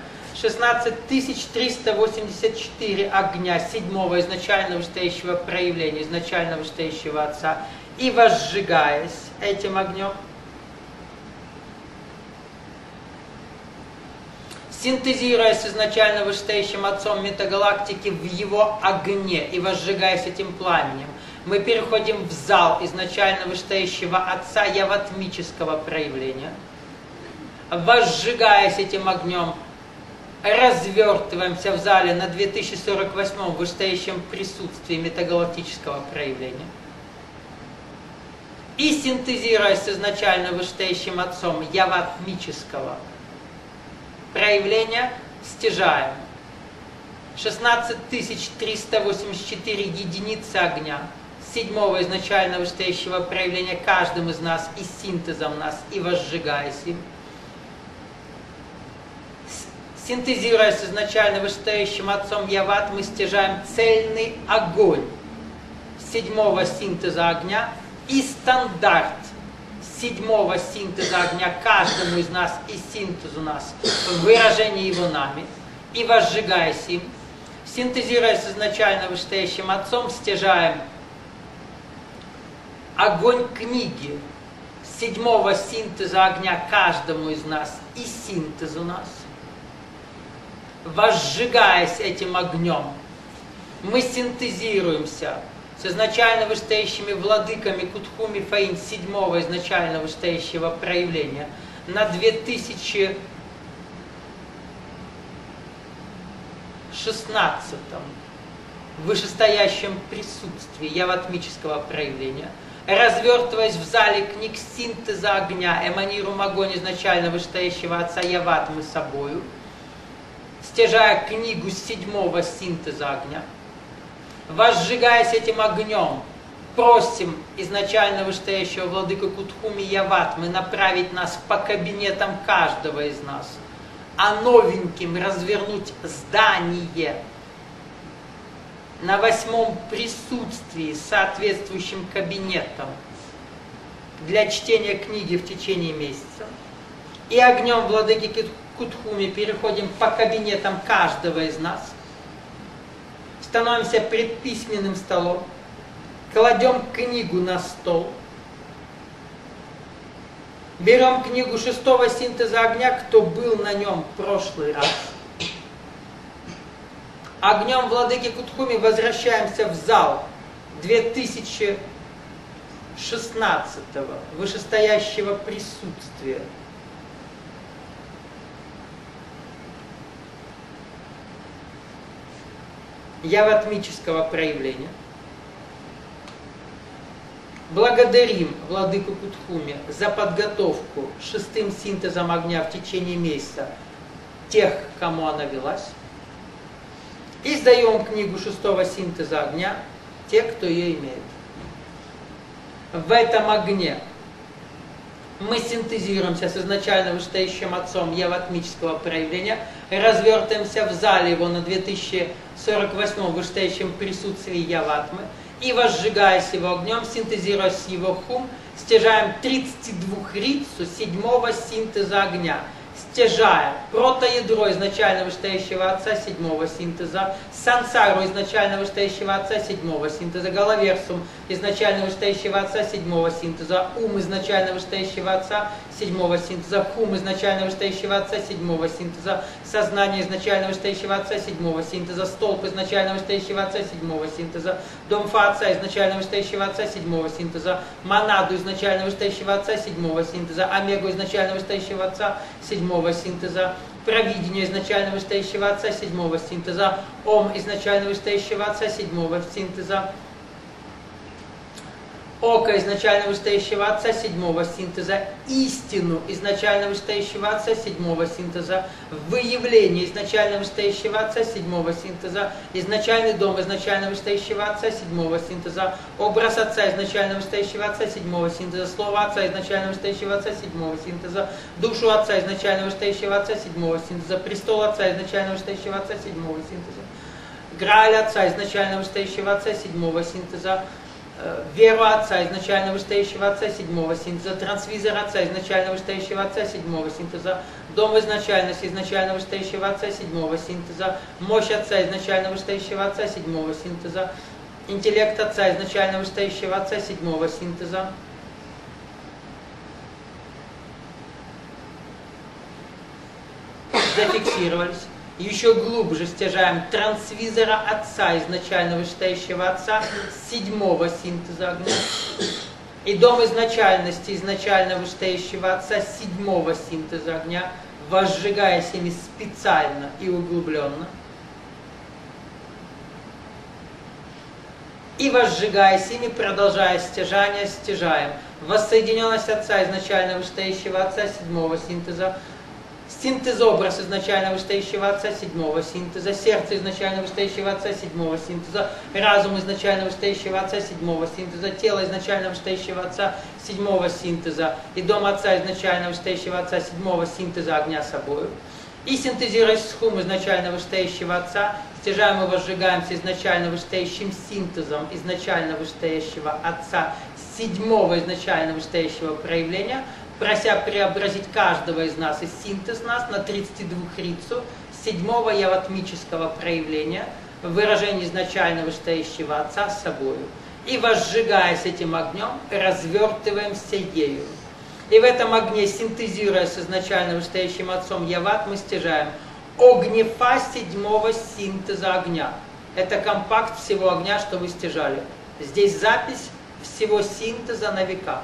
16384 огня седьмого изначально вышестоящего проявления, изначально вышестоящего Отца, и возжигаясь этим огнем, синтезируя с изначально вышестоящим Отцом метагалактики в его огне и возжигаясь этим пламенем, мы переходим в зал изначально вышестоящего Отца яватмического проявления. Возжигаясь этим огнем, развертываемся в зале на 2048-м вышестоящем присутствии метагалактического проявления. И синтезируясь с изначально вышестоящим Отцом яватмического проявления, стяжаем 16384 единицы огня седьмого изначально вышестоящего проявления каждым из нас и синтезом нас, и возжигаясь им. Синтезируя с изначально вышестоящим Отцом Яват, мы стяжаем цельный огонь седьмого синтеза огня и стандарт седьмого синтеза огня каждому из нас и синтезу нас в выражении его нами, и возжигаясь им, синтезируя с изначально вышестоящим Отцом, стяжаем огонь книги седьмого синтеза огня каждому из нас и синтезу нас. Возжигаясь этим огнем, мы синтезируемся с изначально вышестоящими владыками Кутхуми Фаин седьмого изначально вышестоящего проявления на 2016-м вышестоящем присутствии яватмического проявления, развертываясь в зале книг синтеза огня, эманируем огонь изначально вышестоящего Отца Яват мы собою, стяжая книгу седьмого синтеза огня, возжигаясь этим огнем, просим изначально вышестоящего владыку Кутхуми Яватмы направить нас по кабинетам каждого из нас, а новеньким развернуть здание на 8-м присутствии с соответствующим кабинетом для чтения книги в течение месяца. И огнем владыки Кутхуми переходим по кабинетам каждого из нас, становимся пред письменным столом, кладем книгу на стол, берем книгу шестого синтеза огня, кто был на нем в прошлый раз. Огнем владыки Кутхуми возвращаемся в зал 2016-го вышестоящего присутствия. Яватмического проявления. Благодарим владыку Кутхуми за подготовку шестым синтезом огня в течение месяца тех, кому она велась. И сдаем книгу шестого синтеза огня те, кто ее имеет. В этом огне мы синтезируемся с изначально вышестоящим отцом яватмического проявления, развертываемся в зале его на 2048 вышестоящем присутствии яватмы и, возжигаясь его огнем, синтезируясь с его хум, стяжаем 32 рицу седьмого синтеза огня, стяжая протоядро изначально вышестоящего отца седьмого синтеза, сансару изначально вышестоящего отца седьмого синтеза, головерсум изначально вышестоящего отца седьмого синтеза, ум изначально вышестоящего отца седьмого синтеза, хум изначально вышестоящего отца седьмого синтеза, сознание изначально вышестоящего отца седьмого синтеза, столб изначально вышестоящего отца седьмого синтеза, домфа отца изначально вышестоящего отца седьмого синтеза, монаду изначально вышестоящего отца седьмого синтеза, омегу изначально вышестоящего отца седьмого синтеза, провидение изначально вышестоящего отца седьмого синтеза, ом изначально вышестоящего отца седьмого синтеза, око изначально вышестоящего отца седьмого синтеза, истину изначально вышестоящего отца седьмого синтеза, выявление изначально вышестоящего отца седьмого синтеза, изначальный дом изначально вышестоящего отца седьмого синтеза, образ отца изначально вышестоящего отца седьмого синтеза, слово отца изначально вышестоящего отца седьмого синтеза, душу отца изначально вышестоящего отца седьмого синтеза, престол отца изначально вышестоящего отца седьмого синтеза, грааль отца изначально вышестоящего отца седьмого синтеза, веру отца изначально вышестоящего отца седьмого синтеза, трансвизор отца изначально вышестоящего отца седьмого синтеза, дом изначальности изначально вышестоящего отца седьмого синтеза, мощь отца изначально вышестоящего отца седьмого синтеза, интеллект отца изначально вышестоящего отца седьмого синтеза, зафиксировались. Еще глубже стяжаем трансвизора отца, изначально вышестоящего отца, седьмого синтеза огня. И дом изначальности, изначально вышестоящего отца, седьмого синтеза огня, возжигаясь ими специально и углубленно. И возжигаясь ими, продолжая стяжание, стяжаем. Воссоединенность отца, изначально вышестоящего отца, седьмого синтеза, синтез-образ изначально вышестоящего отца седьмого синтеза, сердце изначально вышестоящего отца седьмого синтеза, разум изначально вышестоящего отца седьмого синтеза, тело изначально вышестоящего отца седьмого синтеза и дом отца изначально вышестоящего отца седьмого синтеза огня собою. И синтезируясь с хум изначально вышестоящего отца, стяжаем и возжигаемся изначально вышестоящим синтезом изначально вышестоящего отца седьмого изначально вышестоящего проявления, прося преобразить каждого из нас и синтез нас на 32 рицу седьмого яватмического проявления в выражении изначально вышестоящего отца с собою. И возжигаясь этим огнем, развертываемся ею. И в этом огне, синтезируя с изначально вышестоящим отцом яват, мы стяжаем огнефа седьмого синтеза огня. Это компакт всего огня, что вы стяжали. Здесь запись всего синтеза на века.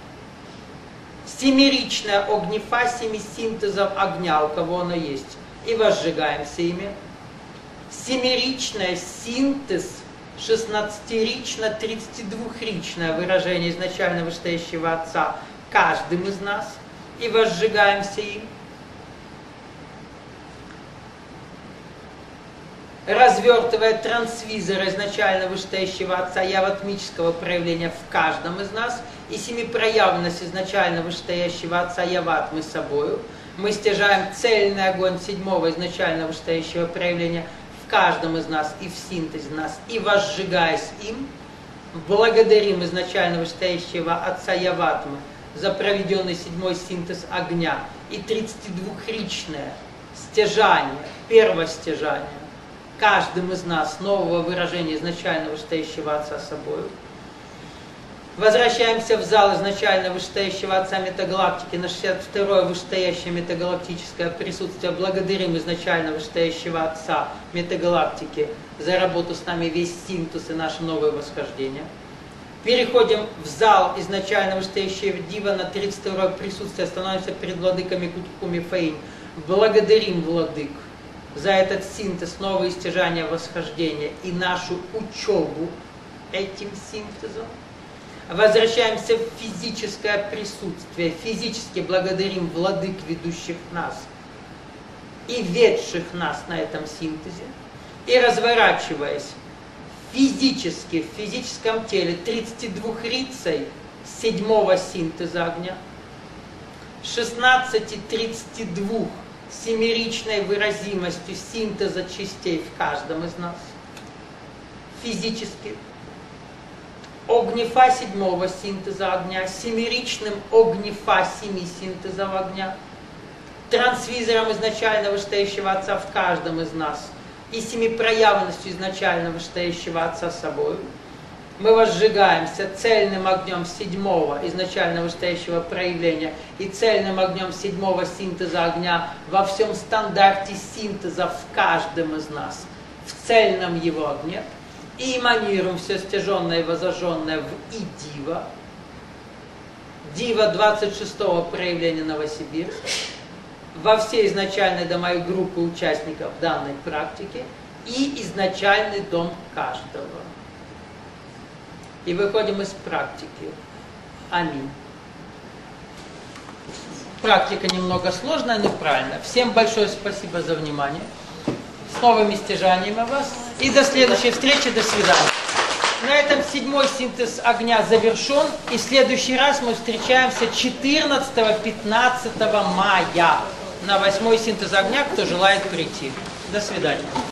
Семеричная огнефа семи синтезов огня, у кого оно есть, и возжигаемся ими. Семеричная синтез, 16-рично, 32-ричное выражение изначально вышестоящего отца каждым из нас, и возжигаемся им. Развертывая трансвизор изначально вышестоящего отца яватмического проявления в каждом из нас, и семипроявленность изначально вышестоящего отца яватмы собою, мы стяжаем цельный огонь седьмого изначально вышестоящего проявления в каждом из нас и в синтезе нас, и возжигаясь им, благодарим изначально вышестоящего отца яватмы за проведенный седьмой синтез огня и 32-ричное стяжание, первостяжание каждым из нас нового выражения изначально вышестоящего отца собою. Возвращаемся в зал изначально вышестоящего отца метагалактики на 62-е вышестоящее метагалактическое присутствие. Благодарим изначально вышестоящего отца метагалактики за работу с нами, весь синтез и наше новое восхождение. Переходим в зал изначально вышестоящего дива на 32-е присутствие. Становимся перед владыками Куткуми Фаинь. Благодарим владык за этот синтез, новое стяжание восхождения и нашу учебу этим синтезом. Возвращаемся в физическое присутствие. Физически благодарим владык, ведущих нас и ведших нас на этом синтезе. И разворачиваясь физически, в физическом теле 32-рицей 7-го синтеза огня, 16-32 семеричной выразимостью синтеза частей в каждом из нас, физически, огнефа 7-го синтеза огня, семеричным огнефа 7 синтезов огня, трансвизором изначально вышестоящего Отца в каждом из нас и семипроявленностью изначально вышестоящего Отца собой. Мы возжигаемся цельным огнем 7-го изначально вышестоящего проявления и цельным огнем 7-го синтеза огня во всем стандарте синтеза в каждом из нас, в цельном его огне, и эманируем все стяженное и возожженное в Идива, Дива 26-го проявления Новосибирска, во все изначальные дома и группы участников данной практики и изначальный дом каждого. И выходим из практики. Аминь. Практика немного сложная, но правильная. Всем большое спасибо за внимание. С новыми стяжаниями вас. И до следующей встречи. До свидания. На этом 7-й синтез огня завершен. И в следующий раз мы встречаемся 14-15 мая на 8-й синтез огня, кто желает прийти. До свидания.